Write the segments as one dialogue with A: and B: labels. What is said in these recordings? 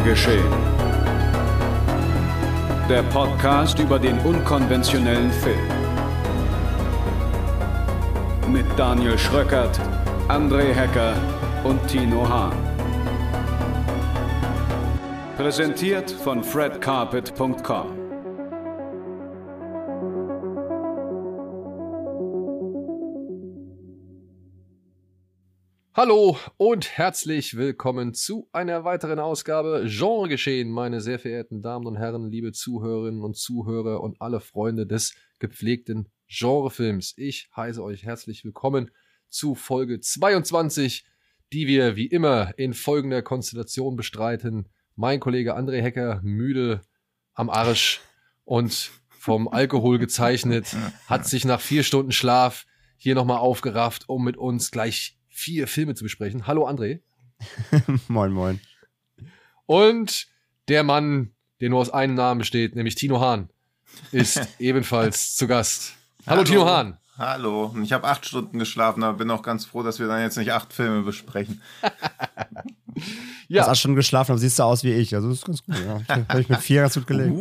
A: Genregeschehen. Der Podcast über den unkonventionellen Film. Mit Daniel Schröckert, André Hecker und Tino Hahn. Präsentiert von fredcarpet.com.
B: Hallo und herzlich willkommen zu einer weiteren Ausgabe Genregeschehen, meine sehr verehrten Damen und Herren, liebe Zuhörerinnen und Zuhörer und alle Freunde des gepflegten Genrefilms. Ich heiße euch herzlich willkommen zu Folge 22, die wir wie immer in folgender Konstellation bestreiten. Mein Kollege André Hecker, müde am Arsch und vom Alkohol gezeichnet, hat sich nach 4 Stunden Schlaf hier nochmal aufgerafft, um mit uns gleich 4 Filme zu besprechen. Hallo André.
C: Moin, moin.
B: Und der Mann, der nur aus einem Namen besteht, nämlich Tino Hahn, ist ebenfalls zu Gast. Hallo Tino Hahn.
D: Hallo. Ich habe 8 Stunden geschlafen, aber bin auch ganz froh, dass wir dann jetzt nicht 8 Filme besprechen.
C: Ja. Du hast 8 Stunden geschlafen, aber siehst du aus wie ich. Also das ist ganz gut. Ja. Habe ich mit 4 ganz gut gelegt.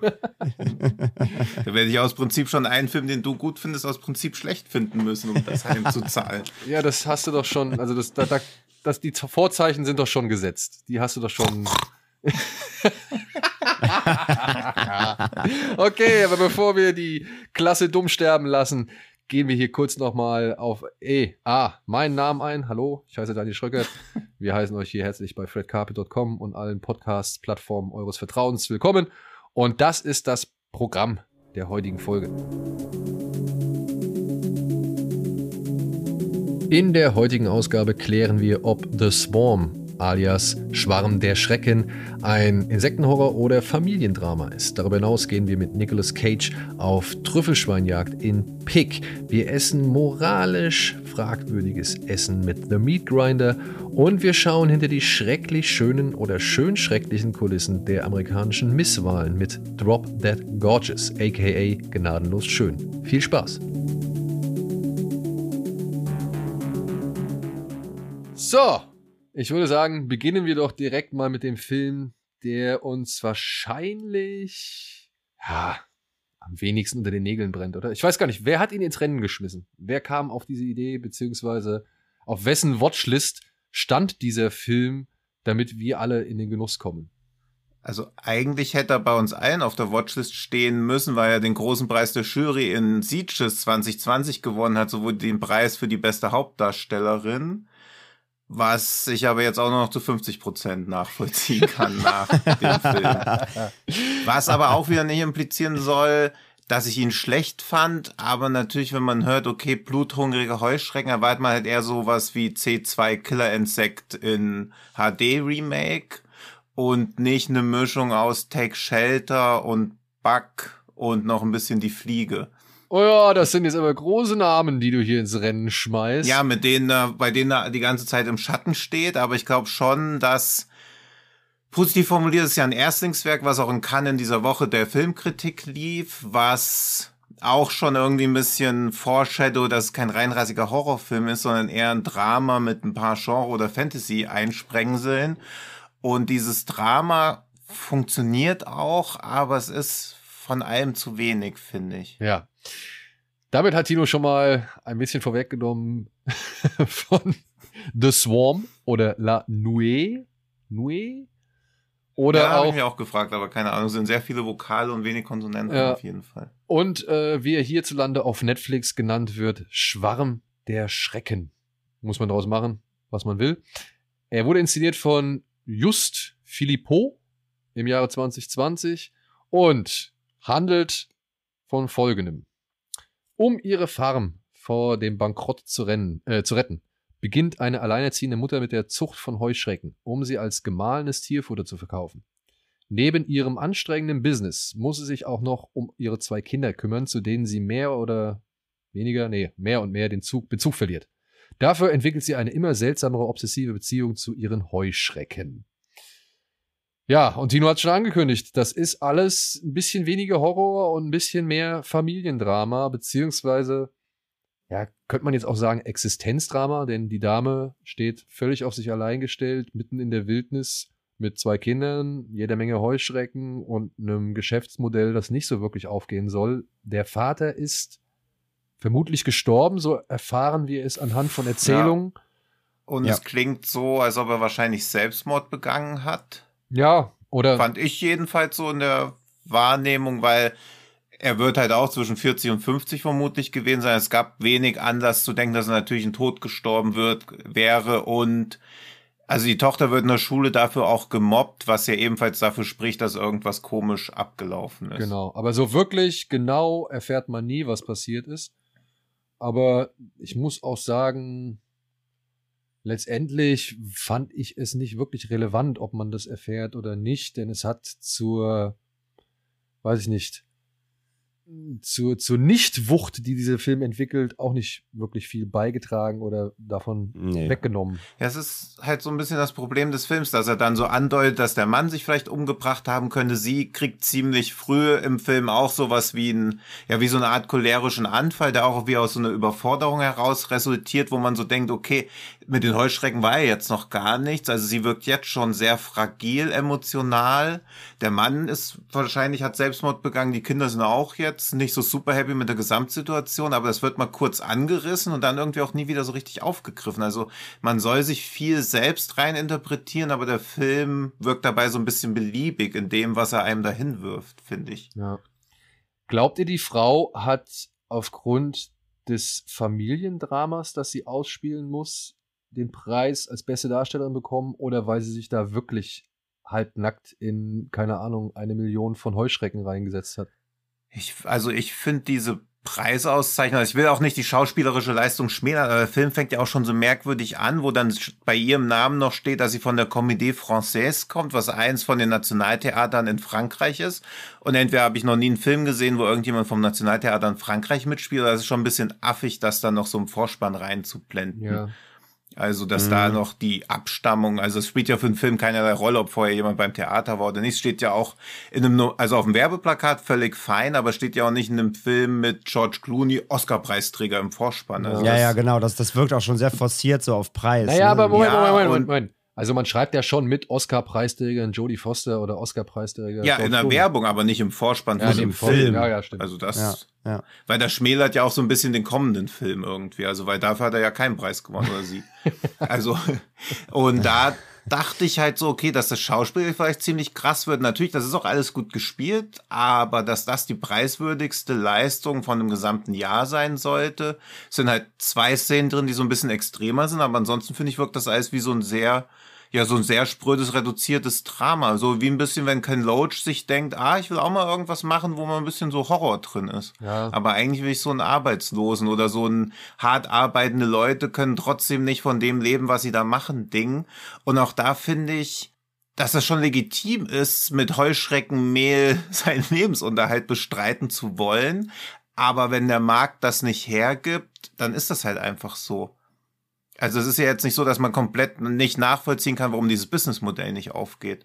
D: Da werde ich aus Prinzip schon einen Film, den du gut findest, aus Prinzip schlecht finden müssen, um das heimzuzahlen.
B: Ja, das hast du doch schon, also die Vorzeichen sind doch schon gesetzt. Die hast du doch schon. Okay, aber bevor wir die Klasse dumm sterben lassen, gehen wir hier kurz nochmal auf meinen Namen ein. Hallo, ich heiße Daniel Schröckert. Wir heißen euch hier herzlich bei fredcarpet.com und allen Podcast-Plattformen eures Vertrauens willkommen. Und das ist das Programm der heutigen Folge. In der heutigen Ausgabe klären wir, ob The Swarm alias Schwarm der Schrecken ein Insektenhorror oder Familiendrama ist. Darüber hinaus gehen wir mit Nicolas Cage auf Trüffelschweinjagd in Pig. Wir essen moralisch fragwürdiges Essen mit The Meat Grinder und wir schauen hinter die schrecklich schönen oder schön schrecklichen Kulissen der amerikanischen Misswahlen mit Drop Dead Gorgeous, aka Gnadenlos Schön. Viel Spaß! So! Ich würde sagen, beginnen wir doch direkt mal mit dem Film, der uns wahrscheinlich am wenigsten unter den Nägeln brennt, oder? Ich weiß gar nicht, wer hat ihn ins Rennen geschmissen? Wer kam auf diese Idee, beziehungsweise auf wessen Watchlist stand dieser Film, damit wir alle in den Genuss kommen?
D: Also eigentlich hätte er bei uns allen auf der Watchlist stehen müssen, weil er den großen Preis der Jury in Sitges 2020 gewonnen hat, sowohl den Preis für die beste Hauptdarstellerin, was ich aber jetzt auch noch zu 50% nachvollziehen kann nach dem Film. Was aber auch wieder nicht implizieren soll, dass ich ihn schlecht fand, aber natürlich, wenn man hört, okay, bluthungrige Heuschrecken, erwartet man halt eher sowas wie C2 Killer Insect in HD-Remake und nicht eine Mischung aus Take Shelter und Bug und noch ein bisschen die Fliege.
B: Oh ja, das sind jetzt aber große Namen, die du hier ins Rennen schmeißt.
D: Ja, bei denen er die ganze Zeit im Schatten steht, aber ich glaube schon, dass, positiv formuliert, ist ja ein Erstlingswerk, was auch in Cannes in dieser Woche der Filmkritik lief, was auch schon irgendwie ein bisschen Foreshadow, dass es kein reinrassiger Horrorfilm ist, sondern eher ein Drama mit ein paar Genre- oder Fantasy-Einsprengseln. Und dieses Drama funktioniert auch, aber es ist von allem zu wenig, finde ich.
B: Ja. Damit hat Tino schon mal ein bisschen vorweggenommen von The Swarm oder La Nuée. Oder
D: ja,
B: auch.
D: habe ich mich auch gefragt, aber keine Ahnung. Es sind sehr viele Vokale und wenig Konsonanten auf jeden Fall.
B: Und wie er hierzulande auf Netflix genannt wird, Schwarm der Schrecken. Muss man daraus machen, was man will. Er wurde inszeniert von Just Philippot im Jahre 2020 und handelt von Folgendem. Um ihre Farm vor dem Bankrott zu retten, beginnt eine alleinerziehende Mutter mit der Zucht von Heuschrecken, um sie als gemahlenes Tierfutter zu verkaufen. Neben ihrem anstrengenden Business muss sie sich auch noch um ihre 2 Kinder kümmern, zu denen sie mehr und mehr den Bezug verliert. Dafür entwickelt sie eine immer seltsamere obsessive Beziehung zu ihren Heuschrecken. Ja, und Tino hat schon angekündigt, das ist alles ein bisschen weniger Horror und ein bisschen mehr Familiendrama, beziehungsweise, ja, könnte man jetzt auch sagen Existenzdrama, denn die Dame steht völlig auf sich allein gestellt, mitten in der Wildnis, mit 2 Kindern, jeder Menge Heuschrecken und einem Geschäftsmodell, das nicht so wirklich aufgehen soll. Der Vater ist vermutlich gestorben, so erfahren wir es anhand von Erzählungen.
D: Ja. Und es klingt so, als ob er wahrscheinlich Selbstmord begangen hat.
B: Ja, oder?
D: Fand ich jedenfalls so in der Wahrnehmung, weil er wird halt auch zwischen 40 und 50 vermutlich gewesen sein. Es gab wenig Anlass zu denken, dass er natürlich in Tod gestorben wäre. Und also die Tochter wird in der Schule dafür auch gemobbt, was ja ebenfalls dafür spricht, dass irgendwas komisch abgelaufen ist.
B: Genau, aber so wirklich genau erfährt man nie, was passiert ist. Aber ich muss auch sagen, letztendlich fand ich es nicht wirklich relevant, ob man das erfährt oder nicht, denn es hat zur Nichtwucht, die dieser Film entwickelt, auch nicht wirklich viel beigetragen oder davon weggenommen.
D: Ja, es ist halt so ein bisschen das Problem des Films, dass er dann so andeutet, dass der Mann sich vielleicht umgebracht haben könnte. Sie kriegt ziemlich früh im Film auch sowas wie wie so eine Art cholerischen Anfall, der auch wie aus so einer Überforderung heraus resultiert, wo man so denkt, okay, mit den Heuschrecken war ja jetzt noch gar nichts. Also sie wirkt jetzt schon sehr fragil emotional. Der Mann hat Selbstmord begangen, die Kinder sind auch jetzt nicht so super happy mit der Gesamtsituation, aber das wird mal kurz angerissen und dann irgendwie auch nie wieder so richtig aufgegriffen. Also man soll sich viel selbst rein interpretieren, aber der Film wirkt dabei so ein bisschen beliebig in dem, was er einem dahin wirft, finde ich.
B: Ja. Glaubt ihr, die Frau hat aufgrund des Familiendramas, das sie ausspielen muss, den Preis als beste Darstellerin bekommen oder weil sie sich da wirklich halbnackt in, keine Ahnung, 1 Million von Heuschrecken reingesetzt hat?
D: Ich finde diese Preisauszeichnung, ich will auch nicht die schauspielerische Leistung schmälern, aber der Film fängt ja auch schon so merkwürdig an, wo dann bei ihrem Namen noch steht, dass sie von der Comédie Française kommt, was eins von den Nationaltheatern in Frankreich ist. Und entweder habe ich noch nie einen Film gesehen, wo irgendjemand vom Nationaltheater in Frankreich mitspielt, oder es ist schon ein bisschen affig, das dann noch so im Vorspann reinzublenden.
B: Ja.
D: Also, dass da noch die Abstammung, also es spielt ja für den Film keinerlei Rolle, ob vorher jemand beim Theater war oder nicht. Es steht ja auch also auf dem Werbeplakat völlig fein, aber steht ja auch nicht in einem Film mit George Clooney, Oscar-Preisträger im Vorspann. Also
C: ja, genau. Das wirkt auch schon sehr forciert so auf Preis.
B: Naja, aber Moment. Also man schreibt ja schon mit Oscar-Preisträgerin Jodie Foster oder Oscar-Preisträger.
D: Ja, in der Werbung, aber nicht im Vorspann
B: von dem Film.
D: Ja, stimmt. Also weil das schmälert ja auch so ein bisschen den kommenden Film irgendwie. Also weil dafür hat er ja keinen Preis gewonnen oder sie. Also und da dachte ich halt so, okay, dass das Schauspiel vielleicht ziemlich krass wird. Natürlich, das ist auch alles gut gespielt, aber dass das die preiswürdigste Leistung von dem gesamten Jahr sein sollte, sind halt 2 Szenen drin, die so ein bisschen extremer sind, aber ansonsten finde ich, wirkt das alles wie so ein sehr sprödes, reduziertes Drama. So wie ein bisschen, wenn Ken Loach sich denkt, ich will auch mal irgendwas machen, wo mal ein bisschen so Horror drin ist. Ja. Aber eigentlich will ich so einen Arbeitslosen oder so ein hart arbeitende Leute können trotzdem nicht von dem leben, was sie da machen, Ding. Und auch da finde ich, dass es schon legitim ist, mit Heuschreckenmehl seinen Lebensunterhalt bestreiten zu wollen. Aber wenn der Markt das nicht hergibt, dann ist das halt einfach so. Also es ist ja jetzt nicht so, dass man komplett nicht nachvollziehen kann, warum dieses Businessmodell nicht aufgeht.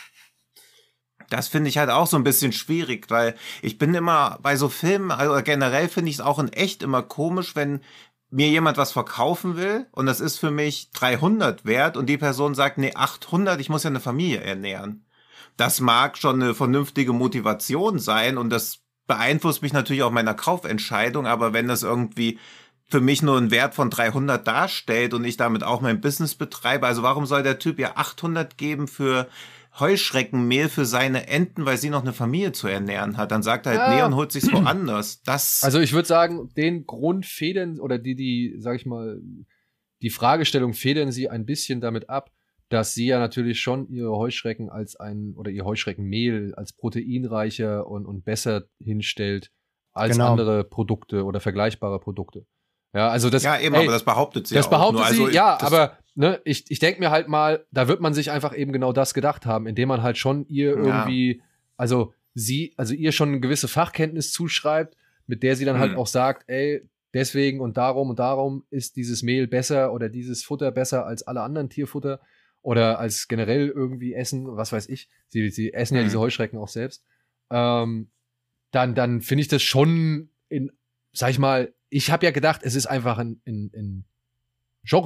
D: Das finde ich halt auch so ein bisschen schwierig, weil ich bin immer bei so Filmen, also generell finde ich es auch in echt immer komisch, wenn mir jemand was verkaufen will und das ist für mich 300 wert und die Person sagt, nee, 800, ich muss ja eine Familie ernähren. Das mag schon eine vernünftige Motivation sein und das beeinflusst mich natürlich auch meiner Kaufentscheidung, aber wenn das irgendwie für mich nur einen Wert von 300 darstellt und ich damit auch mein Business betreibe. Also warum soll der Typ ja 800 geben für Heuschreckenmehl für seine Enten, weil sie noch eine Familie zu ernähren hat? Dann sagt er halt nee und holt sich's woanders.
B: Also ich würde sagen, den Grund federn oder sag ich mal, die Fragestellung federn sie ein bisschen damit ab, dass sie ja natürlich schon ihre Heuschrecken ihr Heuschreckenmehl als proteinreicher und besser hinstellt als andere Produkte oder vergleichbare Produkte. Ja, also das.
D: Ja, eben, aber das behauptet sie.
B: Das
D: auch
B: behauptet
D: nur.
B: sie,
D: Also,
B: ja, aber ne, ich denke mir halt mal, da wird man sich einfach eben genau das gedacht haben, indem man halt schon ihr irgendwie, also ihr schon eine gewisse Fachkenntnis zuschreibt, mit der sie dann halt auch sagt, deswegen und darum ist dieses Mehl besser oder dieses Futter besser als alle anderen Tierfutter oder als generell irgendwie Essen, was weiß ich. Sie essen ja diese Heuschrecken auch selbst. Dann finde ich das schon sag ich mal, ich habe ja gedacht, es ist einfach ein Genrefilm.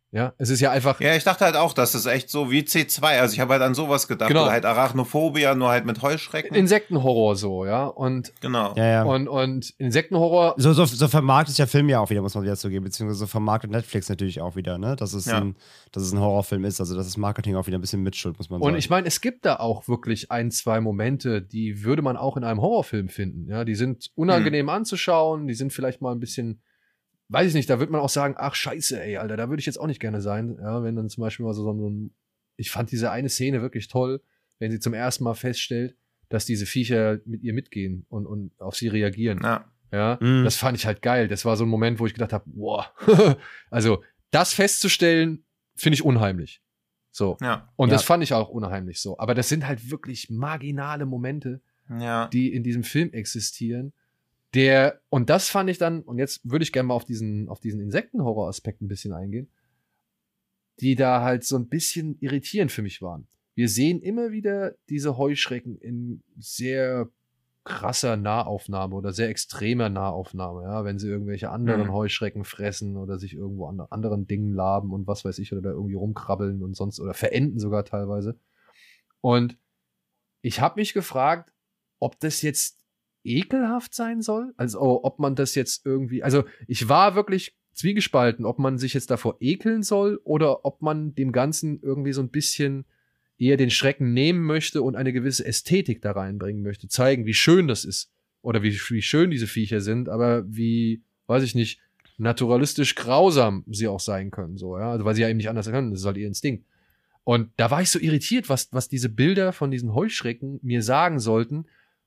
B: Ja, es ist ja einfach.
D: Ja, ich dachte halt auch, das ist echt so wie C2. Also ich habe halt an sowas gedacht.
B: Genau.
D: Oder halt Arachnophobia, nur halt mit Heuschrecken.
B: Insektenhorror so, ja. Und,
D: Genau.
C: Ja.
B: und Insektenhorror.
C: So vermarktet ist der Film ja auch wieder, muss man wieder zugeben, beziehungsweise so vermarktet Netflix natürlich auch wieder, ne? Dass es ein Horrorfilm ist, also dass das Marketing auch wieder ein bisschen mitschuld, muss man sagen.
B: Und ich meine, es gibt da auch wirklich 1, 2 Momente, die würde man auch in einem Horrorfilm finden. Ja, die sind unangenehm anzuschauen, die sind vielleicht mal ein bisschen, weiß ich nicht, da wird man auch sagen, ach scheiße, ey, Alter, da würde ich jetzt auch nicht gerne sein. Ja, wenn dann zum Beispiel mal so ein, ich fand diese eine Szene wirklich toll, wenn sie zum ersten Mal feststellt, dass diese Viecher mit ihr mitgehen und auf sie reagieren. Ja, das fand ich halt geil. Das war so ein Moment, wo ich gedacht habe, wow. Also, das festzustellen, finde ich unheimlich. So. Ja. Und das fand ich auch unheimlich so. Aber das sind halt wirklich marginale Momente, die in diesem Film existieren. Und das fand ich dann, und jetzt würde ich gerne mal auf diesen Insektenhorror-Aspekt ein bisschen eingehen, die da halt so ein bisschen irritierend für mich waren. Wir sehen immer wieder diese Heuschrecken in sehr krasser Nahaufnahme oder sehr extremer Nahaufnahme, ja, wenn sie irgendwelche anderen Heuschrecken fressen oder sich irgendwo an anderen Dingen laben und was weiß ich, oder da irgendwie rumkrabbeln und sonst, oder verenden sogar teilweise. Und ich habe mich gefragt, ob das jetzt ekelhaft sein soll, also ob man das jetzt irgendwie, also ich war wirklich zwiegespalten, ob man sich jetzt davor ekeln soll oder ob man dem Ganzen irgendwie so ein bisschen eher den Schrecken nehmen möchte und eine gewisse Ästhetik da reinbringen möchte, zeigen, wie schön das ist oder wie schön diese Viecher sind, aber wie, weiß ich nicht, naturalistisch grausam sie auch sein können, so, ja, also weil sie ja eben nicht anders können, das ist halt ihr Instinkt. Und da war ich so irritiert, was diese Bilder von diesen Heuschrecken mir sagen sollten,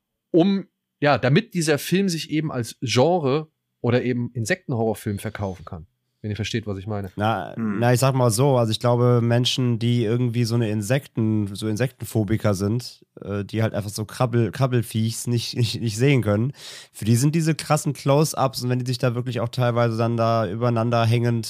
B: damit dieser Film sich eben als Genre oder eben Insektenhorrorfilm verkaufen kann. Wenn ihr versteht, was ich meine.
C: Na, ich sag mal so, also ich glaube, Menschen, die irgendwie so Insektenphobiker sind, die halt einfach so Krabbelfiechs nicht sehen können, für die sind diese krassen Close-Ups und wenn die sich da wirklich auch teilweise dann da übereinander hängend,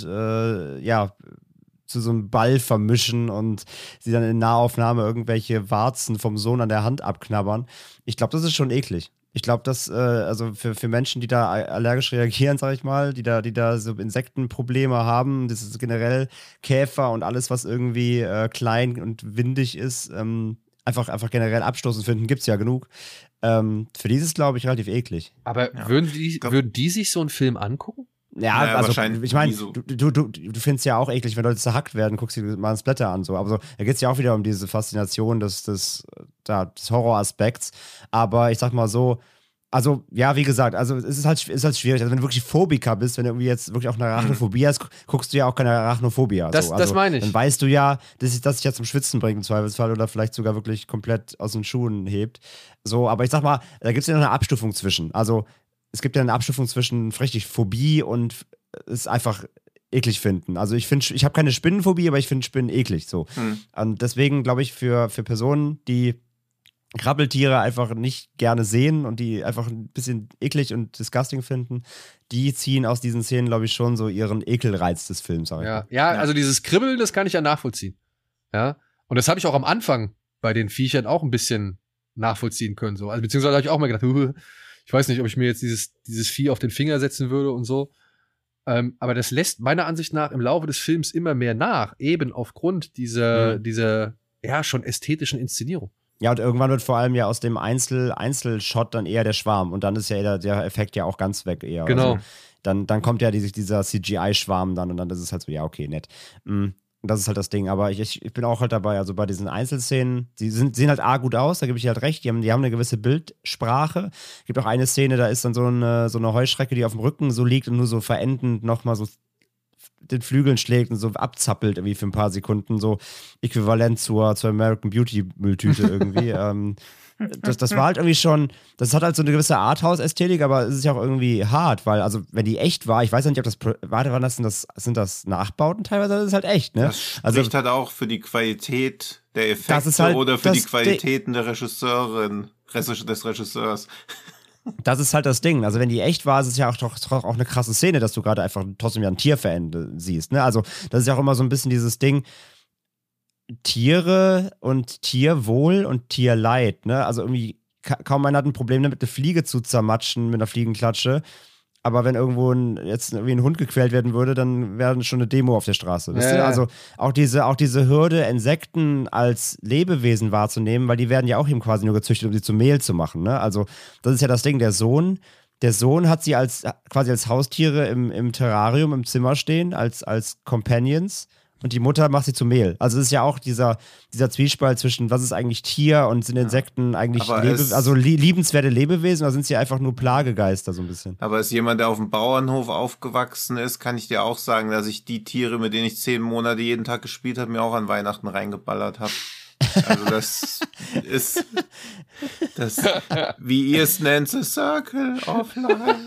C: zu so einem Ball vermischen und sie dann in Nahaufnahme irgendwelche Warzen vom Sohn an der Hand abknabbern. Ich glaube, das ist schon eklig. Ich glaube, dass also für Menschen, die da allergisch reagieren, sag ich mal, die da so Insektenprobleme haben, das ist generell Käfer und alles, was irgendwie klein und windig ist, einfach generell abstoßend finden, gibt's ja genug. Für die ist es, glaube ich, relativ eklig.
B: Aber würden die sich so einen Film angucken?
C: Ja, also ich meine, so. du findest ja auch eklig, wenn Leute zerhackt werden, guckst dir mal ein Splatter an. So. Aber so, da geht es ja auch wieder um diese Faszination des Horroraspekts. Aber ich sag mal so, also ja, wie gesagt, also es ist halt schwierig. Also wenn du wirklich Phobiker bist, wenn du irgendwie jetzt wirklich auch eine Arachnophobie hast, guckst du ja auch keine Arachnophobie.
B: Das meine ich.
C: Dann weißt du ja, dass sich ja zum Schwitzen bringt im Zweifelsfall oder vielleicht sogar wirklich komplett aus den Schuhen hebt. So, aber ich sag mal, da gibt es ja noch eine Abstufung zwischen. Also es gibt ja eine Abstufung zwischen richtig Phobie und es einfach eklig finden. Also ich habe keine Spinnenphobie, aber ich finde Spinnen eklig. So. Und deswegen glaube ich, für Personen, die Krabbeltiere einfach nicht gerne sehen und die einfach ein bisschen eklig und disgusting finden, die ziehen aus diesen Szenen, glaube ich, schon so ihren Ekelreiz des Films.
B: Ja, also dieses Kribbeln, das kann ich ja nachvollziehen. Ja. Und das habe ich auch am Anfang bei den Viechern auch ein bisschen nachvollziehen können. So. Also, beziehungsweise habe ich auch mal gedacht, ich weiß nicht, ob ich mir jetzt dieses Vieh auf den Finger setzen würde und so. Aber das lässt meiner Ansicht nach im Laufe des Films immer mehr nach, eben aufgrund dieser schon ästhetischen Inszenierung.
C: Ja, und irgendwann wird vor allem ja aus dem Einzelshot dann eher der Schwarm. Und dann ist ja der Effekt ja auch ganz weg eher.
B: Genau.
C: Also, dann kommt ja dieser CGI-Schwarm dann und dann ist es halt so, ja, okay, nett. Das ist halt das Ding, aber ich bin auch halt dabei, also bei diesen Einzelszenen, sehen halt gut aus, da gebe ich dir halt recht, die haben eine gewisse Bildsprache. Es gibt auch eine Szene, da ist dann so eine Heuschrecke, die auf dem Rücken so liegt und nur so verendend nochmal so den Flügeln schlägt und so abzappelt irgendwie für ein paar Sekunden, so äquivalent zur American Beauty Mülltüte irgendwie. Das war halt irgendwie schon, das hat halt so eine gewisse Arthouse-Ästhetik, aber es ist ja auch irgendwie hart, weil, also, wenn die echt war, ich weiß ja nicht, ob das, sind das Nachbauten teilweise, das ist halt echt, ne?
D: Das spricht halt auch für die Qualität der Effekte
C: halt
D: oder für die Qualitäten der des Regisseurs.
C: Das ist halt das Ding. Also wenn die echt war, ist es ja auch eine krasse Szene, dass du gerade einfach trotzdem ja ein Tier verenden siehst, ne? Also das ist ja auch immer so ein bisschen dieses Ding, Tiere und Tierwohl und Tierleid, ne? Also irgendwie kaum einer hat ein Problem damit, eine Fliege zu zermatschen mit einer Fliegenklatsche. aber wenn irgendwo jetzt irgendwie ein Hund gequält werden würde, dann wäre schon eine Demo auf der Straße. Wisst ihr? Also auch diese Hürde, Insekten als Lebewesen wahrzunehmen, weil die werden ja auch eben quasi nur gezüchtet, um sie zu Mehl zu machen. Ne? Also das ist ja das Ding, der Sohn hat sie quasi als Haustiere im Terrarium, im Zimmer stehen, als Companions. Und die Mutter macht sie zu Mehl. Also es ist ja auch dieser Zwiespalt zwischen, was ist eigentlich Tier und sind Insekten eigentlich liebenswerte Lebewesen oder sind sie einfach nur Plagegeister so ein bisschen?
D: Aber als jemand, der auf dem Bauernhof aufgewachsen ist, kann ich dir auch sagen, dass ich die Tiere, mit denen ich 10 Monate jeden Tag gespielt habe, mir auch an Weihnachten reingeballert habe. Also das ist das, wie ihr es nennt, the Circle of Life.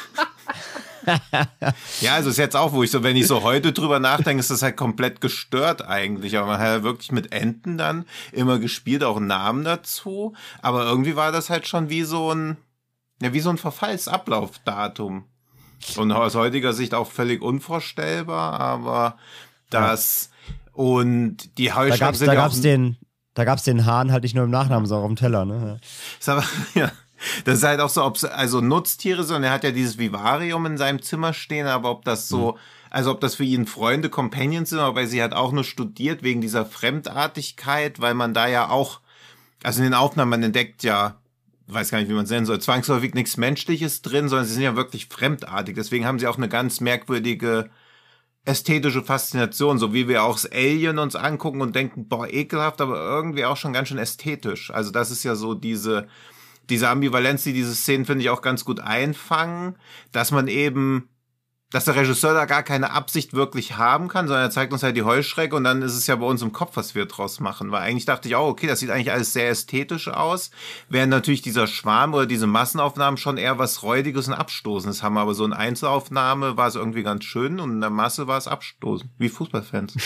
D: Ja, also ist jetzt auch, wenn ich so heute drüber nachdenke, ist das halt komplett gestört eigentlich. Aber man hat ja wirklich mit Enten dann immer gespielt, auch einen Namen dazu. Aber irgendwie war das halt schon wie so ein Verfallsablaufdatum. Und aus heutiger Sicht auch völlig unvorstellbar, aber das und die Heuschrecken sind
C: Da gab's den Hahn halt nicht nur im Nachnamen, sondern auch auf dem Teller, ne?
D: Ist aber, ja. Das ist halt auch so, also Nutztiere sind, er hat ja dieses Vivarium in seinem Zimmer stehen, aber ob das so, also ob das für ihn Freunde, Companions sind, aber sie hat auch nur studiert wegen dieser Fremdartigkeit, weil man da ja auch, also in den Aufnahmen, man entdeckt ja, weiß gar nicht, wie man es nennen soll, zwangsläufig nichts Menschliches drin, sondern sie sind ja wirklich fremdartig. Deswegen haben sie auch eine ganz merkwürdige ästhetische Faszination, so wie wir auch das Alien uns angucken und denken, boah, ekelhaft, aber irgendwie auch schon ganz schön ästhetisch. Also das ist ja so diese Ambivalenz, die diese Szenen, finde ich, auch ganz gut einfangen, dass der Regisseur da gar keine Absicht wirklich haben kann, sondern er zeigt uns halt die Heuschrecke und dann ist es ja bei uns im Kopf, was wir draus machen. Weil eigentlich dachte ich auch, okay, das sieht eigentlich alles sehr ästhetisch aus, während natürlich dieser Schwarm oder diese Massenaufnahmen schon eher was Räudiges und Abstoßendes haben. Aber so in Einzelaufnahme war es irgendwie ganz schön und in der Masse war es abstoßend, wie Fußballfans.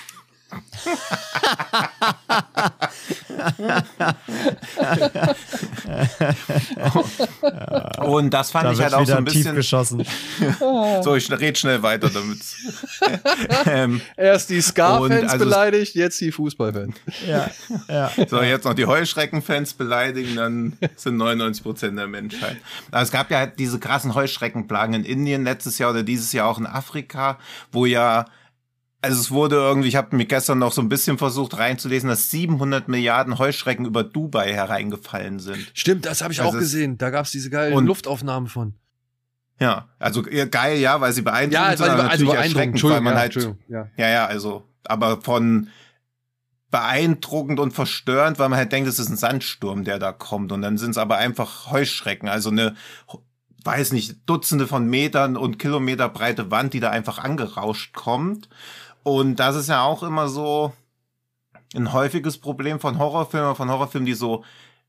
D: Und das fand ich halt auch so ein bisschen
C: tief geschossen.
D: So, ich rede schnell weiter damit.
B: Erst die Ska-Fans beleidigt, jetzt die Fußballfans.
C: Ja.
D: So, jetzt noch die Heuschreckenfans beleidigen, dann sind 99% der Menschheit. Aber es gab ja halt diese krassen Heuschreckenplagen in Indien letztes Jahr oder dieses Jahr auch in Afrika, wo ja, also es wurde irgendwie, ich habe mir gestern noch so ein bisschen versucht reinzulesen, dass 700 Milliarden Heuschrecken über Dubai hereingefallen sind.
B: Stimmt, das habe ich auch gesehen. Da gab's diese geilen Luftaufnahmen von.
D: Ja, also geil, ja, weil sie beeindruckend sind, aber natürlich erschreckend, weil man halt, also, aber von beeindruckend und verstörend, weil man halt denkt, es ist ein Sandsturm, der da kommt und dann sind es aber einfach Heuschrecken, also eine, weiß nicht, Dutzende von Metern und Kilometer breite Wand, die da einfach angerauscht kommt. Und das ist ja auch immer so ein häufiges Problem von Horrorfilmen, die so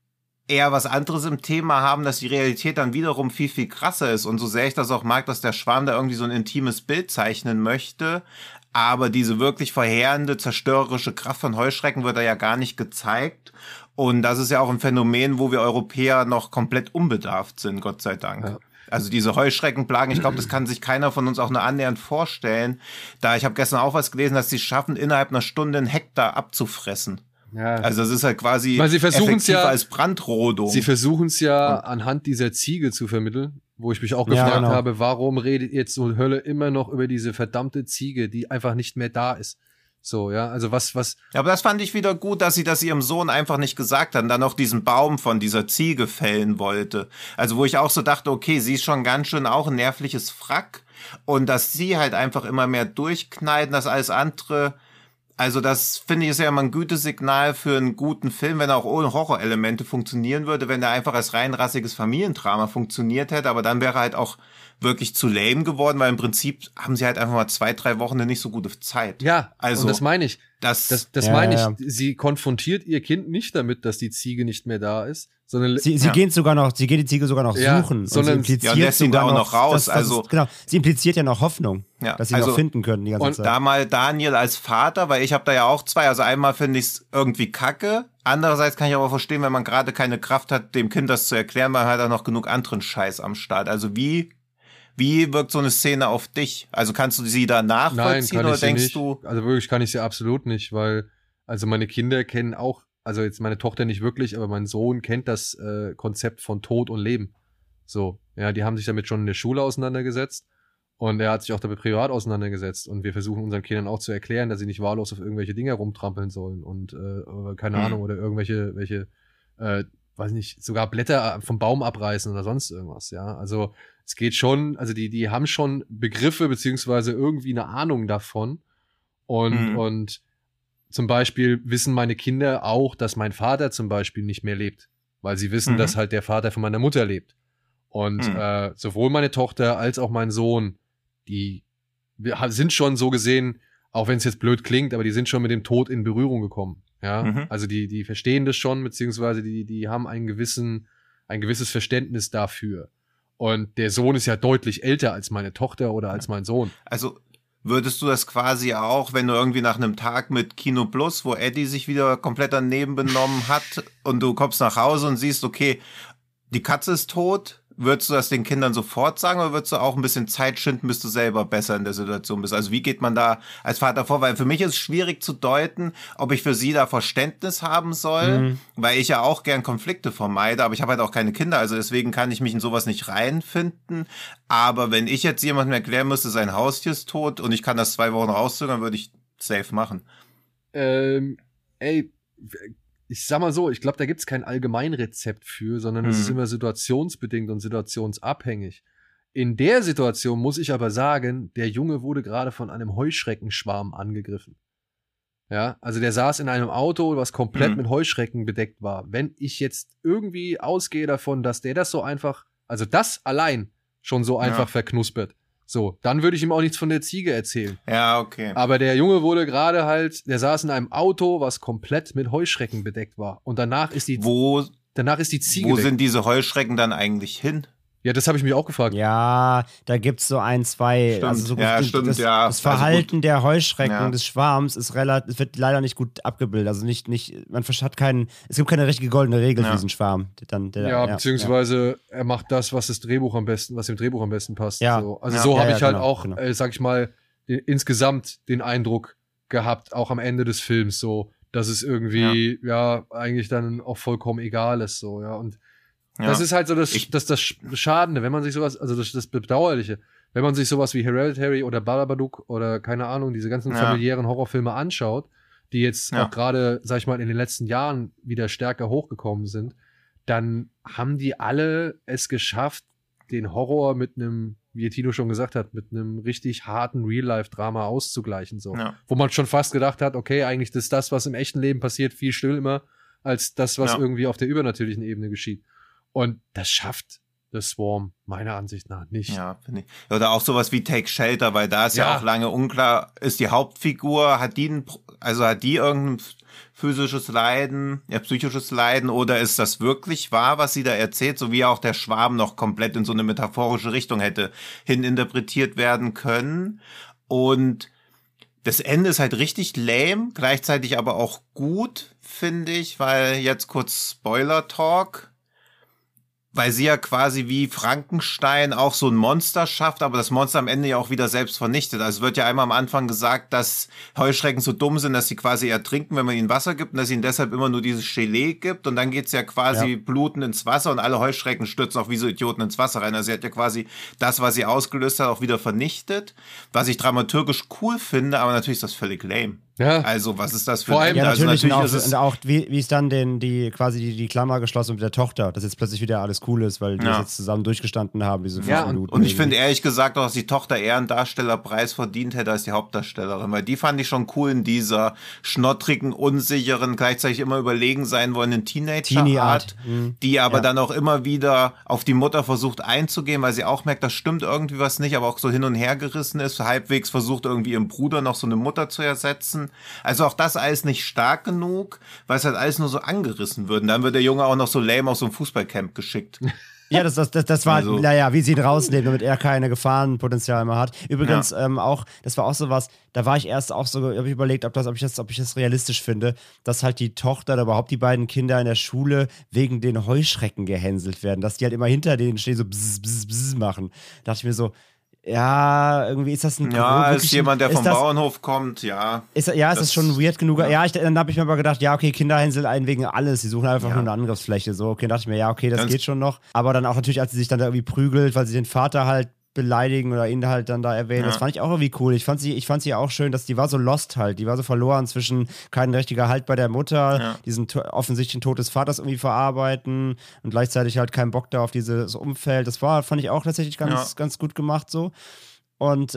D: eher was anderes im Thema haben, dass die Realität dann wiederum viel, viel krasser ist. Und so sehr ich das auch mag, dass der Schwarm da irgendwie so ein intimes Bild zeichnen möchte, aber diese wirklich verheerende, zerstörerische Kraft von Heuschrecken wird da ja gar nicht gezeigt. Und das ist ja auch ein Phänomen, wo wir Europäer noch komplett unbedarft sind, Gott sei Dank. Ja. Also diese Heuschreckenplagen, ich glaube, das kann sich keiner von uns auch nur annähernd vorstellen. Ich habe gestern auch was gelesen, dass sie schaffen, innerhalb einer Stunde einen Hektar abzufressen. Ja. Also das ist halt quasi effektiver als Brandrodung.
B: Sie versuchen es ja anhand dieser Ziege zu vermitteln, wo ich mich auch gefragt habe, warum redet jetzt so Hölle immer noch über diese verdammte Ziege, die einfach nicht mehr da ist. So, ja, also was.
D: Ja, aber das fand ich wieder gut, dass sie das ihrem Sohn einfach nicht gesagt hat und dann noch diesen Baum von dieser Ziege fällen wollte. Also wo ich auch so dachte, okay, sie ist schon ganz schön auch ein nervliches Frack und dass sie halt einfach immer mehr durchknallt, dass alles andere, also das finde ich ist ja immer ein Gütesignal für einen guten Film, wenn er auch ohne Horrorelemente funktionieren würde, wenn er einfach als rein rassiges Familiendrama funktioniert hätte, aber dann wäre halt auch wirklich zu lame geworden, weil im Prinzip haben sie halt einfach mal 2-3 Wochen eine nicht so gute Zeit.
B: Ja, also und das meine ich. Das meine ich.
C: Ja.
B: Sie konfrontiert ihr Kind nicht damit, dass die Ziege nicht mehr da ist, sondern
C: sie geht die Ziege sogar noch suchen.
B: Sondern
C: und sie impliziert
D: lässt ihn da auch noch raus.
C: Sie impliziert ja noch Hoffnung, dass sie noch finden können die ganze Zeit.
D: Und da mal Daniel als Vater, weil ich habe da ja auch 2. Also einmal finde ich es irgendwie kacke. Andererseits kann ich aber verstehen, wenn man gerade keine Kraft hat, dem Kind das zu erklären, weil man hat auch noch genug anderen Scheiß am Start. Also wie wirkt so eine Szene auf dich? Also kannst du sie da nachvollziehen oder denkst du?
B: Also wirklich kann ich sie absolut nicht, weil also meine Kinder kennen auch, also jetzt meine Tochter nicht wirklich, aber mein Sohn kennt das Konzept von Tod und Leben. So, Ja, die haben sich damit schon in der Schule auseinandergesetzt. Und er hat sich auch damit privat auseinandergesetzt. Und wir versuchen unseren Kindern auch zu erklären, dass sie nicht wahllos auf irgendwelche Dinge rumtrampeln sollen. Und keine Ahnung, oder welche, weiß nicht, sogar Blätter vom Baum abreißen oder sonst irgendwas. Ja, also es geht schon, also die haben schon Begriffe beziehungsweise irgendwie eine Ahnung davon. Und zum Beispiel wissen meine Kinder auch, dass mein Vater zum Beispiel nicht mehr lebt. Weil sie wissen, dass halt der Vater von meiner Mutter lebt. Und sowohl meine Tochter als auch mein Sohn, die sind schon so gesehen, auch wenn es jetzt blöd klingt, aber die sind schon mit dem Tod in Berührung gekommen. Ja, also die verstehen das schon, beziehungsweise die haben ein gewisses Verständnis dafür. Und der Sohn ist ja deutlich älter als meine Tochter oder als mein Sohn.
D: Also würdest du das quasi auch, wenn du irgendwie nach einem Tag mit Kino Plus, wo Eddie sich wieder komplett daneben benommen hat und du kommst nach Hause und siehst, okay, die Katze ist tot, würdest du das den Kindern sofort sagen oder würdest du auch ein bisschen Zeit schinden, bis du selber besser in der Situation bist? Also wie geht man da als Vater vor? Weil für mich ist es schwierig zu deuten, ob ich für sie da Verständnis haben soll, weil ich ja auch gern Konflikte vermeide, aber ich habe halt auch keine Kinder, also deswegen kann ich mich in sowas nicht reinfinden. Aber wenn ich jetzt jemandem erklären müsste, sein Haustier ist tot und ich kann das 2 Wochen rauszögern, würde ich safe machen.
B: Ich sag mal so, ich glaube, da gibt's kein Allgemeinrezept für, sondern es ist immer situationsbedingt und situationsabhängig. In der Situation muss ich aber sagen, der Junge wurde gerade von einem Heuschreckenschwarm angegriffen. Ja, also der saß in einem Auto, was komplett mit Heuschrecken bedeckt war. Wenn ich jetzt irgendwie ausgehe davon, dass der das so einfach, also das allein schon so einfach verknuspert, so, dann würde ich ihm auch nichts von der Ziege erzählen.
D: Ja, okay.
B: Aber der Junge wurde gerade halt, der saß in einem Auto, was komplett mit Heuschrecken bedeckt war. Und danach ist die Ziege
D: Wo
B: weg.
D: sind diese Heuschrecken dann eigentlich hin?
B: Ja, das habe ich mich auch gefragt.
C: Ja, da gibt's so 1, 2.
D: Stimmt.
C: Also so
D: Ja, stimmt, ja.
C: Das Verhalten
D: Also
C: der Heuschrecken,
D: Ja.
C: des Schwarms, es wird leider nicht gut abgebildet. Also nicht, man hat es gibt keine richtige goldene Regel für diesen Schwarm.
B: Beziehungsweise er macht das, was dem Drehbuch am besten passt.
C: Ja.
B: So. Also so habe ich halt
C: genau,
B: auch,
C: genau.
B: sag ich mal, insgesamt den Eindruck gehabt, auch am Ende des Films, so, dass es irgendwie, eigentlich dann auch vollkommen egal ist, so, ja. Und das ist halt so das Schadende, wenn man sich sowas, also das Bedauerliche, wenn man sich sowas wie Hereditary oder Babadook oder keine Ahnung, diese ganzen familiären Horrorfilme anschaut, die jetzt auch gerade, sag ich mal, in den letzten Jahren wieder stärker hochgekommen sind, dann haben die alle es geschafft, den Horror mit einem, wie Tino schon gesagt hat, mit einem richtig harten Real-Life-Drama auszugleichen, so. Ja. Wo man schon fast gedacht hat, okay, eigentlich ist das, was im echten Leben passiert, viel schlimmer als das, was irgendwie auf der übernatürlichen Ebene geschieht. Und das schafft The Swarm meiner Ansicht nach nicht.
D: Ja, finde ich. Oder auch sowas wie Take Shelter, weil da ist ja auch lange unklar, ist die Hauptfigur, hat die irgendein physisches Leiden, psychisches Leiden, oder ist das wirklich wahr, was sie da erzählt, so wie auch der Schwarm noch komplett in so eine metaphorische Richtung hätte hininterpretiert werden können. Und das Ende ist halt richtig lame, gleichzeitig aber auch gut, finde ich, weil jetzt kurz Spoiler-Talk, weil sie ja quasi wie Frankenstein auch so ein Monster schafft, aber das Monster am Ende ja auch wieder selbst vernichtet. Also es wird ja einmal am Anfang gesagt, dass Heuschrecken so dumm sind, dass sie quasi ertrinken, wenn man ihnen Wasser gibt und dass ihnen deshalb immer nur dieses Gelee gibt. Und dann geht's ja quasi blutend ins Wasser und alle Heuschrecken stürzen auch wie so Idioten ins Wasser rein. Also sie hat ja quasi das, was sie ausgelöst hat, auch wieder vernichtet. Was ich dramaturgisch cool finde, aber natürlich ist das völlig lame. Ja. Also, was ist das für
C: ein Ende? Ja, natürlich, und auch wie ist dann die Klammer geschlossen mit der Tochter, dass jetzt plötzlich wieder alles cool ist, weil die jetzt zusammen durchgestanden haben, diese 5 Minuten.
D: Und ich finde ehrlich gesagt auch, dass die Tochter eher einen Darstellerpreis verdient hätte als die Hauptdarstellerin, weil die fand ich schon cool in dieser schnottrigen, unsicheren, gleichzeitig immer überlegen sein wollenden Teenager-Art, die aber dann auch immer wieder auf die Mutter versucht einzugehen, weil sie auch merkt, das stimmt irgendwie was nicht, aber auch so hin und her gerissen ist, halbwegs versucht irgendwie ihrem Bruder noch so eine Mutter zu ersetzen. Also auch das alles nicht stark genug, weil es halt alles nur so angerissen wird. Und dann wird der Junge auch noch so lame auf so ein Fußballcamp geschickt.
C: Ja, das war, also, wie sie ihn rausnehmen, damit er keine Gefahrenpotenzial mehr hat. Übrigens, auch, das war auch so was, da war ich erst auch so, habe ich überlegt, ob ich das realistisch finde, dass halt die Tochter oder überhaupt die beiden Kinder in der Schule wegen den Heuschrecken gehänselt werden, dass die halt immer hinter denen stehen, so bzz, bzz, bzz machen. Da dachte ich mir so, ja, irgendwie ist das ein
D: Ja, ist jemand, der vom
C: das,
D: Bauernhof kommt, ja.
C: ist das schon weird genug? Ja, dann habe ich mir aber gedacht, ja, okay, Kinder hänseln einen wegen alles. Die suchen einfach nur eine Angriffsfläche. So, okay, dachte ich mir, ja, okay, das geht schon noch. Aber dann auch natürlich, als sie sich dann da irgendwie prügelt, weil sie den Vater halt beleidigen oder ihn halt dann da erwähnen. Das fand ich auch irgendwie cool. Ich fand sie auch schön, dass die war so lost halt. Die war so verloren zwischen kein richtiger Halt bei der Mutter, diesen offensichtlichen Tod des Vaters irgendwie verarbeiten und gleichzeitig halt keinen Bock da auf dieses Umfeld. Das fand ich auch tatsächlich ganz gut gemacht so. Und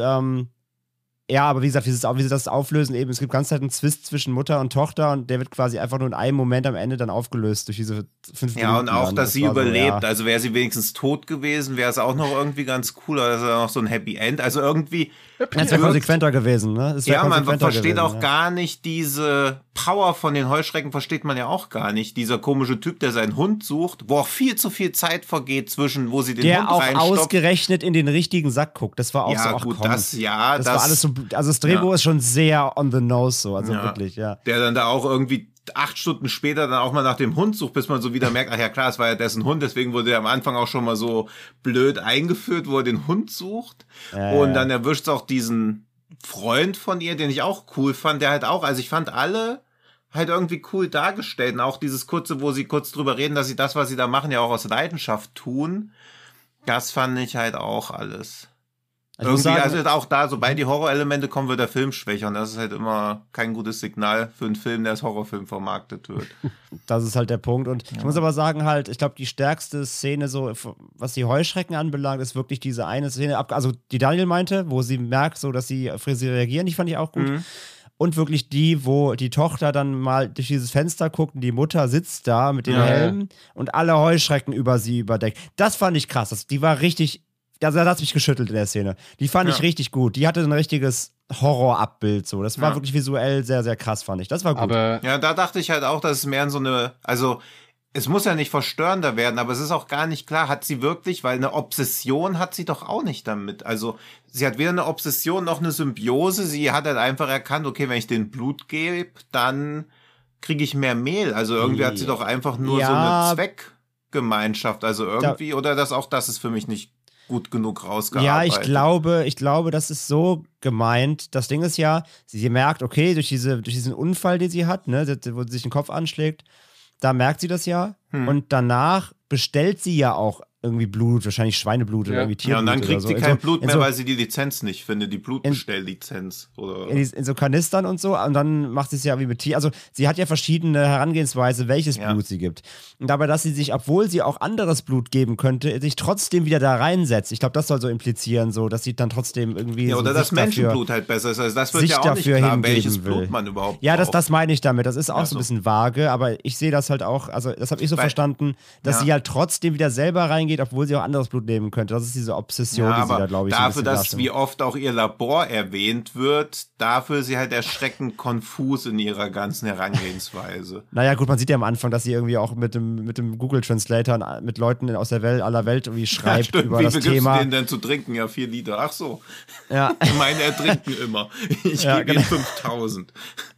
C: ja, aber wie gesagt, wie sie das auflösen, eben, es gibt ganz halt einen Zwist zwischen Mutter und Tochter und der wird quasi einfach nur in einem Moment am Ende dann aufgelöst durch diese 5 Minuten.
D: Ja, und auch, dass sie überlebt.
C: So,
D: also wäre sie wenigstens tot gewesen, wäre es auch noch irgendwie ganz cool, oder ist noch so ein Happy End. Also irgendwie.
C: Es wäre konsequenter gewesen, ne?
D: Ja, man versteht auch gar nicht diese Power von den Heuschrecken, versteht man ja auch gar nicht. Dieser komische Typ, der seinen Hund sucht, wo auch viel zu viel Zeit vergeht zwischen, wo sie den Hund reinstopft.
C: Der auch ausgerechnet in den richtigen Sack guckt. Das war auch so,
D: gut, das war
C: alles so, also das Drehbuch ist schon sehr on the nose so, also wirklich, ja.
D: Der dann da auch irgendwie 8 Stunden später dann auch mal nach dem Hund sucht, bis man so wieder merkt, ach ja klar, es war ja dessen Hund, deswegen wurde er am Anfang auch schon mal so blöd eingeführt, wo er den Hund sucht. Und dann erwischt es auch diesen Freund von ihr, den ich auch cool fand, der halt auch, also ich fand alle halt irgendwie cool dargestellt. Und auch dieses kurze, wo sie kurz drüber reden, dass sie das, was sie da machen, ja auch aus Leidenschaft tun. Das fand ich halt auch alles. Irgendwie, also auch da, sobald die Horrorelemente kommen, wird der Film schwächer. Und das ist halt immer kein gutes Signal für einen Film, der als Horrorfilm vermarktet wird.
C: Das ist halt der Punkt. Und ich muss aber sagen halt, ich glaube, die stärkste Szene, so was die Heuschrecken anbelangt, ist wirklich diese eine Szene, also die Daniel meinte, wo sie merkt, so dass sie auf sie reagieren, die fand ich auch gut. Und wirklich die, wo die Tochter dann mal durch dieses Fenster guckt und die Mutter sitzt da mit den Helmen und alle Heuschrecken über sie überdeckt. Das fand ich krass. Die war richtig. Also da hat mich geschüttelt in der Szene. Die fand ich richtig gut. Die hatte ein richtiges Horrorabbild so. Das war wirklich visuell sehr, sehr krass, fand ich. Das war gut.
D: Aber ja, da dachte ich halt auch, dass es mehr in so eine, also es muss ja nicht verstörender werden, aber es ist auch gar nicht klar, hat sie wirklich, weil eine Obsession hat sie doch auch nicht damit. Also sie hat weder eine Obsession noch eine Symbiose. Sie hat halt einfach erkannt, okay, wenn ich den Blut gebe, dann kriege ich mehr Mehl. Also irgendwie hat sie doch einfach nur so eine Zweckgemeinschaft. Also irgendwie, oder das ist für mich nicht gut genug rausgearbeitet.
C: Ja, ich glaube, das ist so gemeint. Das Ding ist ja, sie merkt, okay, durch diesen Unfall, den sie hat, ne, wo sie sich den Kopf anschlägt, da merkt sie das ja. Und danach bestellt sie ja auch irgendwie Blut, wahrscheinlich Schweineblut oder irgendwie Tierblut.
D: Ja, und dann kriegt sie kein Blut mehr, weil sie die Lizenz nicht findet, die Blutbestelllizenz.
C: In so Kanistern und so. Und dann macht sie es ja wie mit Tier. Also sie hat ja verschiedene Herangehensweise, welches Blut sie gibt. Und dabei, dass sie sich, obwohl sie auch anderes Blut geben könnte, sich trotzdem wieder da reinsetzt. Ich glaube, das soll so implizieren, so, dass sie dann trotzdem irgendwie.
D: Ja, oder das Menschenblut halt besser ist. Also das wird ja auch nicht klar, welches Blut man überhaupt braucht.
C: Ja, das meine ich damit. Das ist auch so ein bisschen vage, aber ich sehe das halt auch, also das habe ich so verstanden, dass sie halt trotzdem wieder selber reingeht, obwohl sie auch anderes Blut nehmen könnte. Das ist diese Obsession, die sie da, glaube ich,
D: dafür, dass wie oft auch ihr Labor erwähnt wird, dafür ist sie halt erschreckend konfus in ihrer ganzen Herangehensweise.
C: Naja, gut, man sieht ja am Anfang, dass sie irgendwie auch mit dem Google Translator mit Leuten aus der Welt, aller Welt irgendwie schreibt über das Thema. Wie viel gibst du denen
D: denn zu trinken? Ja, 4 Liter. Ach so.
C: Ja.
D: Ich meine, ertrinken immer. Ich gebe ihnen 5000.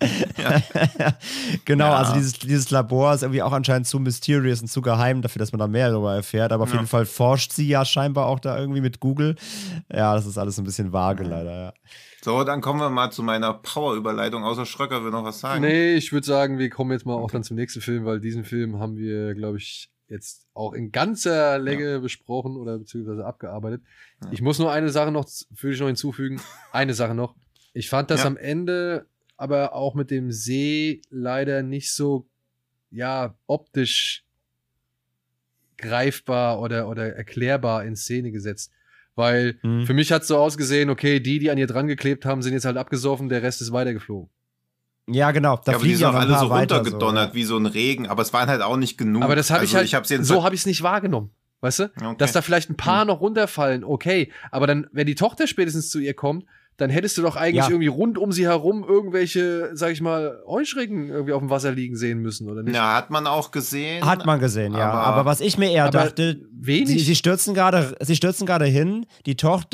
C: Genau, also dieses Labor ist irgendwie auch anscheinend zu mysterious und zu geheim dafür, dass man da mehr darüber erfährt. Aber auf jeden Fall forscht sie ja scheinbar auch da irgendwie mit Google. Ja, das ist alles ein bisschen vage leider, ja.
D: So, dann kommen wir mal zu meiner Power-Überleitung. Außer Schröcker will noch was sagen.
B: Nee, ich würde sagen, wir kommen jetzt mal auch dann zum nächsten Film, weil diesen Film haben wir, glaube ich, jetzt auch in ganzer Länge besprochen oder beziehungsweise abgearbeitet. Ja. Ich muss nur eine Sache noch, würde ich noch hinzufügen. Eine Sache noch. Ich fand das am Ende aber auch mit dem See leider nicht so, optisch greifbar oder erklärbar in Szene gesetzt. Weil für mich hat es so ausgesehen, okay, die an ihr dran geklebt haben, sind jetzt halt abgesoffen, der Rest ist weitergeflogen.
C: Ja, genau.
D: Da aber die sind auch alle so runtergedonnert wie so ein Regen, aber es waren halt auch nicht genug.
B: Aber das habe so habe ich es nicht wahrgenommen. Weißt du? Okay. Dass da vielleicht ein paar noch runterfallen, okay. Aber dann, wenn die Tochter spätestens zu ihr kommt, dann hättest du doch eigentlich irgendwie rund um sie herum irgendwelche, sag ich mal, Heuschrecken irgendwie auf dem Wasser liegen sehen müssen, oder nicht?
D: Ja, hat man auch gesehen.
C: Hat man gesehen, ja. Aber was ich mir eher dachte, sie stürzen gerade hin, die Tochter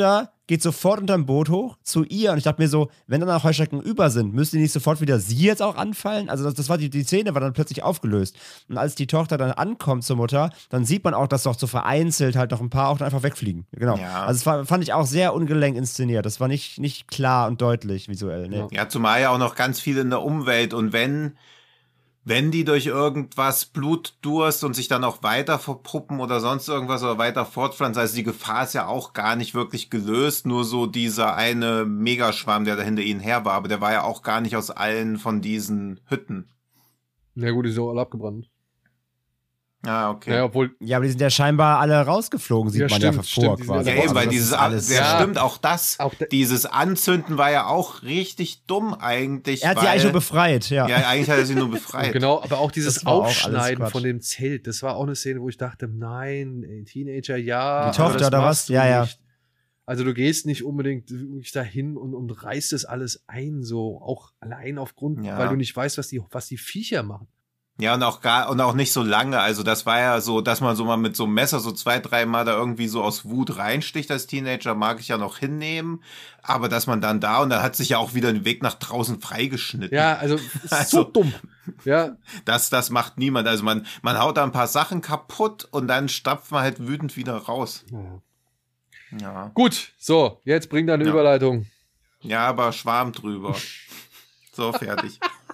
C: geht sofort unterm Boot hoch zu ihr und ich dachte mir so, wenn dann auch Heuschrecken über sind, müsste die nicht sofort wieder sie jetzt auch anfallen? Also das war die Szene war dann plötzlich aufgelöst. Und als die Tochter dann ankommt zur Mutter, dann sieht man auch, dass doch so vereinzelt halt noch ein paar auch dann einfach wegfliegen. Genau.
D: Ja.
C: Also fand ich auch sehr ungelenk inszeniert. Das war nicht klar und deutlich visuell. Nee.
D: Ja, zumal ja auch noch ganz viel in der Umwelt und wenn die durch irgendwas Blutdurst und sich dann auch weiter verpuppen oder sonst irgendwas oder weiter fortpflanzen, also die Gefahr ist ja auch gar nicht wirklich gelöst, nur so dieser eine Megaschwarm, der da hinter ihnen her war, aber der war ja auch gar nicht aus allen von diesen Hütten.
B: Na gut, die sind auch alle abgebrannt.
D: Ah, okay.
B: Ja, obwohl,
C: Ja, aber die sind ja scheinbar alle rausgeflogen, sieht
B: Ja,
C: man ja
B: stimmt,
C: vor
B: stimmt, die sind
C: quasi.
D: Ja,
B: alle
D: eben, weil
C: das
D: dieses,
C: ist alles.
B: Ja.
D: stimmt, auch das,
B: Auch
D: dieses Anzünden war ja auch richtig dumm eigentlich.
C: Er hat sie eigentlich nur befreit, ja.
D: Ja, eigentlich hat er sie nur befreit.
B: genau, aber auch dieses
C: Das war auch alles
B: Aufschneiden
C: Quatsch.
B: von dem Zelt, das war auch eine Szene, wo ich dachte, nein, ey, Teenager, ja.
C: Die Tochter
B: aber das
C: oder
B: machst
C: was?
B: du
C: Ja, ja.
B: nicht. Also du gehst nicht unbedingt wirklich dahin und reißt das alles ein, so auch allein aufgrund,
D: Ja.
B: weil du nicht weißt, was die Viecher machen.
D: Ja, und auch nicht so lange. Also das war ja so, dass man so mal mit so einem Messer so 2-3 Mal da irgendwie so aus Wut reinsticht als Teenager, mag ich ja noch hinnehmen. Aber dass man dann da und dann hat sich ja auch wieder den Weg nach draußen freigeschnitten.
B: Ja, also ist
D: Also-
B: so dumm. Ja,
D: Das macht niemand. Also man haut da ein paar Sachen kaputt und dann stapft man halt wütend wieder raus. Ja.
B: gut, so, jetzt bring deine
D: Ja.
B: Überleitung.
D: Ja, aber Schwarm drüber. So, fertig.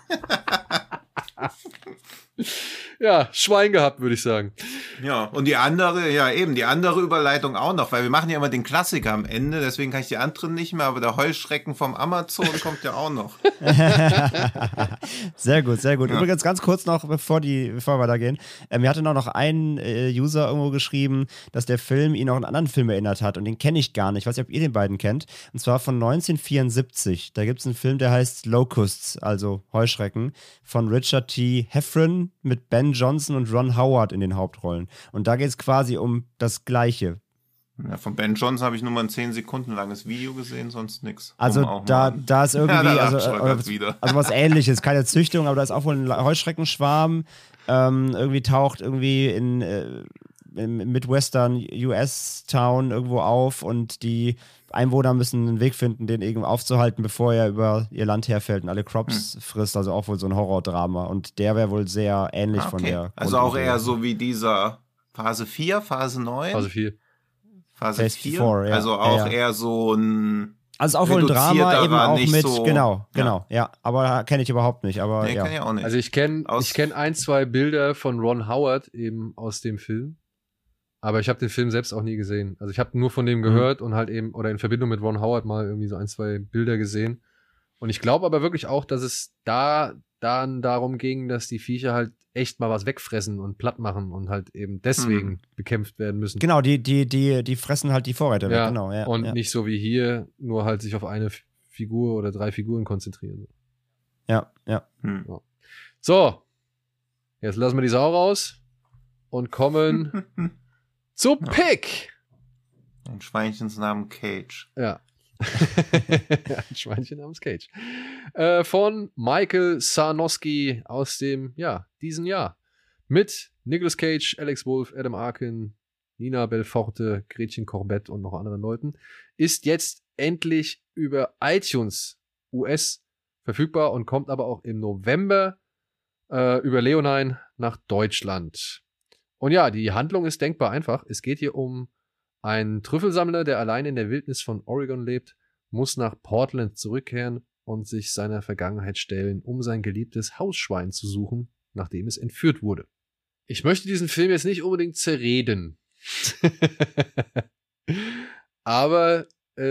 B: Ja, Schwein gehabt, würde ich sagen.
D: Ja, und die andere Überleitung auch noch, weil wir machen ja immer den Klassiker am Ende, deswegen kann ich die anderen nicht mehr, aber der Heuschrecken vom Amazon kommt ja auch noch.
C: Sehr gut, sehr gut.
D: Ja.
C: Übrigens ganz kurz noch, bevor wir weitergehen. Mir hatte noch einen User irgendwo geschrieben, dass der Film ihn auch an einen anderen Film erinnert hat und den kenne ich gar nicht. Ich weiß nicht, ob ihr den beiden kennt. Und zwar von 1974. Da gibt es einen Film, der heißt Locusts, also Heuschrecken, von Richard T. Heffron mit Ben Johnson und Ron Howard in den Hauptrollen. Und da geht es quasi um das Gleiche.
D: Ja, von Ben Johnson habe ich nur mal ein 10 Sekunden langes Video gesehen, sonst nix.
C: Also da ist irgendwie,
D: da
C: also
D: abschreckert wieder.
C: was Ähnliches, keine Züchtung, aber da ist auch wohl ein Heuschreckenschwarm, irgendwie taucht irgendwie im Midwestern US-Town irgendwo auf und die Einwohner müssen einen Weg finden, den irgendwie aufzuhalten, bevor er über ihr Land herfällt und alle Crops frisst, also auch wohl so ein Horrordrama und der wäre wohl sehr ähnlich von der
D: Also auch
C: Grundidee.
D: eher so wie dieser Phase 4, Phase 9?
B: Also viel.
D: Phase
C: Phase
D: 4?
C: 4, ja.
D: Also auch
C: Ja, ja.
D: eher so ein...
C: Also auch wohl ein Drama,
D: reduzierterer,
C: eben auch
D: nicht
C: mit,
D: so-
C: genau, ja, aber kenne ich überhaupt nicht, aber
D: Nee,
C: ja.
D: kann ich auch nicht.
B: Also ich kenne
D: Aus-
B: kenn 1-2 Bilder von Ron Howard eben aus dem Film. Aber ich habe den Film selbst auch nie gesehen. Also ich habe nur von dem gehört und halt eben, oder in Verbindung mit Ron Howard mal irgendwie so 1-2 Bilder gesehen. Und ich glaube aber wirklich auch, dass es da dann darum ging, dass die Viecher halt echt mal was wegfressen und platt machen und halt eben deswegen bekämpft werden müssen.
C: Genau, die fressen halt die Vorräte weg,
B: Ja,
C: genau. Ja,
B: und
C: ja.
B: nicht so wie hier, nur halt sich auf eine Figur oder 3 Figuren konzentrieren.
C: Ja, ja.
B: So, jetzt lassen wir die Sau raus und kommen zu Pick.
D: Ein Schweinchens Namen Cage.
B: Ja. Ein Schweinchen namens Cage. Von Michael Sarnowski aus dem, diesen Jahr. Mit Nicolas Cage, Alex Wolff, Adam Arkin, Nina Belforte, Gretchen Corbett und noch anderen Leuten. Ist jetzt endlich über iTunes US verfügbar und kommt aber auch im November über Leonine nach Deutschland. Und ja, die Handlung ist denkbar einfach. Es geht hier um einen Trüffelsammler, der allein in der Wildnis von Oregon lebt, muss nach Portland zurückkehren und sich seiner Vergangenheit stellen, um sein geliebtes Hausschwein zu suchen, nachdem es entführt wurde. Ich möchte diesen Film jetzt nicht unbedingt zerreden. Aber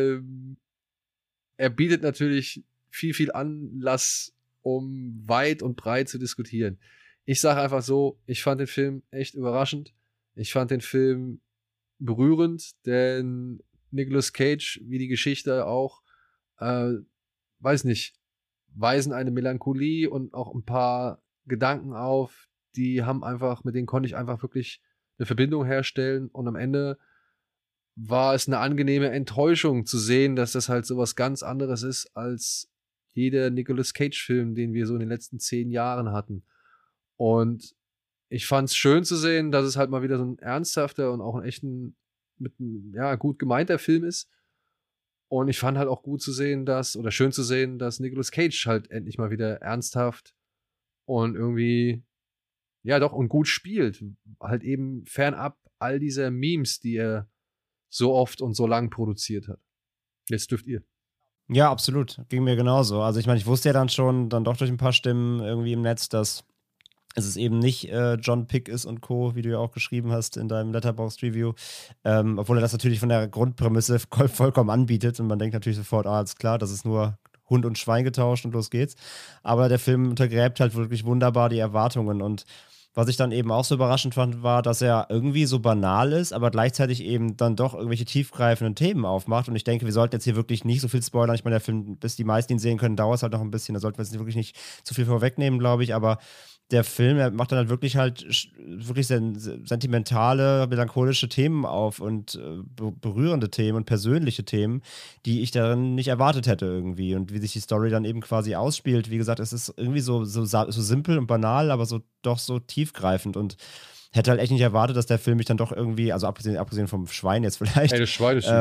B: er bietet natürlich viel Anlass, um weit und breit zu diskutieren. Ich sage einfach so, ich fand den Film echt überraschend. Ich fand den Film berührend, denn Nicolas Cage, wie die Geschichte auch, weiß nicht, weisen eine Melancholie und auch ein paar Gedanken auf, mit denen konnte ich einfach wirklich eine Verbindung herstellen und am Ende war es eine angenehme Enttäuschung zu sehen, dass das halt sowas ganz anderes ist als jeder Nicolas Cage-Film, den wir so in den letzten 10 Jahren hatten. Und ich fand es schön zu sehen, dass es halt mal wieder so ein ernsthafter und auch ein gut gemeinter Film ist. Und ich fand halt auch gut zu sehen, oder schön zu sehen, dass Nicolas Cage halt endlich mal wieder ernsthaft und irgendwie, ja doch, und gut spielt. Halt eben fernab all dieser Memes, die er so oft und so lang produziert hat. Jetzt dürft ihr.
C: Ja, absolut. Ging mir genauso. Also ich meine, ich wusste ja dann schon, dann doch durch ein paar Stimmen irgendwie im Netz, dass es eben nicht John Pick ist und Co., wie du ja auch geschrieben hast in deinem Letterboxd-Review. Obwohl er das natürlich von der Grundprämisse vollkommen anbietet und man denkt natürlich sofort, alles klar, das ist nur Hund und Schwein getauscht und los geht's. Aber der Film untergräbt halt wirklich wunderbar die Erwartungen und was ich dann eben auch so überraschend fand, war, dass er irgendwie so banal ist, aber gleichzeitig eben dann doch irgendwelche tiefgreifenden Themen aufmacht. Und ich denke, wir sollten jetzt hier wirklich nicht so viel spoilern. Ich meine, der Film, bis die meisten ihn sehen können, dauert es halt noch ein bisschen. Da sollten wir jetzt wirklich nicht zu viel vorwegnehmen, glaube ich. Aber der Film, er macht dann halt wirklich wirklich sentimentale, melancholische Themen auf und berührende Themen und persönliche Themen, die ich darin nicht erwartet hätte irgendwie. Und wie sich die Story dann eben quasi ausspielt, wie gesagt, es ist irgendwie so simpel und banal, aber doch so tiefgreifend und hätte halt echt nicht erwartet, dass der Film mich dann doch irgendwie, also abgesehen vom Schwein jetzt vielleicht.
B: Ey, das Schwein ist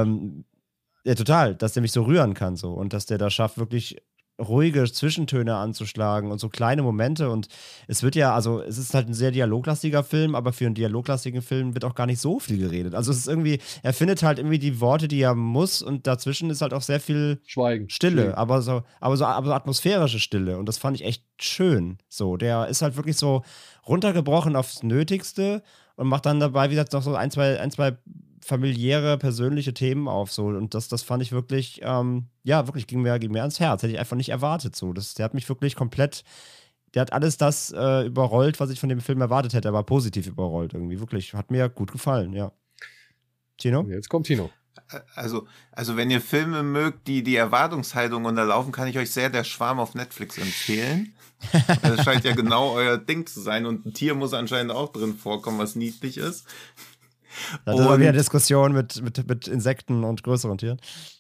C: ja, total, dass der mich so rühren kann so und dass der da schafft, wirklich ruhige Zwischentöne anzuschlagen und so kleine Momente und es wird ja, also es ist halt ein sehr dialoglastiger Film, aber für einen dialoglastigen Film wird auch gar nicht so viel geredet. Also es ist irgendwie, er findet halt irgendwie die Worte, die er muss und dazwischen ist halt auch sehr viel
B: Schweigen.
C: Stille, aber so atmosphärische Stille und das fand ich echt schön. So, der ist halt wirklich so runtergebrochen aufs Nötigste und macht dann dabei, wie gesagt, noch so ein, zwei familiäre, persönliche Themen auf so und das fand ich wirklich, wirklich ging mir ans Herz, hätte ich einfach nicht erwartet so. Der hat mich wirklich komplett, der hat alles das überrollt, was ich von dem Film erwartet hätte, aber positiv überrollt irgendwie, wirklich, hat mir gut gefallen, ja. Tino?
B: Jetzt kommt Tino.
D: Also wenn ihr Filme mögt, die Erwartungshaltung unterlaufen, kann ich euch sehr Der Schwarm auf Netflix empfehlen. Das scheint ja genau euer Ding zu sein und ein Tier muss anscheinend auch drin vorkommen, was niedlich ist.
C: Da war wieder Diskussion mit Insekten und größeren Tieren.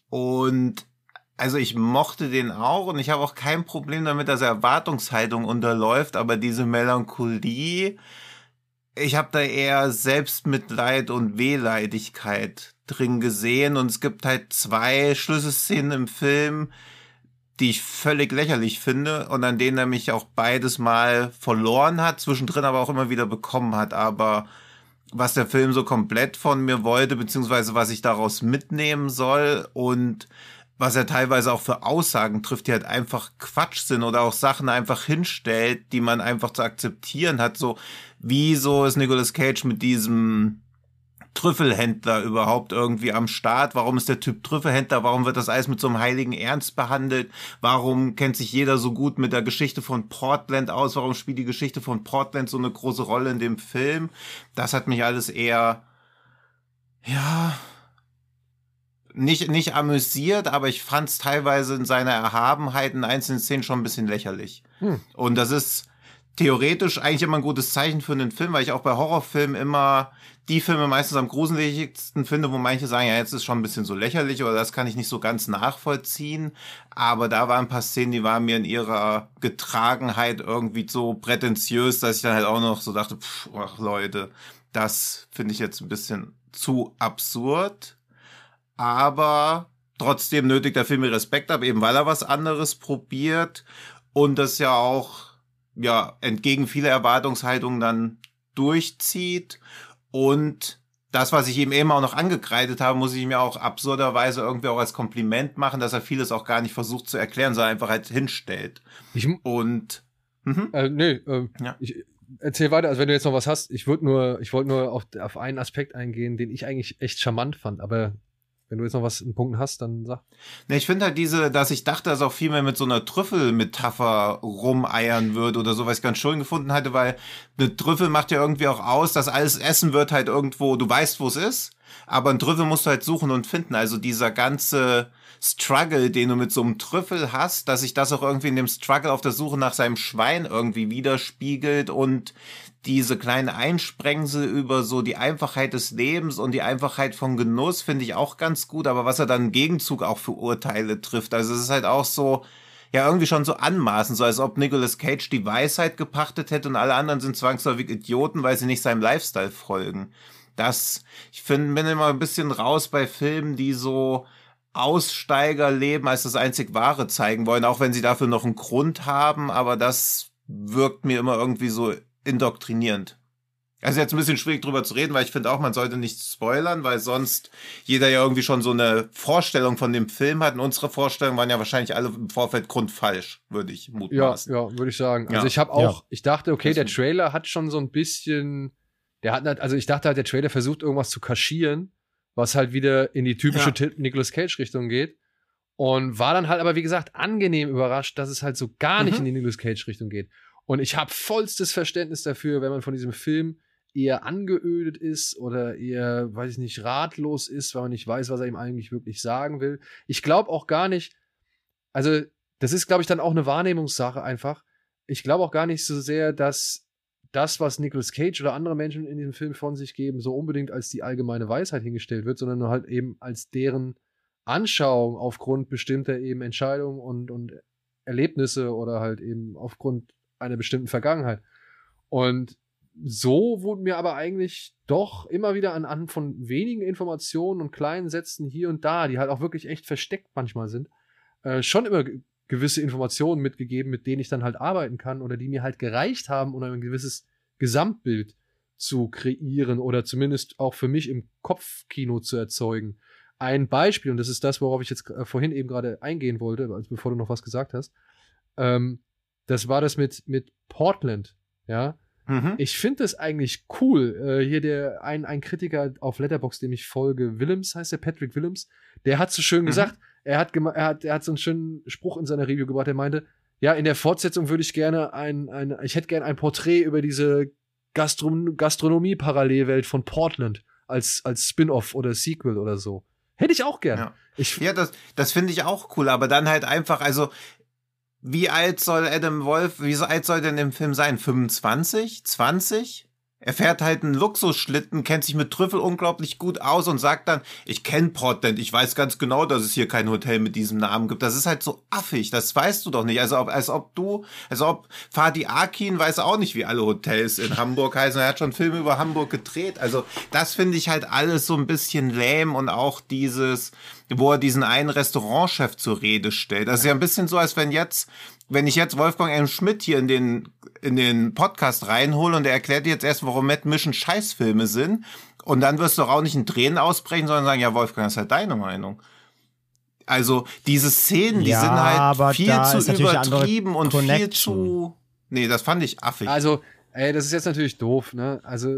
D: Und also ich mochte den auch und ich habe auch kein Problem damit, dass er Erwartungshaltung unterläuft, aber diese Melancholie, ich habe da eher Selbstmitleid und Wehleidigkeit drin gesehen und es gibt halt 2 Schlüsselszenen im Film, die ich völlig lächerlich finde und an denen er mich auch beides Mal verloren hat, zwischendrin aber auch immer wieder bekommen hat, aber was der Film so komplett von mir wollte, beziehungsweise was ich daraus mitnehmen soll und was er teilweise auch für Aussagen trifft, die halt einfach Quatsch sind oder auch Sachen einfach hinstellt, die man einfach zu akzeptieren hat. So, wieso ist Nicolas Cage mit diesem Trüffelhändler überhaupt irgendwie am Start? Warum ist der Typ Trüffelhändler? Warum wird das alles mit so einem heiligen Ernst behandelt? Warum kennt sich jeder so gut mit der Geschichte von Portland aus? Warum spielt die Geschichte von Portland so eine große Rolle in dem Film? Das hat mich alles eher, ja, nicht amüsiert, aber ich fand es teilweise in seiner Erhabenheit in einzelnen Szenen schon ein bisschen lächerlich. Und das ist theoretisch eigentlich immer ein gutes Zeichen für einen Film, weil ich auch bei Horrorfilmen immer die Filme meistens am gruseligsten finde, wo manche sagen, ja, jetzt ist schon ein bisschen so lächerlich oder das kann ich nicht so ganz nachvollziehen. Aber da waren ein paar Szenen, die waren mir in ihrer Getragenheit irgendwie so prätentiös, dass ich dann halt auch noch so dachte, ach Leute, das finde ich jetzt ein bisschen zu absurd. Aber trotzdem nötigt der Film mir Respekt ab, eben weil er was anderes probiert und das ja auch entgegen vieler Erwartungshaltungen dann durchzieht. Und das, was ich ihm eben auch noch angekreidet habe, muss ich mir auch absurderweise irgendwie auch als Kompliment machen, dass er vieles auch gar nicht versucht zu erklären, sondern einfach halt hinstellt.
B: Erzähl weiter, also wenn du jetzt noch was hast, ich wollte nur auf einen Aspekt eingehen, den ich eigentlich echt charmant fand, aber wenn du jetzt noch was in Punkten hast, dann sag.
D: Ne, ich finde halt dass ich dachte, dass auch viel mehr mit so einer Trüffelmetapher rumeiern wird oder so, was ich ganz schön gefunden hatte, weil eine Trüffel macht ja irgendwie auch aus, dass alles Essen wird halt irgendwo, du weißt, wo es ist, aber ein Trüffel musst du halt suchen und finden. Also dieser ganze Struggle, den du mit so einem Trüffel hast, dass sich das auch irgendwie in dem Struggle auf der Suche nach seinem Schwein irgendwie widerspiegelt und diese kleinen Einsprengsel über so die Einfachheit des Lebens und die Einfachheit von Genuss finde ich auch ganz gut, aber was er dann im Gegenzug auch für Urteile trifft, also es ist halt auch so, ja irgendwie schon so anmaßend, so als ob Nicolas Cage die Weisheit gepachtet hätte und alle anderen sind zwangsläufig Idioten, weil sie nicht seinem Lifestyle folgen. Ich bin immer ein bisschen raus bei Filmen, die so Aussteigerleben als das einzig Wahre zeigen wollen, auch wenn sie dafür noch einen Grund haben, aber das wirkt mir immer irgendwie so indoktrinierend. Also jetzt ein bisschen schwierig drüber zu reden, weil ich finde auch, man sollte nicht spoilern, weil sonst jeder ja irgendwie schon so eine Vorstellung von dem Film hat. Und unsere Vorstellungen waren ja wahrscheinlich alle im Vorfeld grundfalsch, würde ich mutmaßen.
B: Ja, würde ich sagen.
D: Ja.
B: Also ich dachte, okay, der Trailer hat schon so ein bisschen, ich dachte halt, der Trailer versucht irgendwas zu kaschieren, was halt wieder in die typische Nicolas Cage-Richtung geht. Und war dann halt aber, wie gesagt, angenehm überrascht, dass es halt so gar nicht in die Nicolas Cage-Richtung geht. Und ich habe vollstes Verständnis dafür, wenn man von diesem Film eher angeödet ist oder eher, weiß ich nicht, ratlos ist, weil man nicht weiß, was er ihm eigentlich wirklich sagen will. Ich glaube auch gar nicht, also das ist, glaube ich, dann auch eine Wahrnehmungssache einfach. Ich glaube auch gar nicht so sehr, dass das, was Nicolas Cage oder andere Menschen in diesem Film von sich geben, so unbedingt als die allgemeine Weisheit hingestellt wird, sondern nur halt eben als deren Anschauung aufgrund bestimmter eben Entscheidungen und Erlebnisse oder halt eben aufgrund einer bestimmten Vergangenheit. Und so wurden mir aber eigentlich doch immer wieder anhand von wenigen Informationen und kleinen Sätzen hier und da, die halt auch wirklich echt versteckt manchmal sind, schon immer gewisse Informationen mitgegeben, mit denen ich dann halt arbeiten kann oder die mir halt gereicht haben, um ein gewisses Gesamtbild zu kreieren oder zumindest auch für mich im Kopfkino zu erzeugen. Ein Beispiel, und das ist das, worauf ich jetzt vorhin eben gerade eingehen wollte, also bevor du noch was gesagt hast, das war das mit Portland, ja. Ich finde das eigentlich cool. Hier ein Kritiker auf Letterboxd, dem ich folge, Willems heißt der, Patrick Willems, der hat so schön gesagt, er hat so einen schönen Spruch in seiner Review gebracht, er meinte, ja, in der Fortsetzung würde ich gerne ich hätte gerne ein Porträt über diese Gastronomie-Parallelwelt von Portland als Spin-off oder Sequel oder so. Hätte ich auch gerne.
D: Ja, das finde ich auch cool, aber dann halt einfach, also wie alt soll Adam Wolf, wie so alt soll denn im Film sein? 25? 20? Er fährt halt einen Luxusschlitten, kennt sich mit Trüffel unglaublich gut aus und sagt dann, ich kenne Portland, ich weiß ganz genau, dass es hier kein Hotel mit diesem Namen gibt. Das ist halt so affig, das weißt du doch nicht. Also als ob Fatih Akin weiß auch nicht, wie alle Hotels in Hamburg heißen. Er hat schon Filme über Hamburg gedreht. Also das finde ich halt alles so ein bisschen lähm und auch wo er diesen einen Restaurantchef zur Rede stellt. Das ist ja ein bisschen so, als wenn ich jetzt Wolfgang M. Schmidt hier in den Podcast reinhole und er erklärt dir jetzt erst, warum Mad Mission Scheißfilme sind und dann wirst du auch nicht in Tränen ausbrechen, sondern sagen, ja Wolfgang, das ist halt deine Meinung. Also diese Szenen, die sind halt viel zu übertrieben und viel zu... Nee, das fand ich affig.
B: Also, das ist jetzt natürlich doof, ne? Also,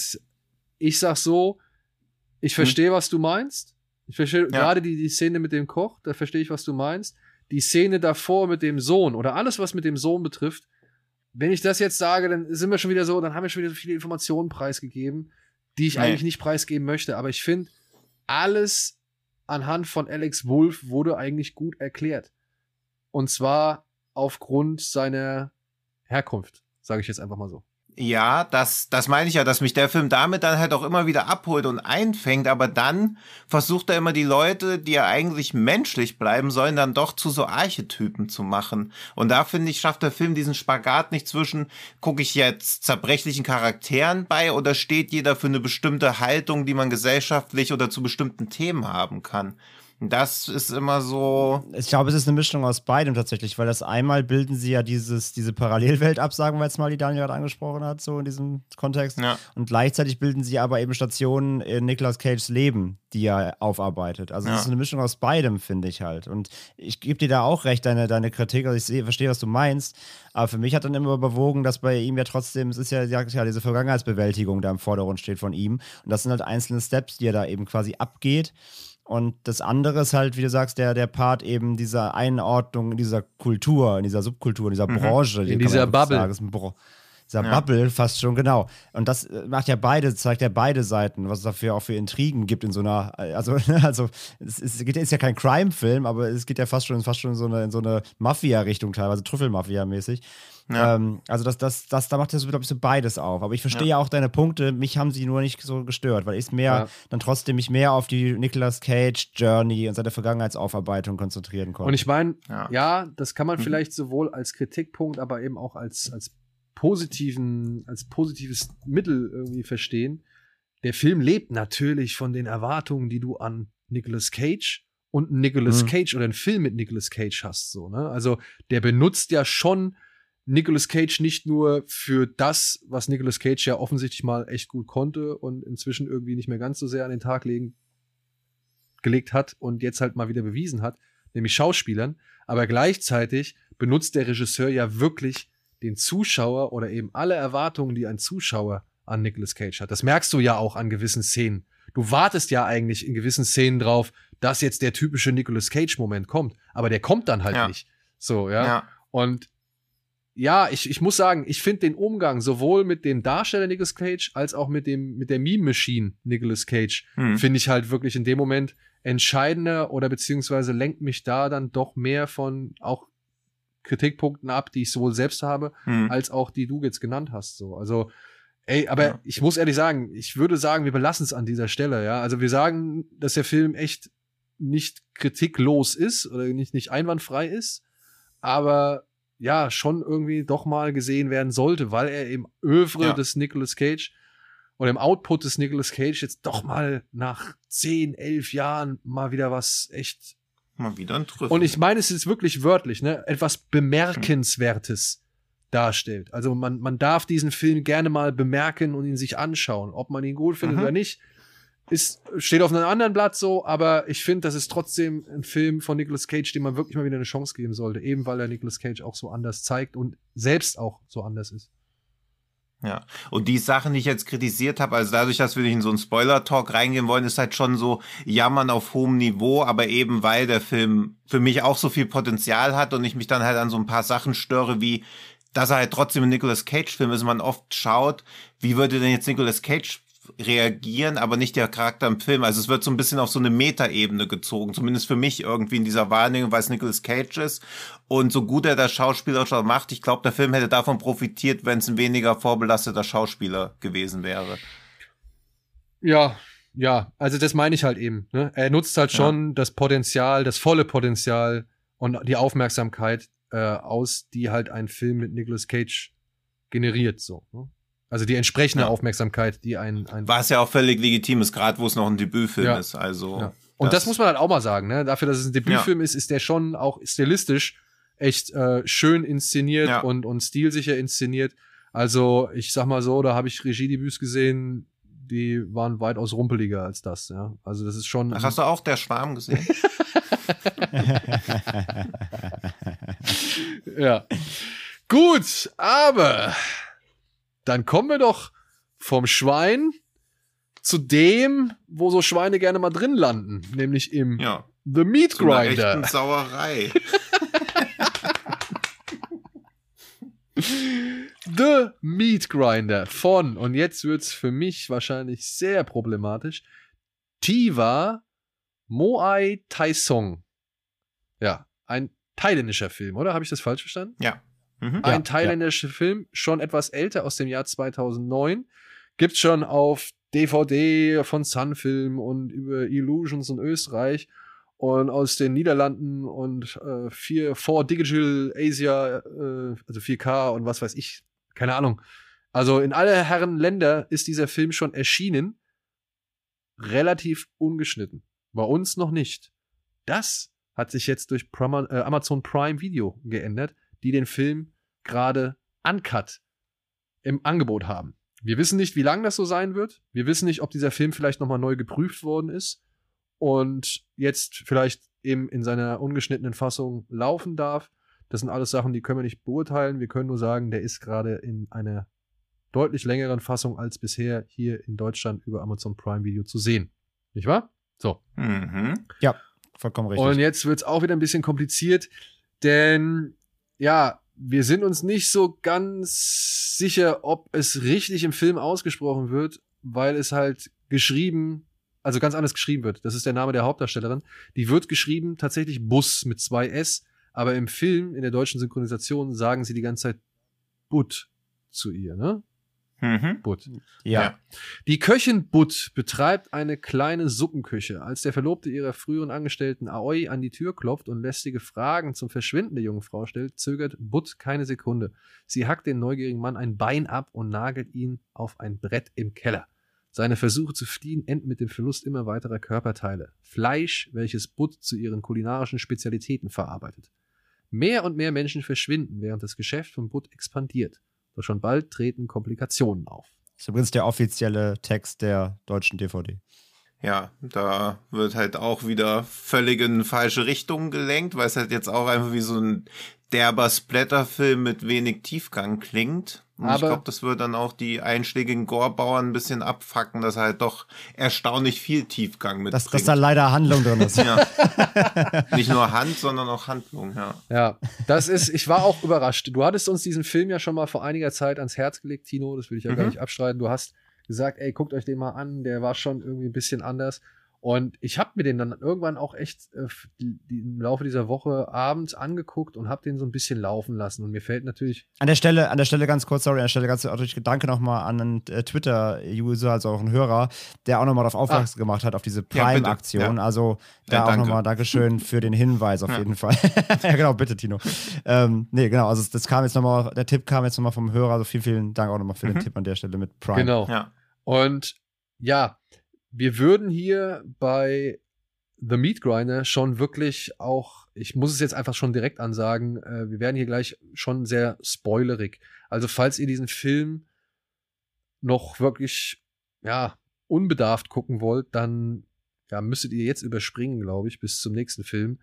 B: ich sag so, ich verstehe, was du meinst. Ich verstehe gerade die Szene mit dem Koch, da verstehe ich, was du meinst. Die Szene davor mit dem Sohn oder alles, was mit dem Sohn betrifft, wenn ich das jetzt sage, dann sind wir schon wieder so, dann haben wir schon wieder so viele Informationen preisgegeben, die ich eigentlich nicht preisgeben möchte. Aber ich finde, alles anhand von Alex Wolff wurde eigentlich gut erklärt. Und zwar aufgrund seiner Herkunft, sage ich jetzt einfach mal so.
D: Ja, das meine ich ja, dass mich der Film damit dann halt auch immer wieder abholt und einfängt, aber dann versucht er immer die Leute, die ja eigentlich menschlich bleiben sollen, dann doch zu so Archetypen zu machen. Und da finde ich, schafft der Film diesen Spagat nicht zwischen, gucke ich jetzt zerbrechlichen Charakteren bei oder steht jeder für eine bestimmte Haltung, die man gesellschaftlich oder zu bestimmten Themen haben kann. Das ist immer so.
C: Ich glaube, es ist eine Mischung aus beidem tatsächlich, weil das einmal bilden sie ja diese Parallelwelt ab, sagen wir jetzt mal, die Daniel gerade angesprochen hat, so in diesem Kontext. Ja. Und gleichzeitig bilden sie aber eben Stationen in Nicolas Cages Leben, die er aufarbeitet. Also es ist eine Mischung aus beidem, finde ich halt. Und ich gebe dir da auch recht, deine Kritik, also ich verstehe, was du meinst. Aber für mich hat dann immer überwogen, dass bei ihm ja trotzdem, es ist ja diese Vergangenheitsbewältigung da im Vordergrund steht von ihm. Und das sind halt einzelne Steps, die er da eben quasi abgeht. Und das andere ist halt, wie du sagst, der Part eben dieser Einordnung in dieser Kultur, in dieser Subkultur, in dieser Branche.
B: In dieser Bubble.
C: Bubble fast schon, genau. Und das zeigt ja beide Seiten, was es dafür auch für Intrigen gibt in so einer, also es ist ja kein Crime-Film, aber es geht ja fast schon in so eine Mafia-Richtung teilweise, Trüffel-Mafia-mäßig. Ja. Also da macht er so, glaube ich, so beides auf. Aber ich verstehe ja auch deine Punkte. Mich haben sie nur nicht so gestört, weil ich dann trotzdem mich mehr auf die Nicolas Cage Journey und seine Vergangenheitsaufarbeitung konzentrieren konnte.
B: Und ich meine, das kann man vielleicht sowohl als Kritikpunkt, aber eben auch als positives Mittel irgendwie verstehen. Der Film lebt natürlich von den Erwartungen, die du an Nicolas Cage und einen Nicolas Cage oder einen Film mit Nicolas Cage hast, so, ne? Also, der benutzt ja schon Nicolas Cage nicht nur für das, was Nicolas Cage ja offensichtlich mal echt gut konnte und inzwischen irgendwie nicht mehr ganz so sehr an den Tag gelegt hat und jetzt halt mal wieder bewiesen hat, nämlich Schauspielern, aber gleichzeitig benutzt der Regisseur ja wirklich den Zuschauer oder eben alle Erwartungen, die ein Zuschauer an Nicolas Cage hat. Das merkst du ja auch an gewissen Szenen. Du wartest ja eigentlich in gewissen Szenen drauf, dass jetzt der typische Nicolas Cage-Moment kommt, aber der kommt dann halt nicht. So, ja. Und ja, ich muss sagen, ich finde den Umgang sowohl mit dem Darsteller Nicolas Cage als auch mit der Meme-Machine Nicolas Cage finde ich halt wirklich in dem Moment entscheidender oder beziehungsweise lenkt mich da dann doch mehr von auch Kritikpunkten ab, die ich sowohl selbst habe, als auch die du jetzt genannt hast. So. Also, aber ich muss ehrlich sagen, ich würde sagen, wir belassen es an dieser Stelle, ja. Also wir sagen, dass der Film echt nicht kritiklos ist oder nicht einwandfrei ist, aber ja, schon irgendwie doch mal gesehen werden sollte, weil er im Œuvre des Nicolas Cage oder im Output des Nicolas Cage jetzt doch mal nach 10, 11 Jahren mal wieder was echt
D: mal wieder ein Trüffel.
B: Und ich meine, es ist wirklich wörtlich, ne, etwas Bemerkenswertes darstellt. Also man darf diesen Film gerne mal bemerken und ihn sich anschauen. Ob man ihn gut findet oder nicht, steht auf einem anderen Blatt so, aber ich finde, das ist trotzdem ein Film von Nicolas Cage, dem man wirklich mal wieder eine Chance geben sollte, eben weil er Nicolas Cage auch so anders zeigt und selbst auch so anders ist.
D: Ja, und die Sachen, die ich jetzt kritisiert habe, also dadurch, dass wir nicht in so einen Spoiler-Talk reingehen wollen, ist halt schon so Jammern auf hohem Niveau, aber eben weil der Film für mich auch so viel Potenzial hat und ich mich dann halt an so ein paar Sachen störe, wie dass er halt trotzdem ein Nicolas Cage-Film ist, man oft schaut, wie würde denn jetzt Nicolas Cage reagieren, aber nicht der Charakter im Film. Also es wird so ein bisschen auf so eine Metaebene gezogen, zumindest für mich irgendwie in dieser Wahrnehmung, weil es Nicolas Cage ist. Und so gut er das Schauspieler schon macht, ich glaube, der Film hätte davon profitiert, wenn es ein weniger vorbelasteter Schauspieler gewesen wäre.
B: Ja, also das meine ich halt eben. Ne? Er nutzt halt schon das Potenzial, das volle Potenzial und die Aufmerksamkeit aus, die halt ein Film mit Nicolas Cage generiert. So, ne? Also die entsprechende Aufmerksamkeit, die ein
D: was ja auch völlig legitim ist, gerade wo es noch ein Debütfilm ist. Also
B: und das muss man halt auch mal sagen, ne? Dafür, dass es ein Debütfilm ist der schon auch stilistisch echt schön inszeniert und stilsicher inszeniert. Also ich sag mal so, da habe ich Regiedebüts gesehen, die waren weitaus rumpeliger als das. Ja? Also das ist schon.
D: Ach, hast du auch Der Schwarm gesehen?
B: Ja. Gut, aber dann kommen wir doch vom Schwein zu dem, wo so Schweine gerne mal drin landen, nämlich im The Meat Grinder.
D: Zu einer echten Sauerei.
B: The Meat Grinder von, und jetzt wird's für mich wahrscheinlich sehr problematisch, Thiva Moai Taesong. Ja, ein thailändischer Film, oder? Habe ich das falsch verstanden?
D: Ja.
B: Ein thailändischer Film, schon etwas älter, aus dem Jahr 2009. Gibt's schon auf DVD von Sunfilm und über Illusions in Österreich und aus den Niederlanden und 4 Digital Asia, also 4K und was weiß ich, keine Ahnung. Also in alle Herren Länder ist dieser Film schon erschienen, relativ ungeschnitten. Bei uns noch nicht. Das hat sich jetzt durch Amazon Prime Video geändert, die den Film gerade uncut im Angebot haben. Wir wissen nicht, wie lange das so sein wird. Wir wissen nicht, ob dieser Film vielleicht nochmal neu geprüft worden ist und jetzt vielleicht eben in seiner ungeschnittenen Fassung laufen darf. Das sind alles Sachen, die können wir nicht beurteilen. Wir können nur sagen, der ist gerade in einer deutlich längeren Fassung als bisher hier in Deutschland über Amazon Prime Video zu sehen. Nicht wahr? So.
C: Ja, vollkommen richtig.
B: Und jetzt wird es auch wieder ein bisschen kompliziert, denn ja, wir sind uns nicht so ganz sicher, ob es richtig im Film ausgesprochen wird, weil es halt also ganz anders geschrieben wird. Das ist der Name der Hauptdarstellerin. Die wird geschrieben tatsächlich Bus mit 2 S, aber im Film, in der deutschen Synchronisation, sagen sie die ganze Zeit Butt zu ihr, ne? Butt.
C: Ja.
B: Die Köchin Butt betreibt eine kleine Suppenküche. Als der Verlobte ihrer früheren Angestellten Aoi an die Tür klopft und lästige Fragen zum Verschwinden der jungen Frau stellt, zögert Butt keine Sekunde. Sie hackt den neugierigen Mann ein Bein ab und nagelt ihn auf ein Brett im Keller. Seine Versuche zu fliehen enden mit dem Verlust immer weiterer Körperteile. Fleisch, welches Butt zu ihren kulinarischen Spezialitäten verarbeitet. Mehr und mehr Menschen verschwinden, während das Geschäft von Butt expandiert. Doch schon bald treten Komplikationen auf.
C: Das ist übrigens der offizielle Text der deutschen DVD.
D: Ja, da wird halt auch wieder völlig in falsche Richtung gelenkt, weil es halt jetzt auch einfach wie so ein derber Splatterfilm mit wenig Tiefgang klingt. Und ich glaube, das wird dann auch die einschlägigen Gore-Bauern ein bisschen abfacken, dass halt doch erstaunlich viel Tiefgang mitbringt.
C: Dass da leider Handlung drin ist.
D: Ja. Nicht nur Hand, sondern auch Handlung, ja.
B: Ja, ich war auch überrascht. Du hattest uns diesen Film ja schon mal vor einiger Zeit ans Herz gelegt, Tino, das will ich ja gar nicht abstreiten. Du hast gesagt, ey, guckt euch den mal an, der war schon irgendwie ein bisschen anders. Und ich habe mir den dann irgendwann auch echt im Laufe dieser Woche abends angeguckt und habe den so ein bisschen laufen lassen. Und mir fällt natürlich...
C: An der Stelle ganz kurz Danke nochmal an einen Twitter-User, also auch einen Hörer, der auch nochmal darauf aufmerksam gemacht hat, auf diese Prime-Aktion. Ja. Also da auch nochmal Dankeschön für den Hinweis auf jeden Fall. Ja, genau, bitte, Tino. Also das kam jetzt nochmal, der Tipp kam jetzt nochmal vom Hörer, also vielen Dank auch nochmal für den Tipp an der Stelle mit Prime.
B: Genau. Ja. Und ja, wir würden hier bei The Meat Grinder schon wirklich auch, ich muss es jetzt einfach schon direkt ansagen, wir werden hier gleich schon sehr spoilerig. Also falls ihr diesen Film noch wirklich, unbedarft gucken wollt, dann müsstet ihr jetzt überspringen, glaube ich, bis zum nächsten Film.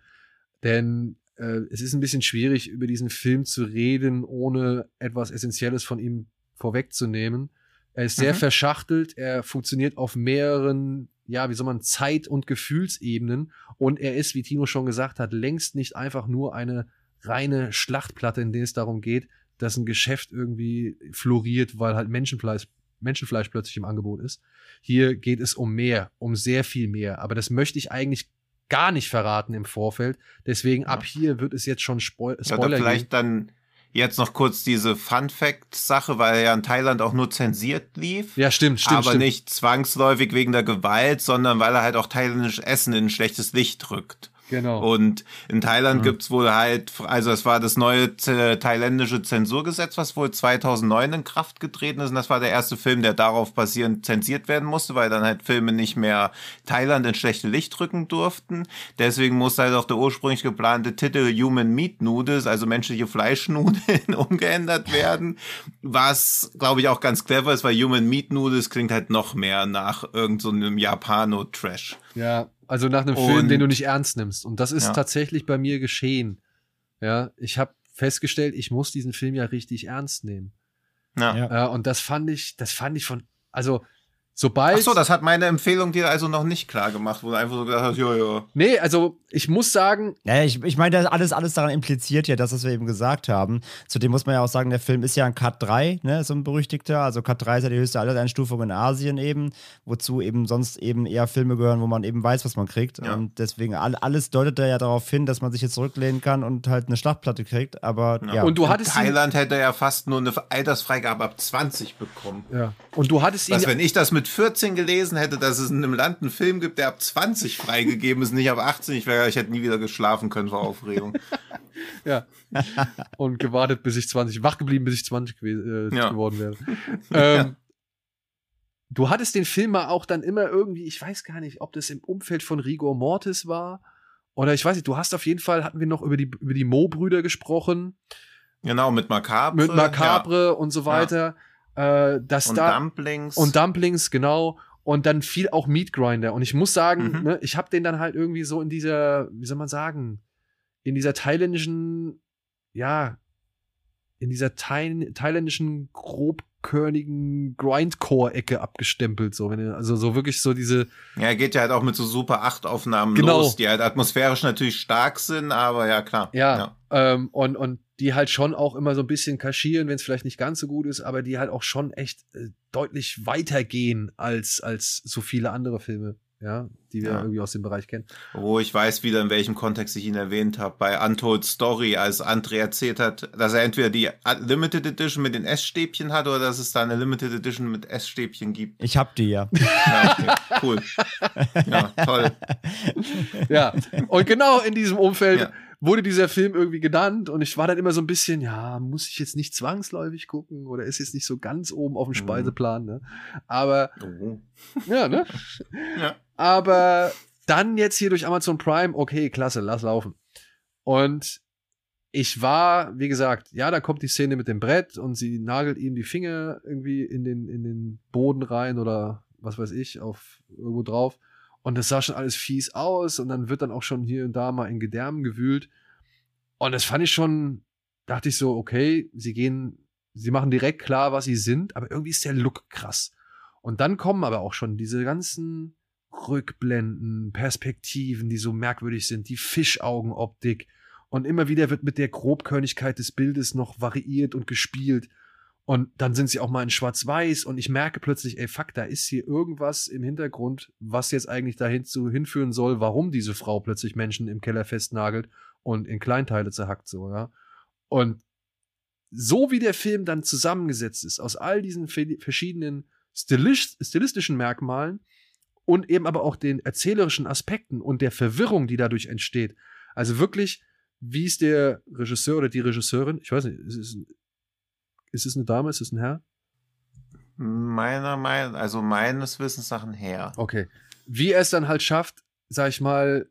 B: Denn es ist ein bisschen schwierig, über diesen Film zu reden, ohne etwas Essentielles von ihm vorwegzunehmen. Er ist sehr verschachtelt, er funktioniert auf mehreren, Zeit- und Gefühlsebenen und er ist, wie Tino schon gesagt hat, längst nicht einfach nur eine reine Schlachtplatte, in der es darum geht, dass ein Geschäft irgendwie floriert, weil halt Menschenfleisch plötzlich im Angebot ist. Hier geht es um mehr, um sehr viel mehr, aber das möchte ich eigentlich gar nicht verraten im Vorfeld, deswegen ab hier wird es jetzt schon Spoiler geben.
D: Vielleicht dann jetzt noch kurz diese Fun-Fact-Sache, weil er ja in Thailand auch nur zensiert lief.
B: Ja, stimmt.
D: Aber nicht zwangsläufig wegen der Gewalt, sondern weil er halt auch thailändisch Essen in ein schlechtes Licht rückt.
B: Genau.
D: Und in Thailand gibt's wohl halt, also es war das neue thailändische Zensurgesetz, was wohl 2009 in Kraft getreten ist. Und das war der erste Film, der darauf basierend zensiert werden musste, weil dann halt Filme nicht mehr Thailand in schlechte Licht rücken durften. Deswegen musste halt auch der ursprünglich geplante Titel Human Meat Noodles, also menschliche Fleischnudeln, umgeändert werden. Was, glaube ich, auch ganz clever ist, weil Human Meat Noodles klingt halt noch mehr nach irgend so einem Japano-Trash.
B: Ja, also nach einem Film, den du nicht ernst nimmst. Und das ist tatsächlich bei mir geschehen. Ja, ich habe festgestellt, ich muss diesen Film ja richtig ernst nehmen. Ja. Und das fand ich von, also sobald...
D: Ach so, das hat meine Empfehlung dir also noch nicht klar gemacht, wo du einfach so gesagt hast, ja.
B: Nee, also ich muss sagen...
C: Ja, ich meine, alles daran impliziert ja das, was wir eben gesagt haben. Zudem muss man ja auch sagen, der Film ist ja ein Cut 3, ne, so ein berüchtigter. Also Cut 3 ist ja die höchste Alterseinstufung in Asien eben, wozu eben sonst eben eher Filme gehören, wo man eben weiß, was man kriegt. Ja. Und deswegen alles deutet da ja darauf hin, dass man sich jetzt zurücklehnen kann und halt eine Schlachtplatte kriegt. Aber ja.
B: Und du hattest
D: in Thailand hätte er ja fast nur eine Altersfreigabe ab 20 bekommen.
B: Ja. Und du hattest ihn...
D: Wenn ich das mit 14 gelesen hätte, dass es in einem Land einen Film gibt, der ab 20 freigegeben ist, nicht ab 18, ich hätte nie wieder geschlafen können vor Aufregung.
B: Ja. Und gewartet, wach geblieben, bis ich 20 geworden wäre. Du hattest den Film mal auch dann immer irgendwie, ich weiß gar nicht, ob das im Umfeld von Rigor Mortis war oder ich weiß nicht, du hast auf jeden Fall, hatten wir noch über die Mo-Brüder gesprochen.
D: Genau, mit Macabre.
B: Und so weiter.
D: Dumplings.
B: Und Dumplings, genau. Und dann fiel auch Meat Grinder. Und ich muss sagen, ne, ich habe den dann halt irgendwie so in dieser, wie soll man sagen, in dieser thailändischen, thailändischen grobkörnigen Grindcore-Ecke abgestempelt. So, also so wirklich so diese...
D: Ja, er geht ja halt auch mit so Super 8-Aufnahmen los, die halt atmosphärisch natürlich stark sind, aber ja, klar.
B: Ja. Und die halt schon auch immer so ein bisschen kaschieren, wenn es vielleicht nicht ganz so gut ist, aber die halt auch schon echt deutlich weitergehen als so viele andere Filme, die wir irgendwie aus dem Bereich kennen.
D: Oh, ich weiß wieder, in welchem Kontext ich ihn erwähnt habe. Bei Untold Story, als André erzählt hat, dass er entweder die Limited Edition mit den S-Stäbchen hat oder dass es da eine Limited Edition mit S-Stäbchen gibt.
C: Ich hab die ja.
D: Ja, okay, cool. Ja, toll.
B: Ja, und genau in diesem Umfeld wurde dieser Film irgendwie genannt und ich war dann immer so ein bisschen, ja, muss ich jetzt nicht zwangsläufig gucken oder ist jetzt nicht so ganz oben auf dem Speiseplan, ne? Aber, ja, ne?
D: Ja.
B: Aber dann jetzt hier durch Amazon Prime, okay, klasse, lass laufen. Und ich war, wie gesagt, ja, da kommt die Szene mit dem Brett und sie nagelt ihm die Finger irgendwie in den Boden rein oder was weiß ich, auf irgendwo drauf. Und das sah schon alles fies aus und dann wird dann auch schon hier und da mal in Gedärmen gewühlt. Und das fand ich schon, dachte ich so, okay, sie machen direkt klar, was sie sind, aber irgendwie ist der Look krass. Und dann kommen aber auch schon diese ganzen Rückblenden, Perspektiven, die so merkwürdig sind, die Fischaugenoptik. Und immer wieder wird mit der Grobkörnigkeit des Bildes noch variiert und gespielt. Und dann sind sie auch mal in Schwarz-Weiß und ich merke plötzlich, ey, fuck, da ist hier irgendwas im Hintergrund, was jetzt eigentlich dahin hinführen soll, warum diese Frau plötzlich Menschen im Keller festnagelt und in Kleinteile zerhackt, so, ja. Und so wie der Film dann zusammengesetzt ist, aus all diesen verschiedenen stilistischen Merkmalen und eben aber auch den erzählerischen Aspekten und der Verwirrung, die dadurch entsteht. Also wirklich, wie ist der Regisseur oder die Regisseurin, ich weiß nicht, ist es eine Dame, ist es ein Herr?
D: Meines Wissens nach ein Herr.
B: Okay. Wie er es dann halt schafft, sag ich mal,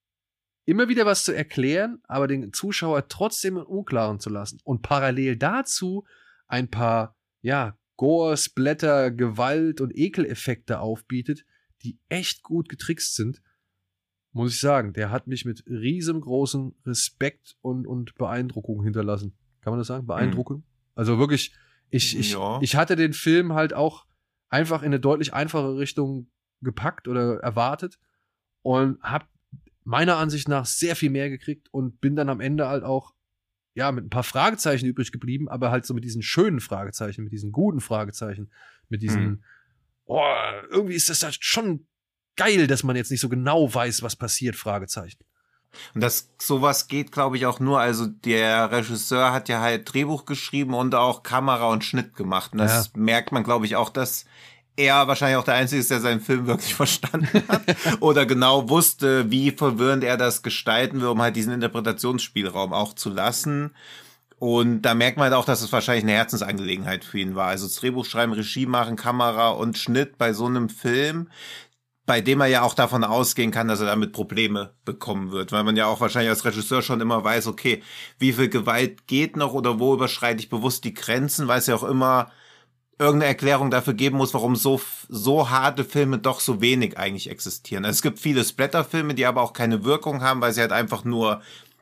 B: immer wieder was zu erklären, aber den Zuschauer trotzdem im Unklaren zu lassen. Und parallel dazu ein paar, ja, Gore, Splatter, Gewalt und Ekeleffekte aufbietet, die echt gut getrickst sind, muss ich sagen. Der hat mich mit riesengroßem Respekt und Beeindruckung hinterlassen. Kann man das sagen? Beeindruckung? Also wirklich, ich hatte den Film halt auch einfach in eine deutlich einfache Richtung gepackt oder erwartet und habe meiner Ansicht nach sehr viel mehr gekriegt und bin dann am Ende halt auch, ja, mit ein paar Fragezeichen übrig geblieben, aber halt so mit diesen schönen Fragezeichen, mit diesen guten Fragezeichen, mit diesen, irgendwie ist das halt schon geil, dass man jetzt nicht so genau weiß, was passiert, Fragezeichen.
D: Und sowas geht, glaube ich, auch nur, also der Regisseur hat ja halt Drehbuch geschrieben und auch Kamera und Schnitt gemacht. Und das merkt man, glaube ich, auch, dass er wahrscheinlich auch der Einzige ist, der seinen Film wirklich verstanden hat oder genau wusste, wie verwirrend er das gestalten will, um halt diesen Interpretationsspielraum auch zu lassen. Und da merkt man halt auch, dass es wahrscheinlich eine Herzensangelegenheit für ihn war. Also das Drehbuch schreiben, Regie machen, Kamera und Schnitt bei so einem Film, bei dem er ja auch davon ausgehen kann, dass er damit Probleme bekommen wird. Weil man ja auch wahrscheinlich als Regisseur schon immer weiß, okay, wie viel Gewalt geht noch oder wo überschreite ich bewusst die Grenzen, weil es ja auch immer irgendeine Erklärung dafür geben muss, warum so harte Filme doch so wenig eigentlich existieren. Also es gibt viele Splatterfilme, die aber auch keine Wirkung haben, weil sie halt einfach nur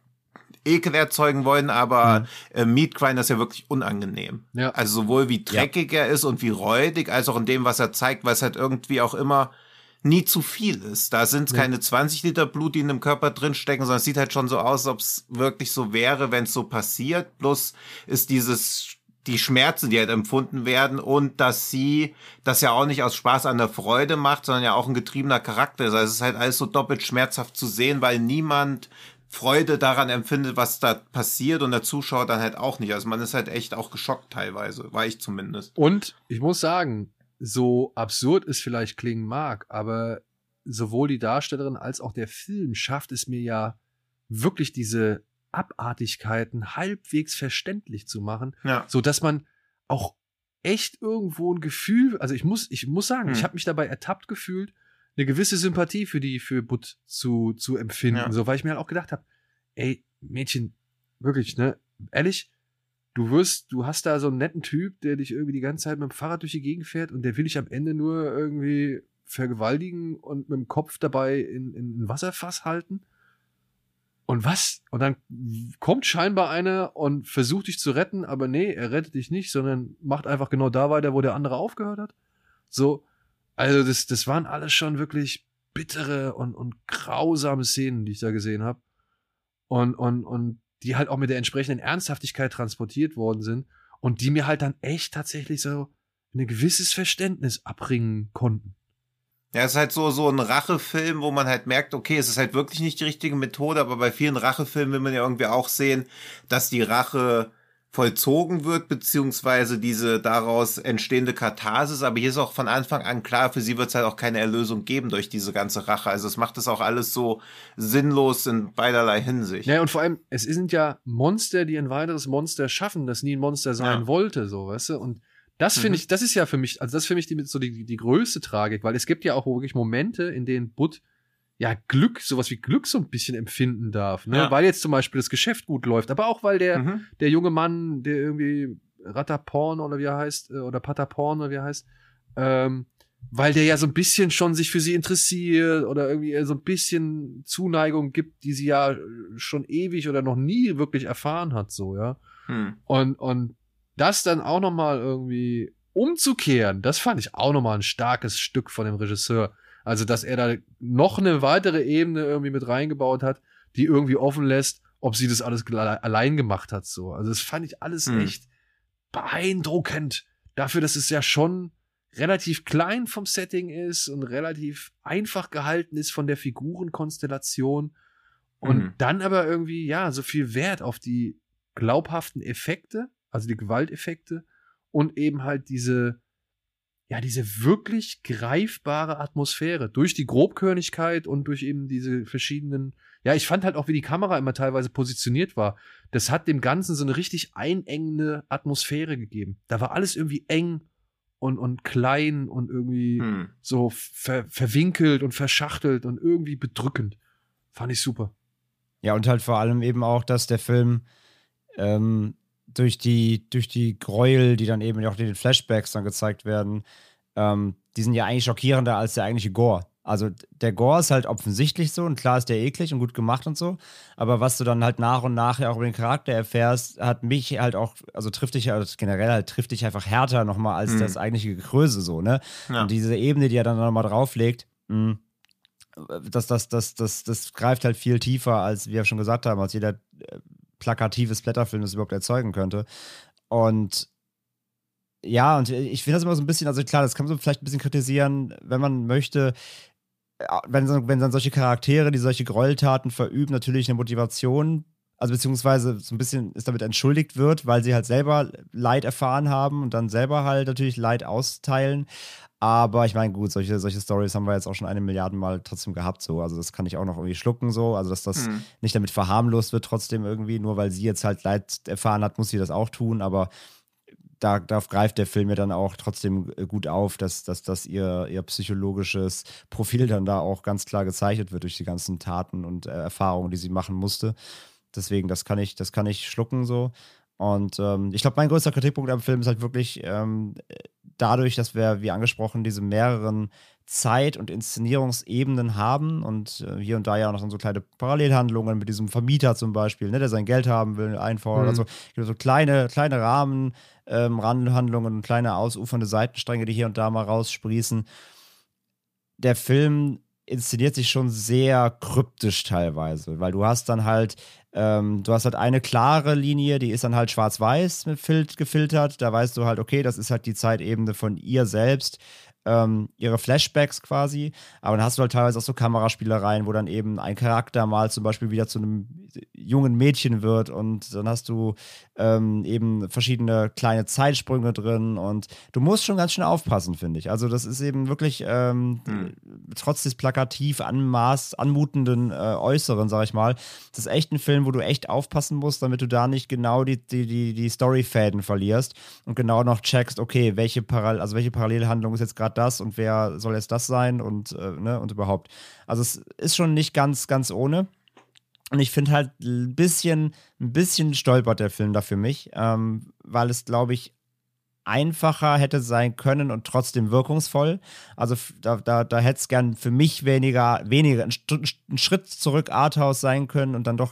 D: Ekel erzeugen wollen, aber Meat Grinder ist ja wirklich unangenehm. Ja. Also sowohl wie dreckig er ist und wie räudig, als auch in dem, was er zeigt, weil es halt irgendwie auch immer nie zu viel ist. Da sind es keine 20 Liter Blut, die in dem Körper drinstecken, sondern es sieht halt schon so aus, als ob es wirklich so wäre, wenn es so passiert. Bloß ist die Schmerzen, die halt empfunden werden und dass sie das ja auch nicht aus Spaß an der Freude macht, sondern ja auch ein getriebener Charakter ist. Also es ist halt alles so doppelt schmerzhaft zu sehen, weil niemand Freude daran empfindet, was da passiert und der Zuschauer dann halt auch nicht. Also man ist halt echt auch geschockt teilweise, war ich zumindest.
B: Und ich muss sagen, so absurd es vielleicht klingen mag, aber sowohl die Darstellerin als auch der Film schafft es mir ja wirklich diese Abartigkeiten halbwegs verständlich zu machen, so dass man auch echt irgendwo ein Gefühl, also ich muss sagen, ich habe mich dabei ertappt gefühlt, eine gewisse Sympathie für Butt zu empfinden, so, weil ich mir halt auch gedacht habe, ey, Mädchen, wirklich, ne, ehrlich, du hast da so einen netten Typ, der dich irgendwie die ganze Zeit mit dem Fahrrad durch die Gegend fährt und der will dich am Ende nur irgendwie vergewaltigen und mit dem Kopf dabei in ein Wasserfass halten. Und was? Und dann kommt scheinbar einer und versucht dich zu retten, aber nee, er rettet dich nicht, sondern macht einfach genau da weiter, wo der andere aufgehört hat. So, also das waren alles schon wirklich bittere und grausame Szenen, die ich da gesehen habe. Und die halt auch mit der entsprechenden Ernsthaftigkeit transportiert worden sind und die mir halt dann echt tatsächlich so ein gewisses Verständnis abringen konnten.
D: Ja, es ist halt so ein Rachefilm, wo man halt merkt, okay, es ist halt wirklich nicht die richtige Methode, aber bei vielen Rachefilmen will man ja irgendwie auch sehen, dass die Rache vollzogen wird, beziehungsweise diese daraus entstehende Katharsis, aber hier ist auch von Anfang an klar, für sie wird es halt auch keine Erlösung geben durch diese ganze Rache. Also es macht das auch alles so sinnlos in beiderlei Hinsicht.
B: Ja, und vor allem, es sind ja Monster, die ein weiteres Monster schaffen, das nie ein Monster sein wollte, so, weißt du? Und das finde ich, das ist ja für mich, also das ist für mich die größte Tragik, weil es gibt ja auch wirklich Momente, in denen Bud ja Glück, sowas wie Glück so ein bisschen empfinden darf, ne?
D: Ja.
B: Weil jetzt zum Beispiel das Geschäft gut läuft, aber auch weil der junge Mann, der irgendwie Rataporn oder wie er heißt, oder Pataporn oder wie er heißt, weil der ja so ein bisschen schon sich für sie interessiert oder irgendwie so ein bisschen Zuneigung gibt, die sie ja schon ewig oder noch nie wirklich erfahren hat, so, ja. Und das dann auch nochmal irgendwie umzukehren, das fand ich auch nochmal ein starkes Stück von dem Regisseur. Also, dass er da noch eine weitere Ebene irgendwie mit reingebaut hat, die irgendwie offen lässt, ob sie das alles allein gemacht hat, so. Also, das fand ich alles echt beeindruckend. Dafür, dass es ja schon relativ klein vom Setting ist und relativ einfach gehalten ist von der Figurenkonstellation und dann aber irgendwie, ja, so viel Wert auf die glaubhaften Effekte, also die Gewalteffekte und eben halt diese wirklich greifbare Atmosphäre durch die Grobkörnigkeit und durch eben diese verschiedenen, ja, ich fand halt auch, wie die Kamera immer teilweise positioniert war. Das hat dem Ganzen so eine richtig einengende Atmosphäre gegeben. Da war alles irgendwie eng und klein und irgendwie so verwinkelt und verschachtelt und irgendwie bedrückend. Fand ich super.
C: Ja, und halt vor allem eben auch, dass der Film durch die Gräuel, die dann eben auch in den Flashbacks dann gezeigt werden, die sind ja eigentlich schockierender als der eigentliche Gore. Also der Gore ist halt offensichtlich so und klar ist der eklig und gut gemacht und so, aber was du dann halt nach und nach ja auch über den Charakter erfährst, hat mich halt auch, also trifft dich einfach härter nochmal als das eigentliche Gekröse so, ne? Ja. Und diese Ebene, die er dann nochmal drauflegt, das greift halt viel tiefer, als wir schon gesagt haben, als jeder plakatives Blätterfilm das überhaupt erzeugen könnte. Und ja, und ich finde das immer so ein bisschen, also klar, das kann man so vielleicht ein bisschen kritisieren, wenn man möchte, wenn dann solche Charaktere, die solche Gräueltaten verüben, natürlich eine Motivation, also beziehungsweise so ein bisschen ist damit entschuldigt wird, weil sie halt selber Leid erfahren haben und dann selber halt natürlich Leid austeilen. Aber ich meine, gut, solche Storys haben wir jetzt auch schon 1 Milliarde Mal trotzdem gehabt, so. Also das kann ich auch noch irgendwie schlucken, so. Also dass das nicht damit verharmlost wird trotzdem irgendwie, nur weil sie jetzt halt Leid erfahren hat, muss sie das auch tun. Aber da greift der Film ja dann auch trotzdem gut auf, dass ihr psychologisches Profil dann da auch ganz klar gezeichnet wird durch die ganzen Taten und Erfahrungen, die sie machen musste. Deswegen, das kann ich schlucken, so. Und ich glaube, mein größter Kritikpunkt am Film ist halt wirklich dadurch, dass wir, wie angesprochen, diese mehreren Zeit- und Inszenierungsebenen haben und hier und da ja auch noch so kleine Parallelhandlungen mit diesem Vermieter zum Beispiel, ne, der sein Geld haben will, einfordert. Also so kleine Rahmenhandlungen und kleine ausufernde Seitenstränge, die hier und da mal raussprießen. Der Film inszeniert sich schon sehr kryptisch teilweise, weil du hast halt eine klare Linie, die ist dann halt schwarz-weiß mit gefiltert, da weißt du halt, okay, das ist halt die Zeitebene von ihr selbst, ihre Flashbacks quasi, aber dann hast du halt teilweise auch so Kameraspielereien, wo dann eben ein Charakter mal zum Beispiel wieder zu einem jungen Mädchen wird und dann hast du eben verschiedene kleine Zeitsprünge drin und du musst schon ganz schön aufpassen, finde ich. Also das ist eben wirklich trotz des plakativ anmutenden Äußeren, sag ich mal, das ist echt ein Film, wo du echt aufpassen musst, damit du da nicht genau die Storyfäden verlierst und genau noch checkst, okay, welche Parallelhandlung ist jetzt gerade das und wer soll jetzt das sein und überhaupt. Also es ist schon nicht ganz, ganz ohne. Und ich finde halt ein bisschen stolpert der Film da für mich, weil es, glaube ich, einfacher hätte sein können und trotzdem wirkungsvoll. Also da hätte es gern für mich weniger ein Schritt zurück Arthouse sein können und dann doch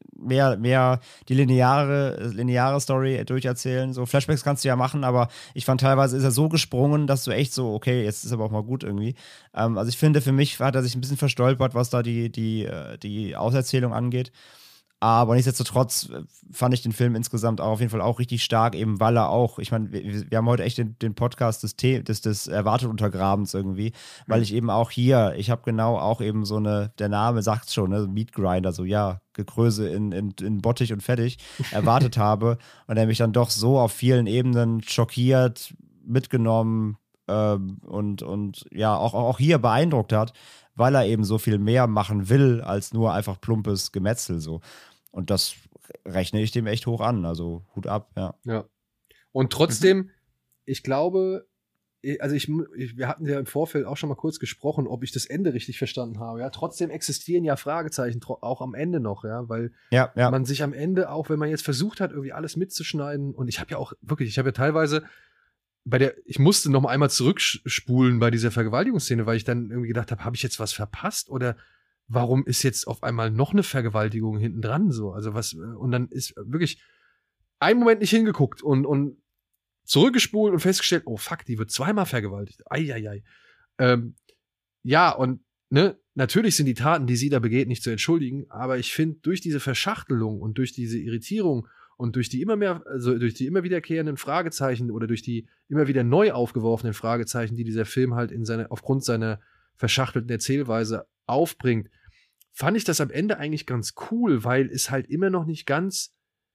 C: mehr die lineare Story durcherzählen. So Flashbacks kannst du ja machen, aber ich fand teilweise ist er so gesprungen, dass du echt so, okay, jetzt ist aber auch mal gut irgendwie. Also ich finde, für mich hat er sich ein bisschen verstolpert, was da die Auserzählung angeht. Aber nichtsdestotrotz fand ich den Film insgesamt auch auf jeden Fall auch richtig stark, eben weil er auch, ich meine, wir haben heute echt den Podcast des Erwartet-Untergrabens irgendwie, weil ich eben auch hier, ich habe genau auch eben so der Name sagt's schon, ne, Meat Grinder, so ja, Gekröse in Bottich und fertig, erwartet habe und der mich dann doch so auf vielen Ebenen schockiert, mitgenommen und ja, auch hier beeindruckt hat, weil er eben so viel mehr machen will, als nur einfach plumpes Gemetzel so. Und das rechne ich dem echt hoch an. Also Hut ab, ja.
B: Ja. Und trotzdem, ich glaube, also wir hatten ja im Vorfeld auch schon mal kurz gesprochen, ob ich das Ende richtig verstanden habe. Ja, trotzdem existieren ja Fragezeichen auch am Ende noch, ja, weil man sich am Ende auch, wenn man jetzt versucht hat, irgendwie alles mitzuschneiden, und ich habe ja teilweise ich musste noch mal einmal zurückspulen bei dieser Vergewaltigungsszene, weil ich dann irgendwie gedacht habe ich jetzt was verpasst oder warum ist jetzt auf einmal noch eine Vergewaltigung hinten dran so? Also und dann ist wirklich ein Moment nicht hingeguckt und zurückgespult und festgestellt, oh fuck, die wird zweimal vergewaltigt. Eieiei. Ja, und natürlich sind die Taten, die sie da begeht, nicht zu entschuldigen, aber ich finde, durch diese Verschachtelung und durch diese Irritierung und durch die immer wiederkehrenden Fragezeichen oder durch die immer wieder neu aufgeworfenen Fragezeichen, die dieser Film halt aufgrund seiner verschachtelten Erzählweise aufbringt, fand ich das am Ende eigentlich ganz cool, weil es halt immer noch nicht ganz,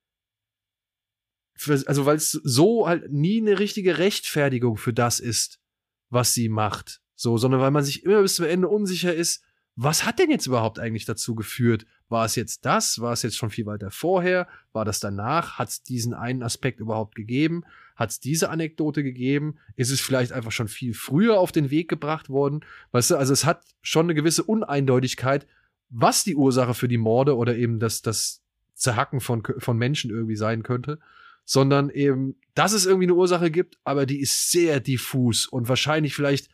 B: also weil es so halt nie eine richtige Rechtfertigung für das ist, was sie macht, so, sondern weil man sich immer bis zum Ende unsicher ist, was hat denn jetzt überhaupt eigentlich dazu geführt? War es jetzt das? War es jetzt schon viel weiter vorher? War das danach? Hat es diesen einen Aspekt überhaupt gegeben? Hat es diese Anekdote gegeben? Ist es vielleicht einfach schon viel früher auf den Weg gebracht worden? Weißt du, also es hat schon eine gewisse Uneindeutigkeit, was die Ursache für die Morde oder eben das Zerhacken von Menschen irgendwie sein könnte, sondern eben, dass es irgendwie eine Ursache gibt, aber die ist sehr diffus und wahrscheinlich vielleicht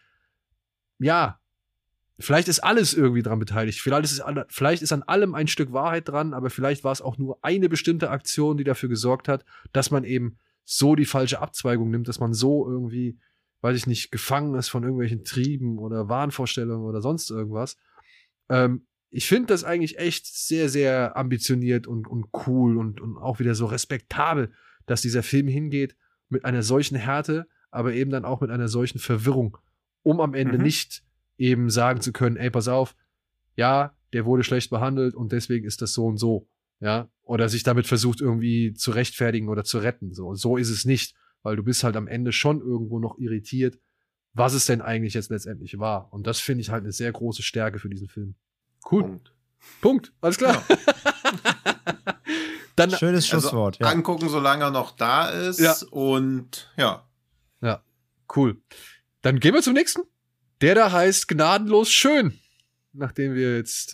B: ist alles irgendwie dran beteiligt. Vielleicht ist an allem ein Stück Wahrheit dran, aber vielleicht war es auch nur eine bestimmte Aktion, die dafür gesorgt hat, dass man eben so die falsche Abzweigung nimmt, dass man so irgendwie, weiß ich nicht, gefangen ist von irgendwelchen Trieben oder Wahnvorstellungen oder sonst irgendwas. Ich finde das eigentlich echt sehr, sehr ambitioniert und cool und auch wieder so respektabel, dass dieser Film hingeht mit einer solchen Härte, aber eben dann auch mit einer solchen Verwirrung, um am Ende nicht eben sagen zu können, ey, pass auf, ja, der wurde schlecht behandelt und deswegen ist das so und so, ja, oder sich damit versucht irgendwie zu rechtfertigen oder zu retten, so ist es nicht, weil du bist halt am Ende schon irgendwo noch irritiert, was es denn eigentlich jetzt letztendlich war, und das finde ich halt eine sehr große Stärke für diesen Film. Cool. Punkt. Alles klar.
D: Ja.
B: Dann,
C: schönes Schlusswort.
D: Also, angucken, solange er noch da ist und ja.
B: Ja, cool. Dann gehen wir zum nächsten. Der da heißt Gnadenlos schön. Nachdem wir jetzt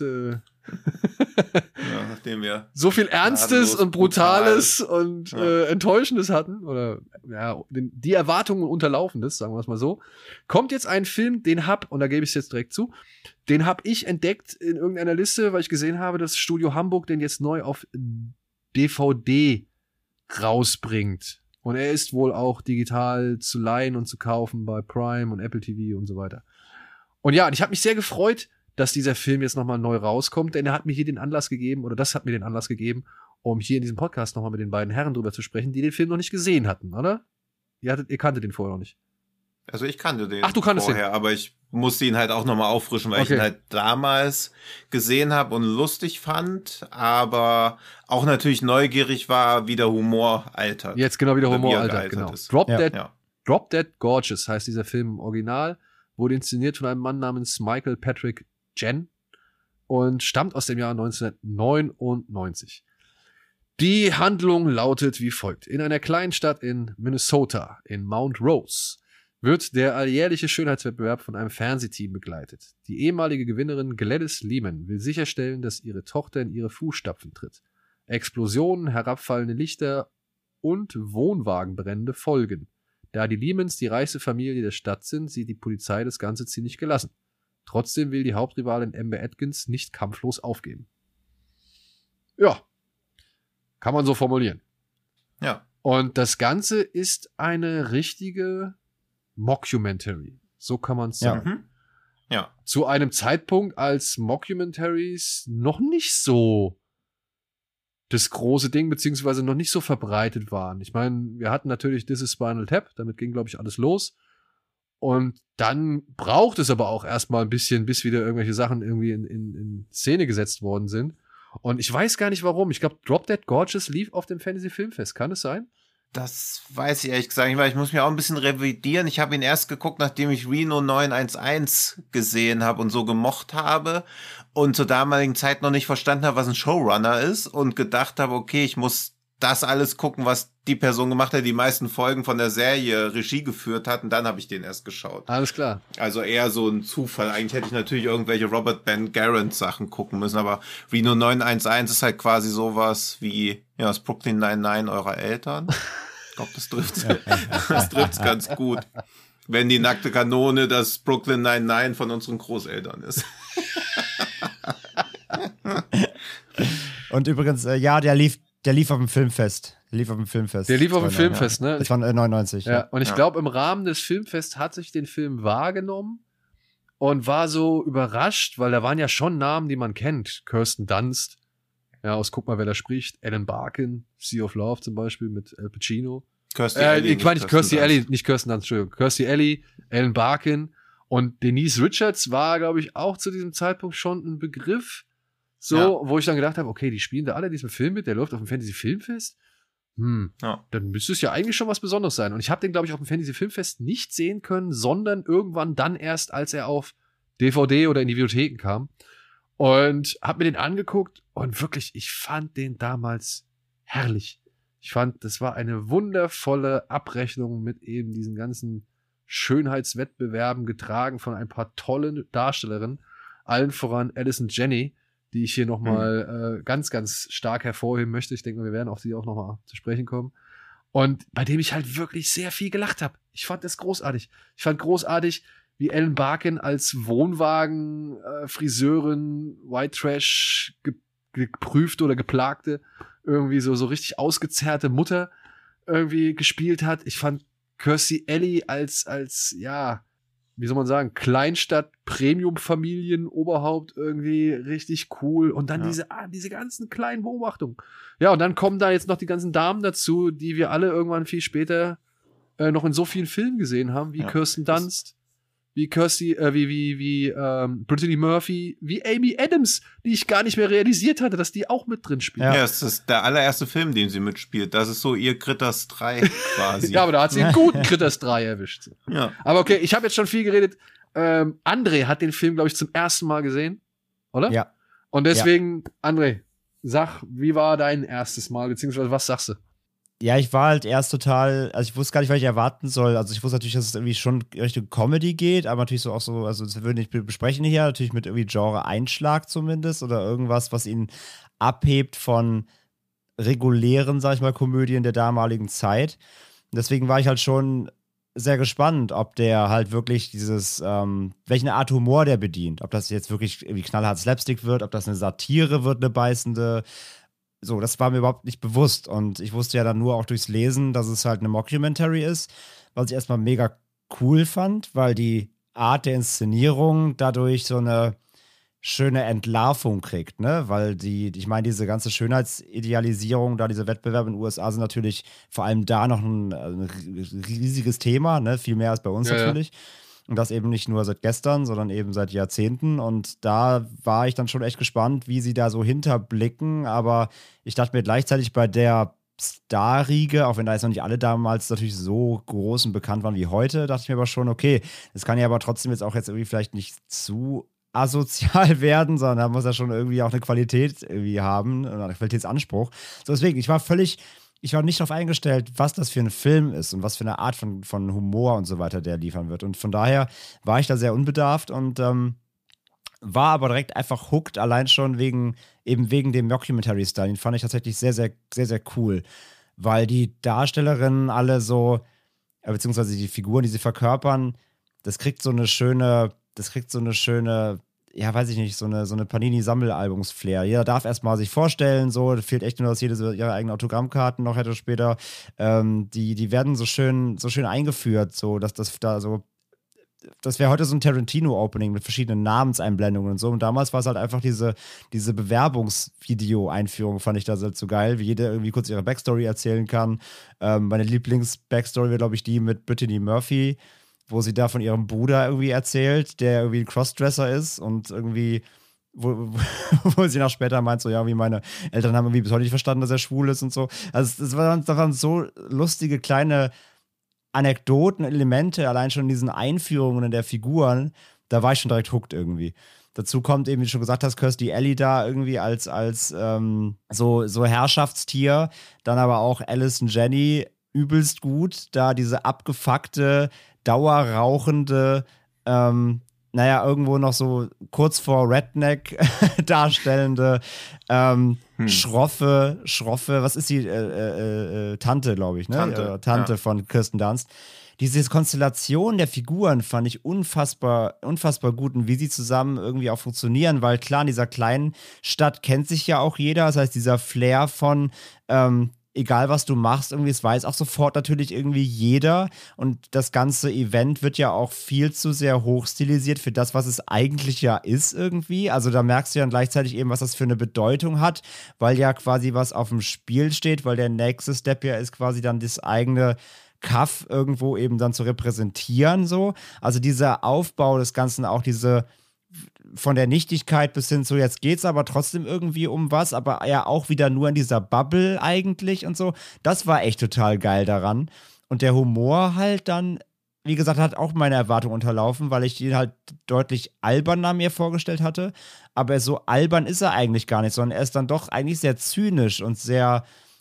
D: nachdem wir
B: so viel Ernstes und Brutales und Enttäuschendes hatten, oder die Erwartungen Unterlaufendes, sagen wir es mal so, kommt jetzt ein Film, und da gebe ich es jetzt direkt zu, den habe ich entdeckt in irgendeiner Liste, weil ich gesehen habe, dass Studio Hamburg den jetzt neu auf DVD rausbringt. Und er ist wohl auch digital zu leihen und zu kaufen bei Prime und Apple TV und so weiter. Und ja, und ich habe mich sehr gefreut, dass dieser Film jetzt nochmal neu rauskommt, denn er hat mir hier den Anlass gegeben, oder das hat mir den Anlass gegeben, um hier in diesem Podcast nochmal mit den beiden Herren drüber zu sprechen, die den Film noch nicht gesehen hatten, oder? Ihr kanntet den vorher noch nicht.
D: Also ich kannte den
B: du kanntest
D: vorher, aber ich musste ihn halt auch nochmal auffrischen, weil ich ihn halt damals gesehen habe und lustig fand, aber auch natürlich neugierig war, wie der Humor altert.
B: Jetzt genau, wie der Humor altert, genau.
D: Ist.
B: Drop Dead Gorgeous heißt dieser Film im Original, wurde inszeniert von einem Mann namens Michael Patrick Jenn und stammt aus dem Jahr 1999. Die Handlung lautet wie folgt. In einer kleinen Stadt in Minnesota, in Mount Rose, wird der alljährliche Schönheitswettbewerb von einem Fernsehteam begleitet. Die ehemalige Gewinnerin Gladys Lehman will sicherstellen, dass ihre Tochter in ihre Fußstapfen tritt. Explosionen, herabfallende Lichter und Wohnwagenbrände folgen. Da die Lehmans die reichste Familie der Stadt sind, sieht die Polizei das Ganze ziemlich gelassen. Trotzdem will die Hauptrivalin Amber Atkins nicht kampflos aufgeben. Ja, kann man so formulieren.
D: Ja.
B: Und das Ganze ist eine richtige Mockumentary. So kann man es sagen.
D: Ja.
B: Zu einem Zeitpunkt, als Mockumentaries noch nicht so das große Ding, beziehungsweise noch nicht so verbreitet waren. Ich meine, wir hatten natürlich This is Spinal Tap, damit ging, glaube ich, alles los. Und dann braucht es aber auch erstmal ein bisschen, bis wieder irgendwelche Sachen irgendwie in Szene gesetzt worden sind. Und ich weiß gar nicht warum. Ich glaube, Drop Dead Gorgeous lief auf dem Fantasy Filmfest. Kann es sein?
D: Das weiß ich ehrlich gesagt nicht, weil ich muss mir auch ein bisschen revidieren. Ich habe ihn erst geguckt, nachdem ich Reno 911 gesehen habe und so gemocht habe und zur damaligen Zeit noch nicht verstanden habe, was ein Showrunner ist und gedacht habe, okay, ich muss das alles gucken, was die Person gemacht hat, die meisten Folgen von der Serie Regie geführt hat, und dann habe ich den erst geschaut.
B: Alles klar.
D: Also eher so ein Zufall. Eigentlich hätte ich natürlich irgendwelche Robert Ben Garant Sachen gucken müssen, aber Reno 911 ist halt quasi sowas wie, ja, das Brooklyn Nine-Nine eurer Eltern. Ich glaube, das trifft's ganz gut. Wenn die nackte Kanone das Brooklyn Nine-Nine von unseren Großeltern ist.
C: Und übrigens, ja, der lief auf dem Filmfest.
B: Der lief auf dem Filmfest, ne?
C: Das war 99.
B: Ja. Und ich glaube, im Rahmen des Filmfests hat sich den Film wahrgenommen und war so überrascht, weil da waren ja schon Namen, die man kennt. Kirsten Dunst, ja, aus Guck mal, wer da spricht. Alan Barkin, Sea of Love zum Beispiel mit Al Pacino.
D: Kirstie Alley.
B: Ich meine nicht Kirstie Alley, nicht Kirsten Dunst, Entschuldigung. Kirstie Alley, Alan Barkin und Denise Richards war, glaube ich, auch zu diesem Zeitpunkt schon ein Begriff. So, wo ich dann gedacht habe, okay, die spielen da alle diesen Film mit, der läuft auf dem Fantasy Filmfest. Dann müsste es ja eigentlich schon was Besonderes sein. Und ich habe den, glaube ich, auf dem Fantasy Filmfest nicht sehen können, sondern irgendwann dann erst, als er auf DVD oder in die Videotheken kam. Und habe mir den angeguckt und wirklich, ich fand den damals herrlich. Ich fand, das war eine wundervolle Abrechnung mit eben diesen ganzen Schönheitswettbewerben, getragen von ein paar tollen Darstellerinnen, allen voran Allison Janney, die ich hier nochmal ganz, ganz stark hervorheben möchte. Ich denke, wir werden auf sie auch nochmal zu sprechen kommen. Und bei dem ich halt wirklich sehr viel gelacht habe. Ich fand das großartig. Ich fand großartig, wie Ellen Barkin als Wohnwagen-Friseurin, White Trash geprüfte oder geplagte, irgendwie so richtig ausgezerrte Mutter irgendwie gespielt hat. Ich fand Kirstie Alley als ja, wie soll man sagen, Kleinstadt-Premium-Familien-Oberhaupt irgendwie richtig cool. Und dann diese ganzen kleinen Beobachtungen. Ja, und dann kommen da jetzt noch die ganzen Damen dazu, die wir alle irgendwann viel später noch in so vielen Filmen gesehen haben, wie Kirsten Dunst, wie Brittany Murphy, wie Amy Adams, die ich gar nicht mehr realisiert hatte, dass die auch mit drin spielt.
D: Ja, es ist der allererste Film, den sie mitspielt. Das ist so ihr Critters 3 quasi.
B: Ja, aber da hat sie einen guten Critters 3 erwischt. Ja. Aber okay, ich habe jetzt schon viel geredet. André hat den Film, glaube ich, zum ersten Mal gesehen, oder?
C: Ja.
B: Und deswegen, André, sag, wie war dein erstes Mal, beziehungsweise was sagst du?
C: Ja, ich war halt erst total, also ich wusste gar nicht, was ich erwarten soll. Also ich wusste natürlich, dass es irgendwie schon Richtung Comedy geht, aber natürlich so auch so, also das würden wir nicht besprechen hier, natürlich mit irgendwie Genre-Einschlag zumindest oder irgendwas, was ihn abhebt von regulären, sag ich mal, Komödien der damaligen Zeit. Und deswegen war ich halt schon sehr gespannt, ob der halt wirklich dieses, welche Art Humor der bedient. Ob das jetzt wirklich irgendwie knallhart Slapstick wird, ob das eine Satire wird, eine beißende. So, das war mir überhaupt nicht bewusst. Und ich wusste ja dann nur auch durchs Lesen, dass es halt eine Mockumentary ist, was ich erstmal mega cool fand, weil die Art der Inszenierung dadurch so eine schöne Entlarvung kriegt, ne? Weil ich meine, diese ganze Schönheitsidealisierung, da diese Wettbewerbe in den USA sind natürlich vor allem da noch ein riesiges Thema, ne? Viel mehr als bei uns natürlich. Ja. Und das eben nicht nur seit gestern, sondern eben seit Jahrzehnten. Und da war ich dann schon echt gespannt, wie sie da so hinterblicken. Aber ich dachte mir gleichzeitig bei der Starriege, auch wenn da jetzt noch nicht alle damals natürlich so groß und bekannt waren wie heute, dachte ich mir aber schon, okay, das kann ja aber trotzdem jetzt auch jetzt irgendwie vielleicht nicht zu asozial werden, sondern da muss er schon irgendwie auch eine Qualität irgendwie haben, einen Qualitätsanspruch. So, deswegen, ich war nicht darauf eingestellt, was das für ein Film ist und was für eine Art von Humor und so weiter der liefern wird. Und von daher war ich da sehr unbedarft und war aber direkt einfach hooked, allein schon wegen dem Mockumentary-Style. Den fand ich tatsächlich sehr, sehr, sehr, sehr cool, weil die Darstellerinnen alle so, beziehungsweise die Figuren, die sie verkörpern, das kriegt so eine schöne, ja, weiß ich nicht, so eine Panini-Sammelalbums-Flair. Jeder darf erstmal sich vorstellen, so, da fehlt echt nur, dass jede so ihre eigenen Autogrammkarten noch hätte später. Die werden so schön eingeführt, so, dass das da so das wäre heute so ein Tarantino-Opening mit verschiedenen Namenseinblendungen und so. Und damals war es halt einfach diese Bewerbungsvideo-Einführung, fand ich da so geil, wie jeder irgendwie kurz ihre Backstory erzählen kann. Meine Lieblings-Backstory wäre, glaube ich, die mit Brittany Murphy, wo sie da von ihrem Bruder irgendwie erzählt, der irgendwie ein Crossdresser ist und irgendwie wo sie nach später meint, so, ja, wie meine Eltern haben irgendwie bis heute nicht verstanden, dass er schwul ist und so. Also das waren so lustige kleine Anekdoten, Elemente, allein schon in diesen Einführungen der Figuren, da war ich schon direkt hooked irgendwie. Dazu kommt eben, wie du schon gesagt hast, Kirstie Alley da irgendwie als so Herrschaftstier, dann aber auch Allison Janney übelst gut, da diese abgefuckte, dauerrauchende, irgendwo noch so kurz vor Redneck darstellende, schroffe, was ist die? Tante, glaube ich, ne? Tante ja. Von Kirsten Dunst. Diese Konstellation der Figuren fand ich unfassbar gut und wie sie zusammen irgendwie auch funktionieren, weil klar, in dieser kleinen Stadt kennt sich ja auch jeder, das heißt, dieser Flair von egal was du machst, irgendwie, es weiß auch sofort natürlich irgendwie jeder und das ganze Event wird ja auch viel zu sehr hochstilisiert für das, was es eigentlich ja ist irgendwie. Also da merkst du ja gleichzeitig eben, was das für eine Bedeutung hat, weil ja quasi was auf dem Spiel steht, weil der nächste Step ja ist quasi dann das eigene Kaff irgendwo eben dann zu repräsentieren so. Also dieser Aufbau des Ganzen, auch diese von der Nichtigkeit bis hin zu jetzt geht's aber trotzdem irgendwie um was, aber ja auch wieder nur in dieser Bubble eigentlich und so. Das war echt total geil daran. Und der Humor halt dann, wie gesagt, hat auch meine Erwartung unterlaufen, weil ich ihn halt deutlich alberner mir vorgestellt hatte. Aber so albern ist er eigentlich gar nicht, sondern er ist dann doch eigentlich sehr zynisch und sehr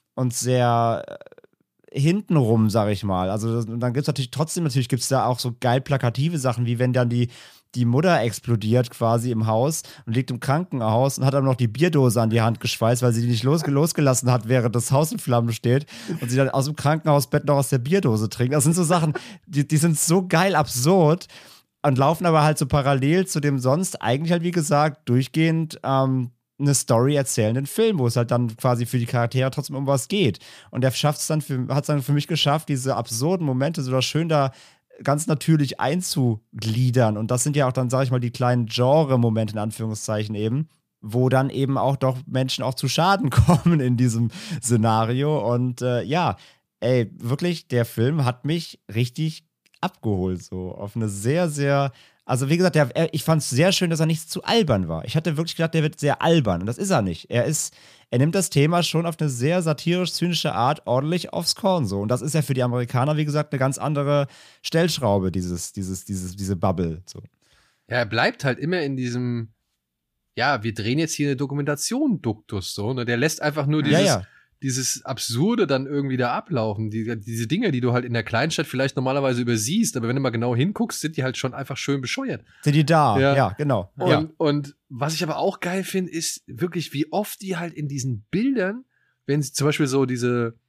C: hintenrum, sag ich mal. Also dann gibt es natürlich gibt's da auch so geil plakative Sachen, wie wenn dann die Mutter explodiert quasi im Haus und liegt im Krankenhaus und hat dann noch die Bierdose an die Hand geschweißt, weil sie die nicht losgelassen hat, während das Haus in Flammen steht und sie dann aus dem Krankenhausbett noch aus der Bierdose trinkt. Das sind so Sachen, die sind so geil absurd und laufen aber halt so parallel zu dem sonst eigentlich halt, wie gesagt, durchgehend eine Story erzählenden Film, wo es halt dann quasi für die Charaktere trotzdem um was geht. Und er hat es dann für mich geschafft, diese absurden Momente so schön da ganz natürlich einzugliedern. Und das sind ja auch dann, sag ich mal, die kleinen Genre-Momente in Anführungszeichen eben, wo dann eben auch doch Menschen auch zu Schaden kommen in diesem Szenario. Und wirklich, der Film hat mich richtig abgeholt, so auf eine sehr, sehr. Also wie gesagt, ich fand es sehr schön, dass er nicht zu albern war. Ich hatte wirklich gedacht, der wird sehr albern. Und das ist er nicht. Er nimmt das Thema schon auf eine sehr satirisch-zynische Art ordentlich aufs Korn so. Und das ist ja für die Amerikaner, wie gesagt, eine ganz andere Stellschraube, diese Bubble. So.
B: Ja, er bleibt halt immer in diesem, ja, wir drehen jetzt hier eine Dokumentation-Duktus so. Ne? Der lässt einfach nur dieses Absurde dann irgendwie da ablaufen. Diese Dinge, die du halt in der Kleinstadt vielleicht normalerweise übersiehst, aber wenn du mal genau hinguckst, sind die halt schon einfach schön bescheuert.
C: Sind die da? Ja, genau.
B: Und was ich aber auch geil finde, ist wirklich, wie oft die halt in diesen Bildern, wenn sie zum Beispiel so die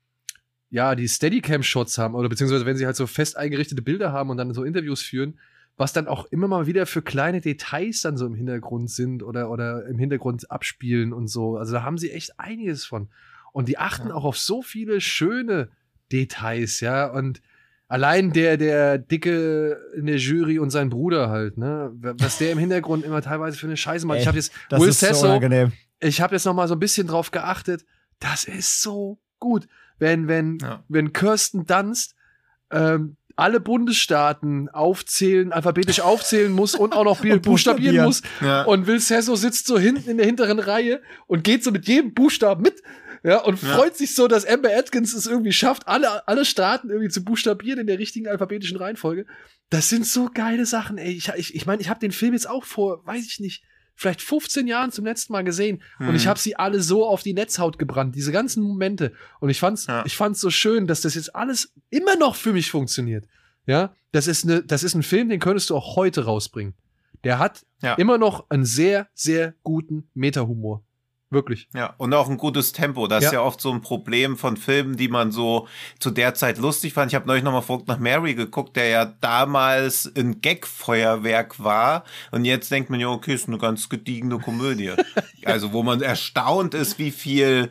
B: Steadicam-Shots haben oder beziehungsweise wenn sie halt so fest eingerichtete Bilder haben und dann so Interviews führen, was dann auch immer mal wieder für kleine Details dann so im Hintergrund sind oder im Hintergrund abspielen und so. Also da haben sie echt einiges von. Und die achten auch auf so viele schöne Details, ja. Und allein der Dicke in der Jury und sein Bruder halt, ne? Was der im Hintergrund immer teilweise für eine Scheiße macht. Ich habe jetzt Will Sasso, ich habe jetzt noch mal so ein bisschen drauf geachtet. Das ist so gut. Wenn Kirsten Dunst alle Bundesstaaten alphabetisch aufzählen muss und auch noch buchstabieren muss. Ja. Und Will Sasso sitzt so hinten in der hinteren Reihe und geht so mit jedem Buchstaben mit. Ja, und freut sich so, dass Amber Atkins es irgendwie schafft, alle Staaten irgendwie zu buchstabieren in der richtigen alphabetischen Reihenfolge. Das sind so geile Sachen, ey. Ich meine, ich habe den Film jetzt auch vor, weiß ich nicht, vielleicht 15 Jahren zum letzten Mal gesehen. Und ich habe sie alle so auf die Netzhaut gebrannt, diese ganzen Momente. Und ich fand's so schön, dass das jetzt alles immer noch für mich funktioniert. Ja, das ist ein Film, den könntest du auch heute rausbringen. Der hat immer noch einen sehr, sehr guten Meta-Humor. Wirklich.
D: Ja, und auch ein gutes Tempo. Das ist ja oft so ein Problem von Filmen, die man so zu der Zeit lustig fand. Ich habe neulich nochmal Verrückt nach Mary geguckt, der ja damals ein Gag-Feuerwerk war. Und jetzt denkt man ja, okay, ist eine ganz gediegene Komödie. Also wo man erstaunt ist, wie viel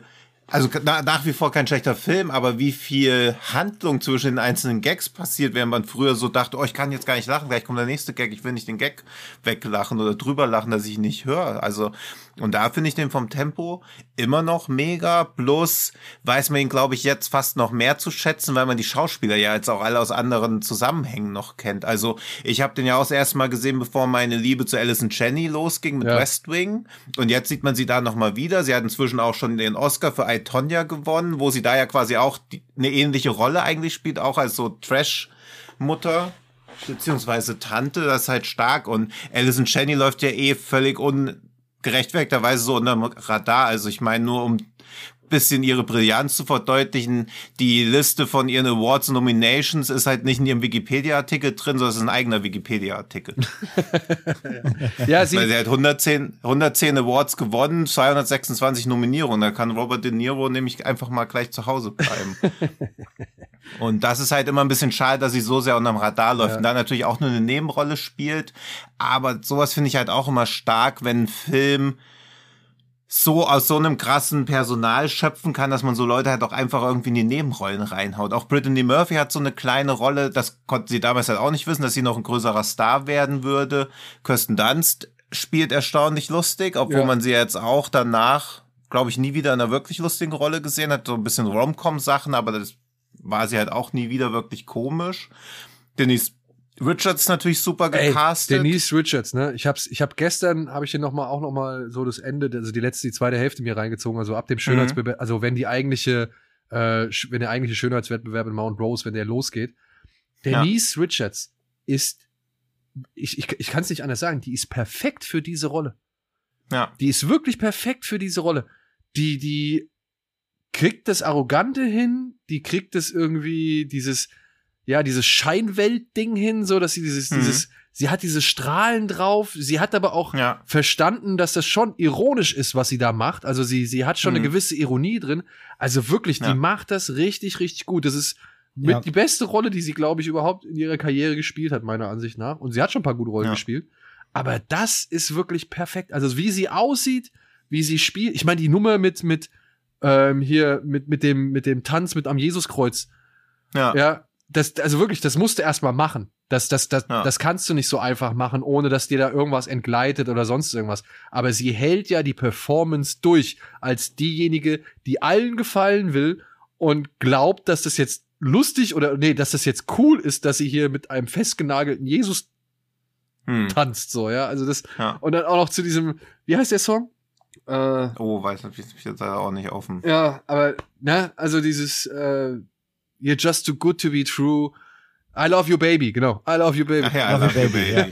D: Also nach wie vor kein schlechter Film, aber wie viel Handlung zwischen den einzelnen Gags passiert, während man früher so dachte, oh, ich kann jetzt gar nicht lachen, gleich kommt der nächste Gag, ich will nicht den Gag weglachen oder drüber lachen, dass ich ihn nicht höre. Also, und da finde ich den vom Tempo immer noch mega, bloß weiß man ihn, glaube ich, jetzt fast noch mehr zu schätzen, weil man die Schauspieler ja jetzt auch alle aus anderen Zusammenhängen noch kennt. Also, ich habe den ja auch das erste Mal gesehen, bevor meine Liebe zu Alison Janney losging mit West Wing, und jetzt sieht man sie da nochmal wieder. Sie hat inzwischen auch schon den Oscar für I, Tonya gewonnen, wo sie da ja quasi auch eine ähnliche Rolle eigentlich spielt, auch als so Trash-Mutter beziehungsweise Tante, das ist halt stark. Und Alison Janney läuft ja völlig ungerechtfertigterweise so unterm Radar. Also ich meine, nur um bisschen ihre Brillanz zu verdeutlichen, die Liste von ihren Awards und Nominations ist halt nicht in ihrem Wikipedia-Artikel drin, sondern es ist ein eigener Wikipedia-Artikel. Weil sie hat 110 Awards gewonnen, 226 Nominierungen. Da kann Robert De Niro nämlich einfach mal gleich zu Hause bleiben. Und das ist halt immer ein bisschen schade, dass sie so sehr unterm Radar läuft und da natürlich auch nur eine Nebenrolle spielt. Aber sowas finde ich halt auch immer stark, wenn ein Film so aus so einem krassen Personal schöpfen kann, dass man so Leute halt auch einfach irgendwie in die Nebenrollen reinhaut. Auch Brittany Murphy hat so eine kleine Rolle, das konnte sie damals halt auch nicht wissen, dass sie noch ein größerer Star werden würde. Kirsten Dunst spielt erstaunlich lustig, obwohl man sie jetzt auch danach, glaube ich, nie wieder in einer wirklich lustigen Rolle gesehen hat. So ein bisschen Rom-Com-Sachen, aber das war sie halt auch nie wieder wirklich komisch. Denise Richards ist natürlich super gecastet.
B: Denise Richards, ne? Ich hab gestern, habe ich den noch mal so das Ende, also die zweite Hälfte mir reingezogen, also ab dem Schönheitswettbewerb, also wenn der eigentliche Schönheitswettbewerb in Mount Rose, wenn der losgeht. Denise Richards ist, ich kann es nicht anders sagen, die ist perfekt für diese Rolle. Ja. Die ist wirklich perfekt für diese Rolle. Die kriegt das Arrogante hin, die kriegt das irgendwie, dieses Scheinwelt-Ding hin, so dass sie sie hat diese Strahlen drauf, sie hat aber auch verstanden, dass das schon ironisch ist, was sie da macht. Also sie hat schon eine gewisse Ironie drin. Also wirklich, die macht das richtig, richtig gut. Das ist mit die beste Rolle, die sie, glaube ich, überhaupt in ihrer Karriere gespielt hat, meiner Ansicht nach. Und sie hat schon ein paar gute Rollen gespielt. Aber das ist wirklich perfekt. Also wie sie aussieht, wie sie spielt. Ich meine, die Nummer mit dem Tanz mit am Jesuskreuz. Das musst du erstmal machen. Das kannst du nicht so einfach machen, ohne dass dir da irgendwas entgleitet oder sonst irgendwas. Aber sie hält ja die Performance durch als diejenige, die allen gefallen will und glaubt, dass das jetzt lustig dass das jetzt cool ist, dass sie hier mit einem festgenagelten Jesus tanzt, so, ja. Also das, und dann auch noch zu diesem, wie heißt der Song?
D: Weiß ich jetzt auch nicht offen.
B: Ja, aber, also dieses, You're just too good to be true. I love you, baby. Genau. I love you, baby.
D: Ach ja, I love you, baby.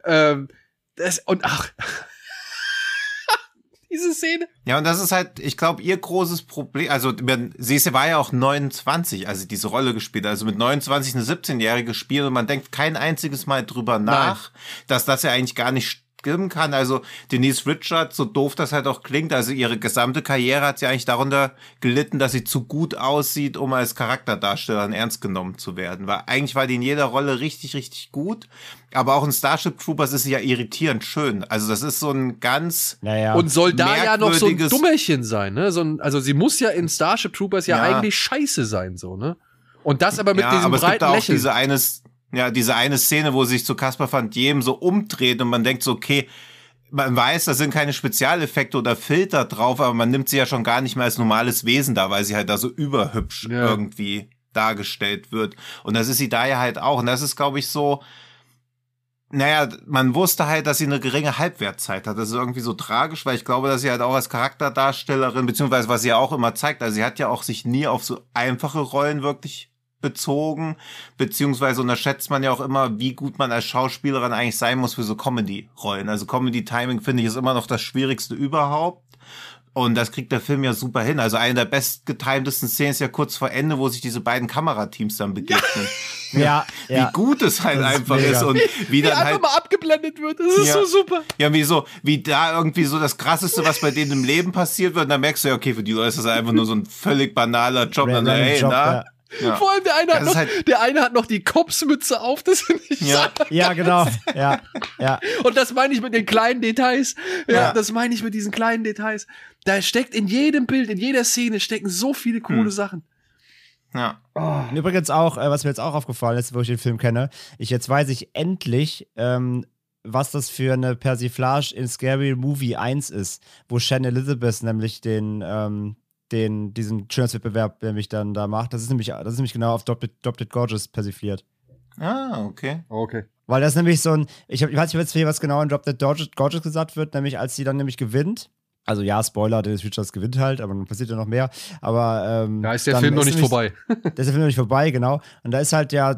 B: Diese Szene.
D: Ja, und das ist halt, ich glaube, ihr großes Problem. Also, sie war ja auch 29, als sie diese Rolle gespielt hat. Also mit 29 eine 17-Jährige gespielt und man denkt kein einziges Mal drüber nach, dass das ja eigentlich gar nicht stimmen kann. Also Denise Richards, so doof das halt auch klingt, also ihre gesamte Karriere hat sie eigentlich darunter gelitten, dass sie zu gut aussieht, um als Charakterdarstellerin ernst genommen zu werden. Weil eigentlich war die in jeder Rolle richtig, richtig gut. Aber auch in Starship Troopers ist sie ja irritierend schön. Also das ist so ein ganz
B: und soll da ja noch so ein Dummerchen sein, ne? Also sie muss ja in Starship Troopers ja eigentlich scheiße sein, so, ne? Und das aber mit diesem
D: aber
B: breiten
D: es gibt
B: Lächeln.
D: Diese eine Szene, wo sich zu Caspar Van Diem so umdreht und man denkt so, okay, man weiß, da sind keine Spezialeffekte oder Filter drauf, aber man nimmt sie ja schon gar nicht mehr als normales Wesen da, weil sie halt da so überhübsch irgendwie dargestellt wird. Und das ist sie da ja halt auch. Und das ist, glaube ich, so, man wusste halt, dass sie eine geringe Halbwertzeit hat. Das ist irgendwie so tragisch, weil ich glaube, dass sie halt auch als Charakterdarstellerin, beziehungsweise was sie ja auch immer zeigt, also sie hat ja auch sich nie auf so einfache Rollen wirklich bezogen, beziehungsweise unterschätzt man ja auch immer, wie gut man als Schauspielerin eigentlich sein muss für so Comedy-Rollen. Also Comedy-Timing, finde ich, ist immer noch das Schwierigste überhaupt. Und das kriegt der Film ja super hin. Also eine der bestgetimtesten Szenen ist ja kurz vor Ende, wo sich diese beiden Kamerateams dann begegnen. Wie gut es halt einfach ist und wie dann
B: einfach
D: halt
B: mal abgeblendet wird. Das ist so super.
D: Ja, wie da irgendwie so das Krasseste, was bei denen im Leben passiert wird. Und dann merkst du ja, okay, für die Leute ist das einfach nur so ein völlig banaler Job. Dann, Ja.
B: Vor allem der eine hat noch die Kopfmütze auf, das finde ich
C: Ja, genau. Ja.
B: Und das meine ich mit den kleinen Details.
D: Ja.
B: Das meine ich mit diesen kleinen Details. Da steckt in jedem Bild, in jeder Szene stecken so viele coole Sachen.
D: Ja.
C: Und übrigens auch, was mir jetzt auch aufgefallen ist, wo ich den Film kenne, jetzt weiß ich endlich, was das für eine Persiflage in Scary Movie 1 ist, wo Shannon Elizabeth nämlich diesen Schönheitswettbewerb nämlich dann da macht. Das ist nämlich genau auf Adopted Gorgeous persifliert.
D: Ah, okay.
B: Okay.
C: Weil das nämlich so ein, ich weiß nicht, was genau in Adopted Gorgeous gesagt wird, nämlich als sie dann nämlich gewinnt. Also ja, Spoiler, Dennis Richards gewinnt halt, aber dann passiert ja noch mehr. Aber
B: da ist der Film noch nicht vorbei.
C: Da ist der Film noch nicht vorbei, genau. Und da ist halt der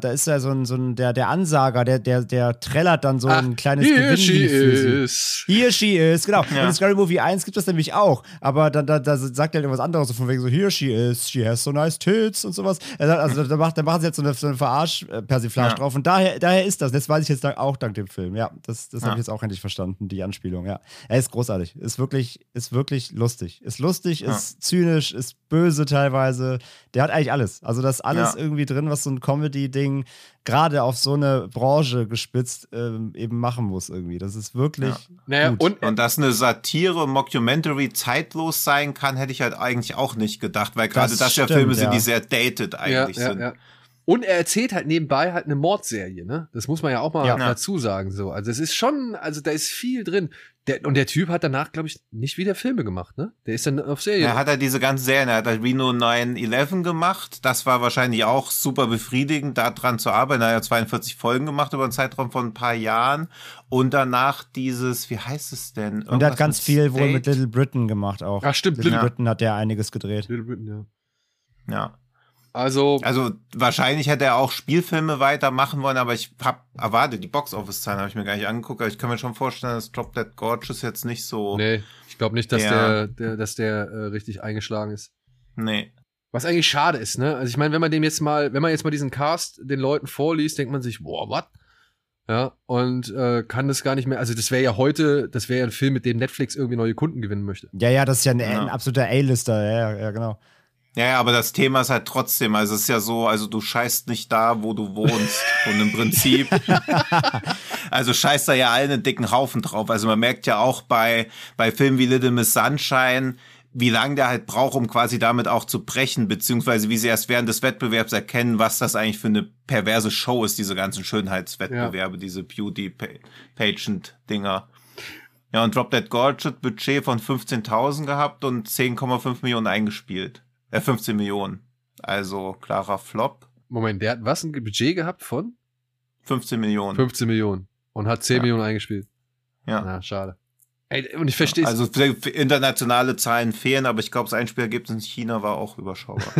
C: Ansager, der trällert dann so ein kleines Gewinnlied für sie. Here she is, genau.
D: Ja.
C: Und in Scary Movie 1 gibt es das nämlich auch. Aber da sagt er halt irgendwas anderes, so von wegen so, here she is, she has so nice tits und sowas. Also da machen sie jetzt so eine Verarsch-Persiflage drauf. Und daher ist das. Das weiß ich jetzt auch dank dem Film. Ja, das habe ich jetzt auch endlich verstanden, die Anspielung, ja. Er ist großartig. Ist wirklich lustig. Ist lustig, ist zynisch, ist böse teilweise. Der hat eigentlich alles. Also das ist alles irgendwie drin, was so ein Comedy-Ding gerade auf so eine Branche gespitzt eben machen muss irgendwie. Das ist wirklich gut.
D: Und dass eine Satire, Mockumentary zeitlos sein kann, hätte ich halt eigentlich auch nicht gedacht, weil gerade das ja Filme sind, die sehr dated eigentlich sind. Ja.
B: Und er erzählt halt nebenbei halt eine Mordserie, ne? Das muss man ja auch mal dazu sagen, so. Also es ist schon, also da ist viel drin. Der Typ hat danach, glaube ich, nicht wieder Filme gemacht, ne? Der ist dann auf Serien.
D: Er hat halt diese ganzen Serien, er hat halt Reno 9/11 gemacht. Das war wahrscheinlich auch super befriedigend, da dran zu arbeiten. Er hat 42 Folgen gemacht über einen Zeitraum von ein paar Jahren. Und danach dieses, wie heißt es denn?
C: Und er hat ganz viel wohl mit Little Britain gemacht auch.
B: Ach stimmt,
C: Little Britain hat der einiges gedreht.
B: Little Britain, ja.
D: Ja.
B: Also
D: wahrscheinlich hätte er auch Spielfilme weitermachen wollen, aber ich habe erwartet, die Box-Office-Zahlen habe ich mir gar nicht angeguckt, aber ich kann mir schon vorstellen, dass Drop Dead Gorgeous jetzt nicht so...
B: Nee, ich glaube nicht, dass der richtig eingeschlagen ist.
D: Nee.
B: Was eigentlich schade ist, ne? Also ich meine, wenn man jetzt mal diesen Cast den Leuten vorliest, denkt man sich, boah, was? Ja, und kann das gar nicht mehr, also das wäre ja ein Film, mit dem Netflix irgendwie neue Kunden gewinnen möchte.
C: Ja, das ist ja ein absoluter A-Lister, ja, genau.
D: Ja, aber das Thema ist halt trotzdem, also es ist ja so, also du scheißt nicht da, wo du wohnst. Und im Prinzip, also scheißt da ja allen einen dicken Haufen drauf. Also man merkt ja auch bei Filmen wie Little Miss Sunshine, wie lange der halt braucht, um quasi damit auch zu brechen, beziehungsweise wie sie erst während des Wettbewerbs erkennen, was das eigentlich für eine perverse Show ist, diese ganzen Schönheitswettbewerbe, diese Beauty-Pageant-Dinger. Ja, und Drop Dead Gorgeous Budget von 15.000 gehabt und 10,5 Millionen eingespielt. 15 Millionen. Also klarer Flop.
B: Moment, der hat was, ein Budget gehabt von?
D: 15 Millionen.
B: 15 Millionen. Und hat 10 Millionen eingespielt.
D: Ja.
B: Na, schade. Ey, und ich verstehe
D: Also internationale Zahlen fehlen, aber ich glaube, das Einspielergebnis in China war auch überschaubar.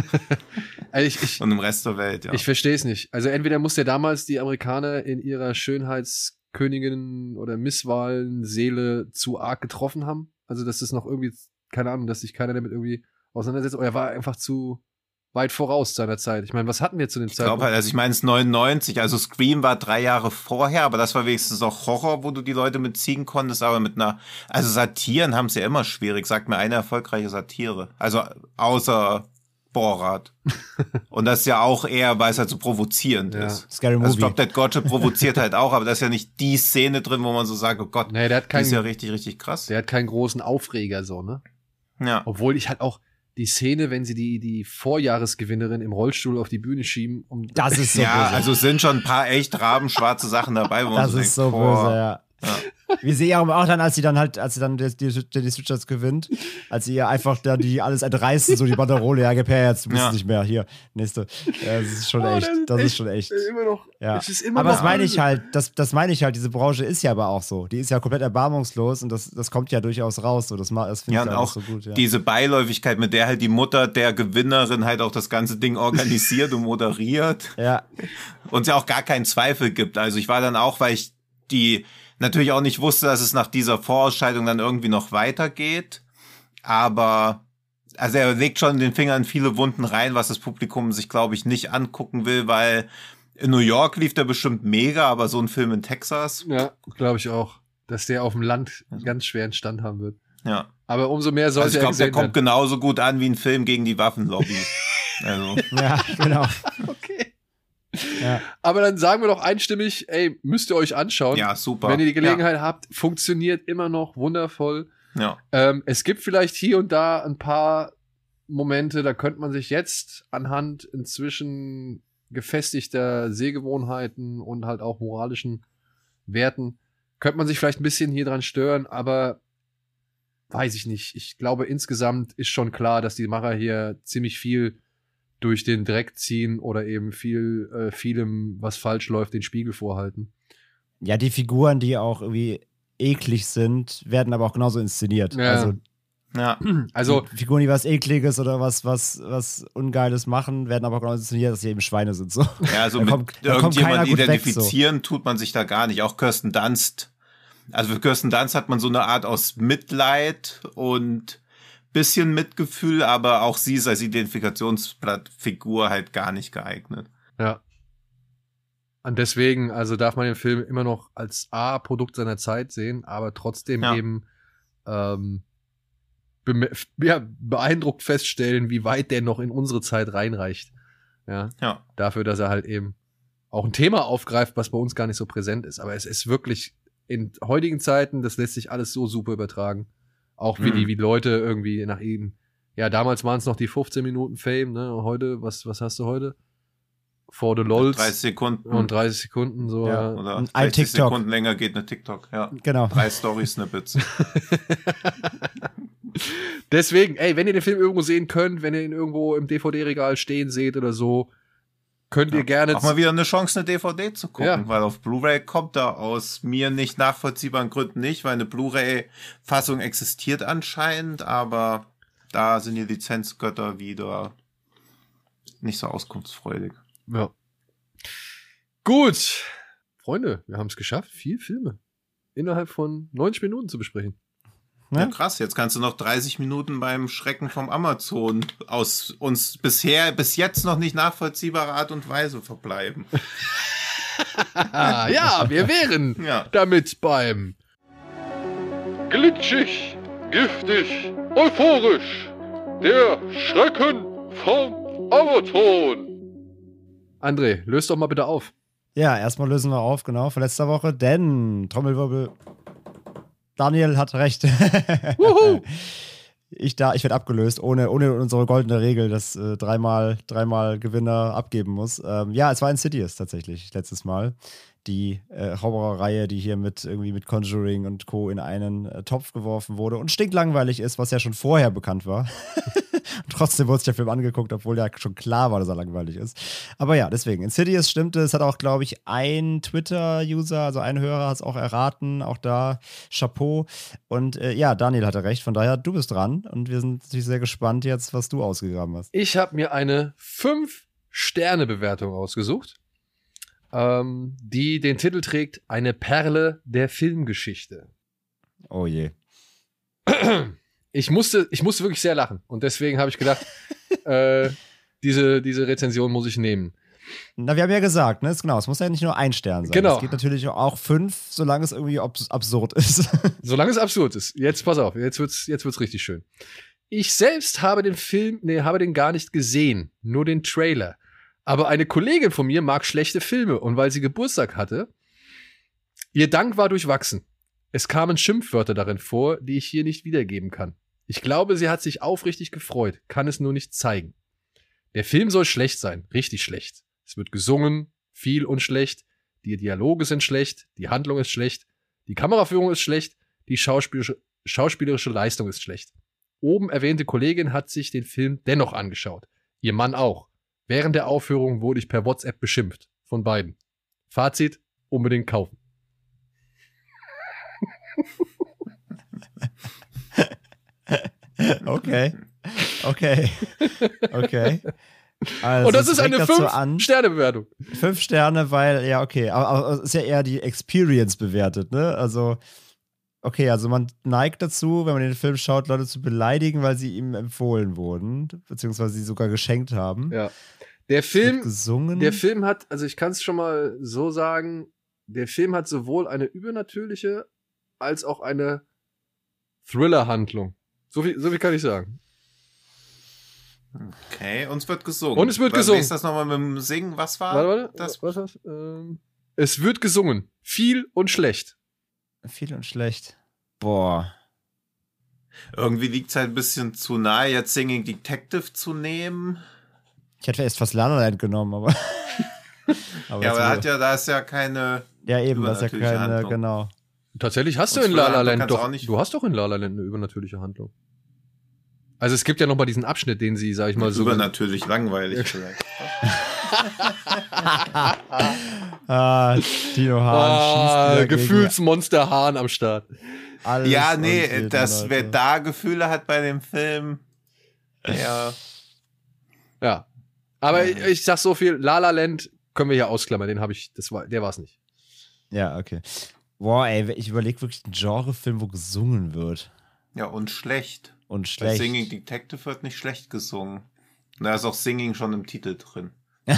B: Also
D: und im Rest der Welt, ja.
B: Ich verstehe es nicht. Also entweder muss der damals die Amerikaner in ihrer Schönheitskönigin oder Misswahlen Seele zu arg getroffen haben. Also dass das noch irgendwie, keine Ahnung, dass sich keiner damit irgendwie auseinandersetzt. Oder er war einfach zu weit voraus seiner Zeit. Ich meine, was hatten wir zu dem Zeitpunkt?
D: Ich glaube halt, also ich meine, es ist 99, also Scream war 3 Jahre vorher, aber das war wenigstens auch Horror, wo du die Leute mitziehen konntest, aber mit also Satiren haben es ja immer schwierig, sagt mir eine erfolgreiche Satire. Also außer Borat. Und das ist ja auch eher, weil es halt so provozierend ist.
C: Scary Movie.
D: Also Drop Dead Gorgeous provoziert halt auch, aber da ist ja nicht die Szene drin, wo man so sagt, oh Gott,
B: nee, die
D: ist ja richtig, richtig krass.
B: Der hat keinen großen Aufreger so, ne?
D: Ja.
B: Obwohl ich halt auch die Szene, wenn sie die Vorjahresgewinnerin im Rollstuhl auf die Bühne schieben.
C: Das ist so böse.
D: Also es sind schon ein paar echt rabenschwarze Sachen dabei, wo man
C: das
D: so
C: ist
D: denkt,
C: so böse, ja. Wie sie auch dann, als sie dann die Switchers gewinnt, als sie ihr einfach da die alles entreißen, so die Banderole, ja, gib her jetzt, du bist nicht mehr, hier, nächste. Das ist schon echt, das ist schon echt.
B: Immer noch,
C: ja.
B: es ist immer
C: aber
B: noch
C: das meine ich halt, diese Branche ist ja aber auch so, die ist ja komplett erbarmungslos und das kommt ja durchaus raus, so, das finde ich
D: und auch
C: so gut. Ja.
D: Diese Beiläufigkeit, mit der halt die Mutter der Gewinnerin halt auch das ganze Ding organisiert und moderiert.
C: Ja.
D: Und es ja auch gar keinen Zweifel gibt. Also ich war dann auch, weil ich die natürlich auch nicht wusste, dass es nach dieser Vorausscheidung dann irgendwie noch weitergeht. Aber also er legt schon den Finger in viele Wunden rein, was das Publikum sich, glaube ich, nicht angucken will, weil in New York lief der bestimmt mega, aber so ein Film in Texas.
B: Ja, glaube ich auch, dass der auf dem Land einen ganz schweren Stand haben wird.
D: Ja.
B: Aber umso mehr sollte
D: also ich glaube, der kommt genauso gut an wie ein Film gegen die Waffenlobby. Also.
C: Ja, genau.
B: Okay.
C: Ja.
B: Aber dann sagen wir doch einstimmig, ey, müsst ihr euch anschauen.
D: Ja, super.
B: Wenn ihr die Gelegenheit habt, funktioniert immer noch wundervoll.
D: Ja.
B: Es gibt vielleicht hier und da ein paar Momente, da könnte man sich jetzt anhand inzwischen gefestigter Sehgewohnheiten und halt auch moralischen Werten, könnte man sich vielleicht ein bisschen hier dran stören, aber weiß ich nicht. Ich glaube, insgesamt ist schon klar, dass die Macher hier ziemlich viel durch den Dreck ziehen oder eben vielem, was falsch läuft, den Spiegel vorhalten.
C: Ja, die Figuren, die auch irgendwie eklig sind, werden aber auch genauso inszeniert.
B: Ja.
C: Also Figuren, die was Ekliges oder was Ungeiles machen, werden aber auch genauso inszeniert, dass sie eben Schweine sind. So.
D: Ja, also
C: da
D: mit
C: kommt
D: irgendjemand
C: gut
D: identifizieren weg, so. Tut man sich da gar nicht. Auch Kirsten Dunst. Also für Kirsten Dunst hat man so eine Art aus Mitleid und bisschen Mitgefühl, aber auch sie ist als Identifikationsfigur halt gar nicht geeignet.
B: Ja. Und deswegen, also darf man den Film immer noch als Produkt seiner Zeit sehen, aber trotzdem eben beeindruckt feststellen, wie weit der noch in unsere Zeit reinreicht. Ja. Dafür, dass er halt eben auch ein Thema aufgreift, was bei uns gar nicht so präsent ist. Aber es ist wirklich in heutigen Zeiten, das lässt sich alles so super übertragen. Auch wie Leute irgendwie nach ihm. Ja, damals waren es noch die 15 Minuten Fame, ne? Heute, was hast du heute? For the LOLs.
D: 30 Sekunden.
B: Und 30 Sekunden, so.
D: Ja, oder 30 Sekunden länger geht eine TikTok, ja.
C: Genau.
D: 3 Story-Snippets.
B: Deswegen, ey, wenn ihr den Film irgendwo sehen könnt, wenn ihr ihn irgendwo im DVD-Regal stehen seht oder so, könnt ihr gerne...
D: Auch mal wieder eine Chance, eine DVD zu gucken, weil auf Blu-ray kommt da aus mir nicht nachvollziehbaren Gründen nicht, weil eine Blu-ray-Fassung existiert anscheinend, aber da sind die Lizenzgötter wieder nicht so auskunftsfreudig.
B: Ja. Gut. Freunde, wir haben es geschafft, 4 Filme innerhalb von 90 Minuten zu besprechen.
D: Ja, krass. Jetzt kannst du noch 30 Minuten beim Schrecken vom Amazon aus uns bis jetzt noch nicht nachvollziehbarer Art und Weise verbleiben.
B: Ja, wir wären damit beim glitschig, giftig, euphorisch, der Schrecken vom Amazon. André, löst doch mal bitte auf.
C: Ja, erstmal lösen wir auf, genau, von letzter Woche, denn Trommelwirbel, Daniel hat recht. Ich werde abgelöst, ohne unsere goldene Regel, dass dreimal Gewinner abgeben muss. Es war Insidious tatsächlich letztes Mal. Die Horrorreihe, die hier mit Conjuring und Co. in einen Topf geworfen wurde und stinklangweilig ist, was ja schon vorher bekannt war. Und trotzdem wurde sich der Film angeguckt, obwohl ja schon klar war, dass er langweilig ist. Aber ja, deswegen, Insidious stimmte. Es hat auch, glaube ich, ein Twitter-User, also ein Hörer, hat es auch erraten. Auch da Chapeau. Und Daniel hatte recht. Von daher, du bist dran. Und wir sind natürlich sehr gespannt jetzt, was du ausgegraben hast.
B: Ich habe mir eine 5-Sterne-Bewertung ausgesucht, die den Titel trägt: Eine Perle der Filmgeschichte.
C: Oh je.
B: Ich musste wirklich sehr lachen. Und deswegen habe ich gedacht, diese Rezension muss ich nehmen.
C: Na, wir haben ja gesagt, ne? Genau, es muss ja nicht nur 1 Stern sein.
B: Genau.
C: Es geht natürlich auch 5, solange es irgendwie absurd ist.
B: Solange es absurd ist. Jetzt pass auf, jetzt wird's richtig schön. Ich selbst habe den gar nicht gesehen, nur den Trailer. Aber eine Kollegin von mir mag schlechte Filme und weil sie Geburtstag hatte, ihr Dank war durchwachsen. Es kamen Schimpfwörter darin vor, die ich hier nicht wiedergeben kann. Ich glaube, sie hat sich aufrichtig gefreut, kann es nur nicht zeigen. Der Film soll schlecht sein, richtig schlecht. Es wird gesungen, viel und schlecht, die Dialoge sind schlecht, die Handlung ist schlecht, die Kameraführung ist schlecht, die schauspielerische Leistung ist schlecht. Oben erwähnte Kollegin hat sich den Film dennoch angeschaut. Ihr Mann auch. Während der Aufführung wurde ich per WhatsApp beschimpft. Von beiden. Fazit: unbedingt kaufen.
C: Okay. Also,
B: und das ist eine 5-Sterne-Bewertung.
C: 5 Sterne, weil, ja, okay. Aber es ist ja eher die Experience bewertet, ne? Also, okay, also man neigt dazu, wenn man den Film schaut, Leute zu beleidigen, weil sie ihm empfohlen wurden, beziehungsweise sie sogar geschenkt haben.
B: Ja. Der Film hat, also ich kann es schon mal so sagen, der Film hat sowohl eine übernatürliche als auch eine Thriller-Handlung. So viel kann ich sagen.
D: Okay, und es wird gesungen.
B: Und es wird gesungen.
D: Ist das nochmal mit dem Singen? Was war
B: Warte.
D: das?
B: Was? Es wird gesungen. Viel und schlecht.
C: Viel und schlecht. Boah.
D: Irgendwie liegt es halt ein bisschen zu nahe, jetzt Singing Detective zu nehmen.
C: Ich hätte erst fast La La Land genommen, aber.
D: Aber da ist ja keine.
C: Ja, eben, das ist ja keine,
D: Handlung.
C: Genau.
B: Tatsächlich hast
D: Und
B: du in La La
D: Thriller-Handlung
B: Land
D: kannst du
B: doch.
D: auch nicht-
B: Du hast doch in La La Land eine übernatürliche Handlung. Also es gibt ja nochmal diesen Abschnitt, den sie, sag ich mal, so.
D: Übernatürlich langweilig vielleicht.
C: Tino Hahn schießt wieder
B: Gefühlsmonster Hahn am Start.
C: gegen alles
D: Ja,
C: und
D: nee,
C: jeden,
D: wer
C: Leute.
D: da Gefühle hat bei dem Film, der.
B: Ja. Aber ich sag so viel, La La Land können wir hier ausklammern, der war's nicht.
C: Ja, okay. Boah, ey, ich überlege wirklich einen Genrefilm, wo gesungen wird.
D: Ja, und schlecht.
C: Und
D: Bei
C: schlecht.
D: Singing Detective wird nicht schlecht gesungen. Da ist auch Singing schon im Titel drin.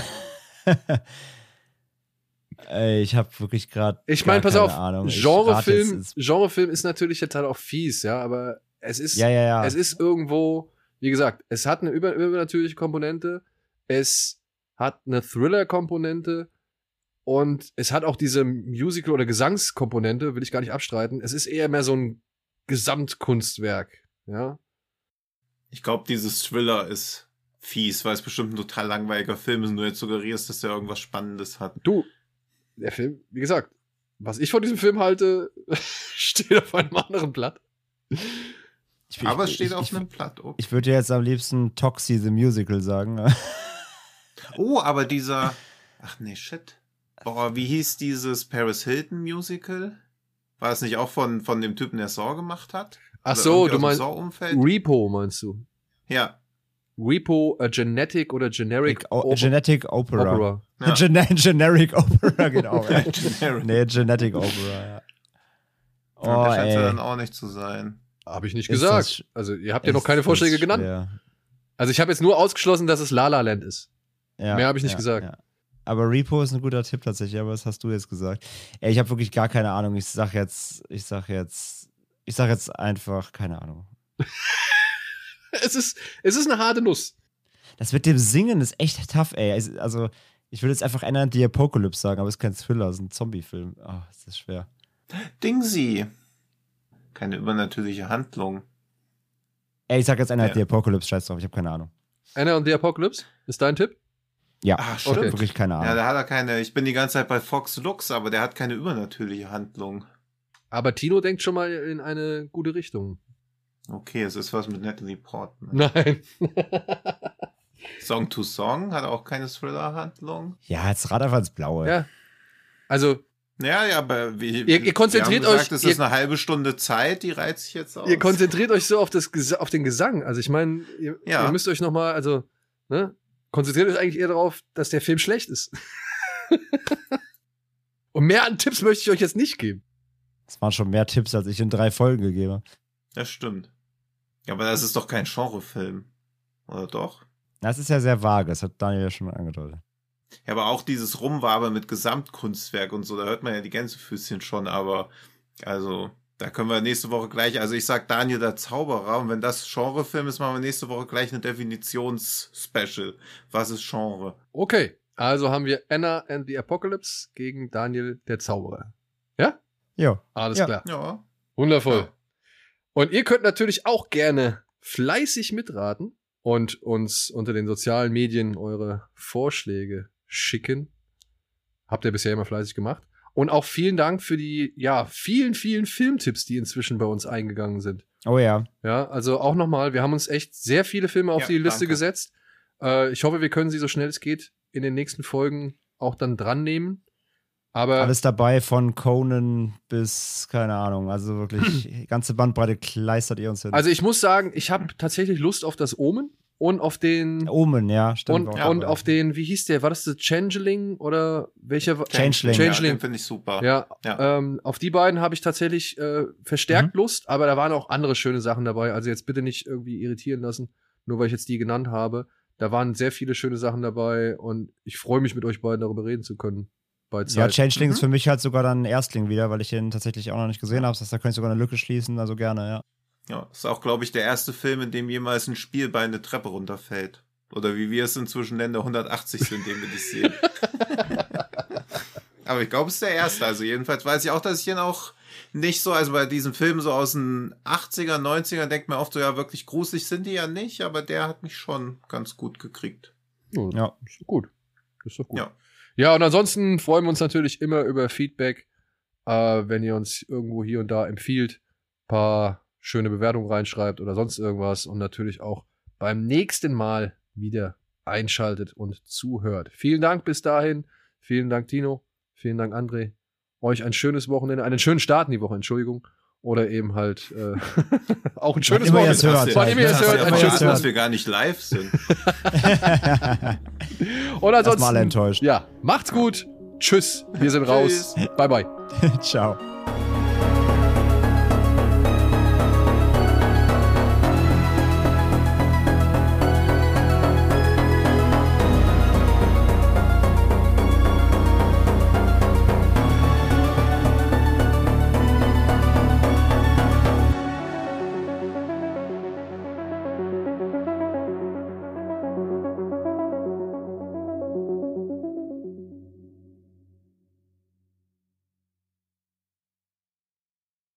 C: Ey, ich habe wirklich gerade.
B: Ich meine, pass auf,
C: Ahnung.
B: Genrefilm ist natürlich jetzt halt auch fies, ja, aber es ist,
C: Ja.
B: es ist irgendwo, wie gesagt, es hat eine übernatürliche Komponente, es hat eine Thriller-Komponente und es hat auch diese Musical- oder Gesangskomponente, will ich gar nicht abstreiten. Es ist eher mehr so ein Gesamtkunstwerk, ja.
D: Ich glaube, dieses Thriller ist fies, weil es bestimmt ein total langweiliger Film ist und du jetzt suggerierst, dass der irgendwas Spannendes hat.
B: Du, der Film, wie gesagt, was ich von diesem Film halte, steht auf einem anderen Blatt.
D: Aber es steht auf einem Blatt. Okay.
C: Ich würde jetzt am liebsten Toxie the Musical sagen.
D: Oh, aber dieser. Ach nee, shit. Boah, wie hieß dieses Paris Hilton Musical? War es nicht auch von dem Typen, der Saw gemacht hat?
B: Ach
D: Oder
B: so,
D: irgendwie
B: du
D: aus dem
B: meinst
D: Saw-Umfeld?
B: Repo, meinst du?
D: Ja.
B: Repo, a Genetic oder Generic
C: Genetic Opera.
D: Ja.
C: Generic Opera, genau. Ja.
D: Generic.
C: Nee, Genetic Opera, ja. Oh,
D: Ja, das scheint ja
C: ey.
D: dann auch nicht zu sein.
B: Habe ich nicht
C: Ist
B: gesagt.
C: das
B: Also, ihr habt ja noch keine Vorschläge genannt.
C: Ja.
B: Also, ich habe jetzt nur ausgeschlossen, dass es La La Land ist.
C: Ja,
B: Mehr habe ich nicht gesagt.
C: Ja. Aber Repo ist ein guter Tipp tatsächlich, aber das hast du jetzt gesagt. Ey, ich habe wirklich gar keine Ahnung. Ich sag jetzt einfach keine Ahnung.
B: Es ist eine harte Nuss.
C: Das mit dem Singen ist echt tough, ey. Also, ich würde jetzt einfach Anna and the Apocalypse sagen, aber es ist kein Thriller, es ist ein Zombie-Film. Oh, das ist schwer.
D: Dingsy. Keine übernatürliche Handlung.
C: Ey, ich sag jetzt Anna and
D: Ja.
C: the Apocalypse, scheiß drauf, ich habe keine Ahnung.
B: Anna und the Apocalypse ist dein Tipp?
C: Ja,
D: Ah,
C: ich hab
B: stimmt.
C: wirklich keine Ahnung.
D: Ja, da hat er keine. Ich bin die ganze Zeit bei Fox Lux, aber der hat keine übernatürliche Handlung.
B: Aber Tino denkt schon mal in eine gute Richtung.
D: Okay, es ist was mit Natalie Portman.
B: Nein.
D: Song to Song hat auch keine Thriller-Handlung.
C: Ja, jetzt rat einfach ins Blaue.
B: Ja. Also,
D: Ja, aber wie.
B: Ihr konzentriert
D: wir haben gesagt,
B: euch-
D: Es ist eine halbe Stunde Zeit, die reizt sich jetzt aus.
B: ihr konzentriert euch so auf den Gesang. Also, ich meine, ihr müsst euch nochmal, also, ne? Konzentriert euch eigentlich eher darauf, dass der Film schlecht ist. Und mehr an Tipps möchte ich euch jetzt nicht geben.
C: Das waren schon mehr Tipps, als ich in 3 Folgen gegeben habe.
D: Das stimmt. Ja, aber das ist doch kein Genrefilm. Oder doch?
C: Das ist ja sehr vage, das hat Daniel ja schon angedeutet.
D: Ja, aber auch dieses Rumwabern mit Gesamtkunstwerk und so, da hört man ja die Gänsefüßchen schon, aber also, da können wir nächste Woche gleich, also ich sag Daniel der Zauberer und wenn das Genrefilm ist, machen wir nächste Woche gleich eine Definitions-Special. Was ist Genre?
B: Okay, also haben wir Anna and the Apocalypse gegen Daniel der Zauberer. Ja?
C: Jo.
B: Alles
C: Ja.
B: klar.
D: Ja.
B: Wundervoll.
D: Ja.
B: Und ihr könnt natürlich auch gerne fleißig mitraten und uns unter den sozialen Medien eure Vorschläge schicken. Habt ihr bisher immer fleißig gemacht. Und auch vielen Dank für die, vielen Filmtipps, die inzwischen bei uns eingegangen sind.
C: Oh ja.
B: Ja, also auch nochmal, wir haben uns echt sehr viele Filme auf
D: Ja,
B: die Liste
D: danke.
B: gesetzt. Ich hoffe, wir können sie so schnell es geht in den nächsten Folgen auch dann dran nehmen. Aber
C: Alles dabei von Conan bis, keine Ahnung, also wirklich, ganze Bandbreite kleistert ihr uns hin.
B: also ich muss sagen, ich habe tatsächlich Lust auf das Omen und auf den
C: Omen, ja, stimmt.
B: und,
C: auch
B: und
C: dabei.
B: auf den, wie hieß der? War das der Changeling oder welcher?
C: Changeling.
D: Ja,
B: Changeling.
D: den finde ich super.
B: Ja,
D: Ja.
B: auf die beiden habe ich tatsächlich verstärkt Lust, aber da waren auch andere schöne Sachen dabei. Also jetzt bitte nicht irgendwie irritieren lassen, nur weil ich jetzt die genannt habe. Da waren sehr viele schöne Sachen dabei und ich freue mich mit euch beiden darüber reden zu können. Bei
C: Ja,
B: Zeit.
C: Changeling ist für mich halt sogar dann ein Erstling wieder, weil ich den tatsächlich auch noch nicht gesehen habe. Das heißt, da könnte ich sogar eine Lücke schließen, also gerne, ja.
D: Ja, ist auch, glaube ich, der erste Film, in dem jemals ein Spielbein eine Treppe runterfällt. Oder wie wir es inzwischen nennen, der 180. in dem wir das sehen. Aber ich glaube, es ist der erste. Also jedenfalls weiß ich auch, dass ich ihn auch nicht so, also bei diesen Filmen so aus den 80er, 90er denkt man oft so, ja, wirklich gruselig sind die ja nicht, aber der hat mich schon ganz gut gekriegt.
B: Ja, ist doch gut. Ist doch gut.
D: Ja.
B: Ja, und ansonsten freuen wir uns natürlich immer über Feedback, wenn ihr uns irgendwo hier und da empfiehlt, paar schöne Bewertungen reinschreibt oder sonst irgendwas und natürlich auch beim nächsten Mal wieder einschaltet und zuhört. Vielen Dank bis dahin. Vielen Dank, Tino. Vielen Dank, André. Euch ein schönes Wochenende, einen schönen Start in die Woche, Entschuldigung. Oder eben halt auch ein schönes Wochenende.
C: Wann immer ihr es hört,
B: ein schönes
D: Wochenende. Dass wir gar nicht live sind.
B: Und ansonsten,
C: mal enttäuscht.
B: Ja, macht's gut. Tschüss. Wir sind raus. Bye, bye.
C: Ciao.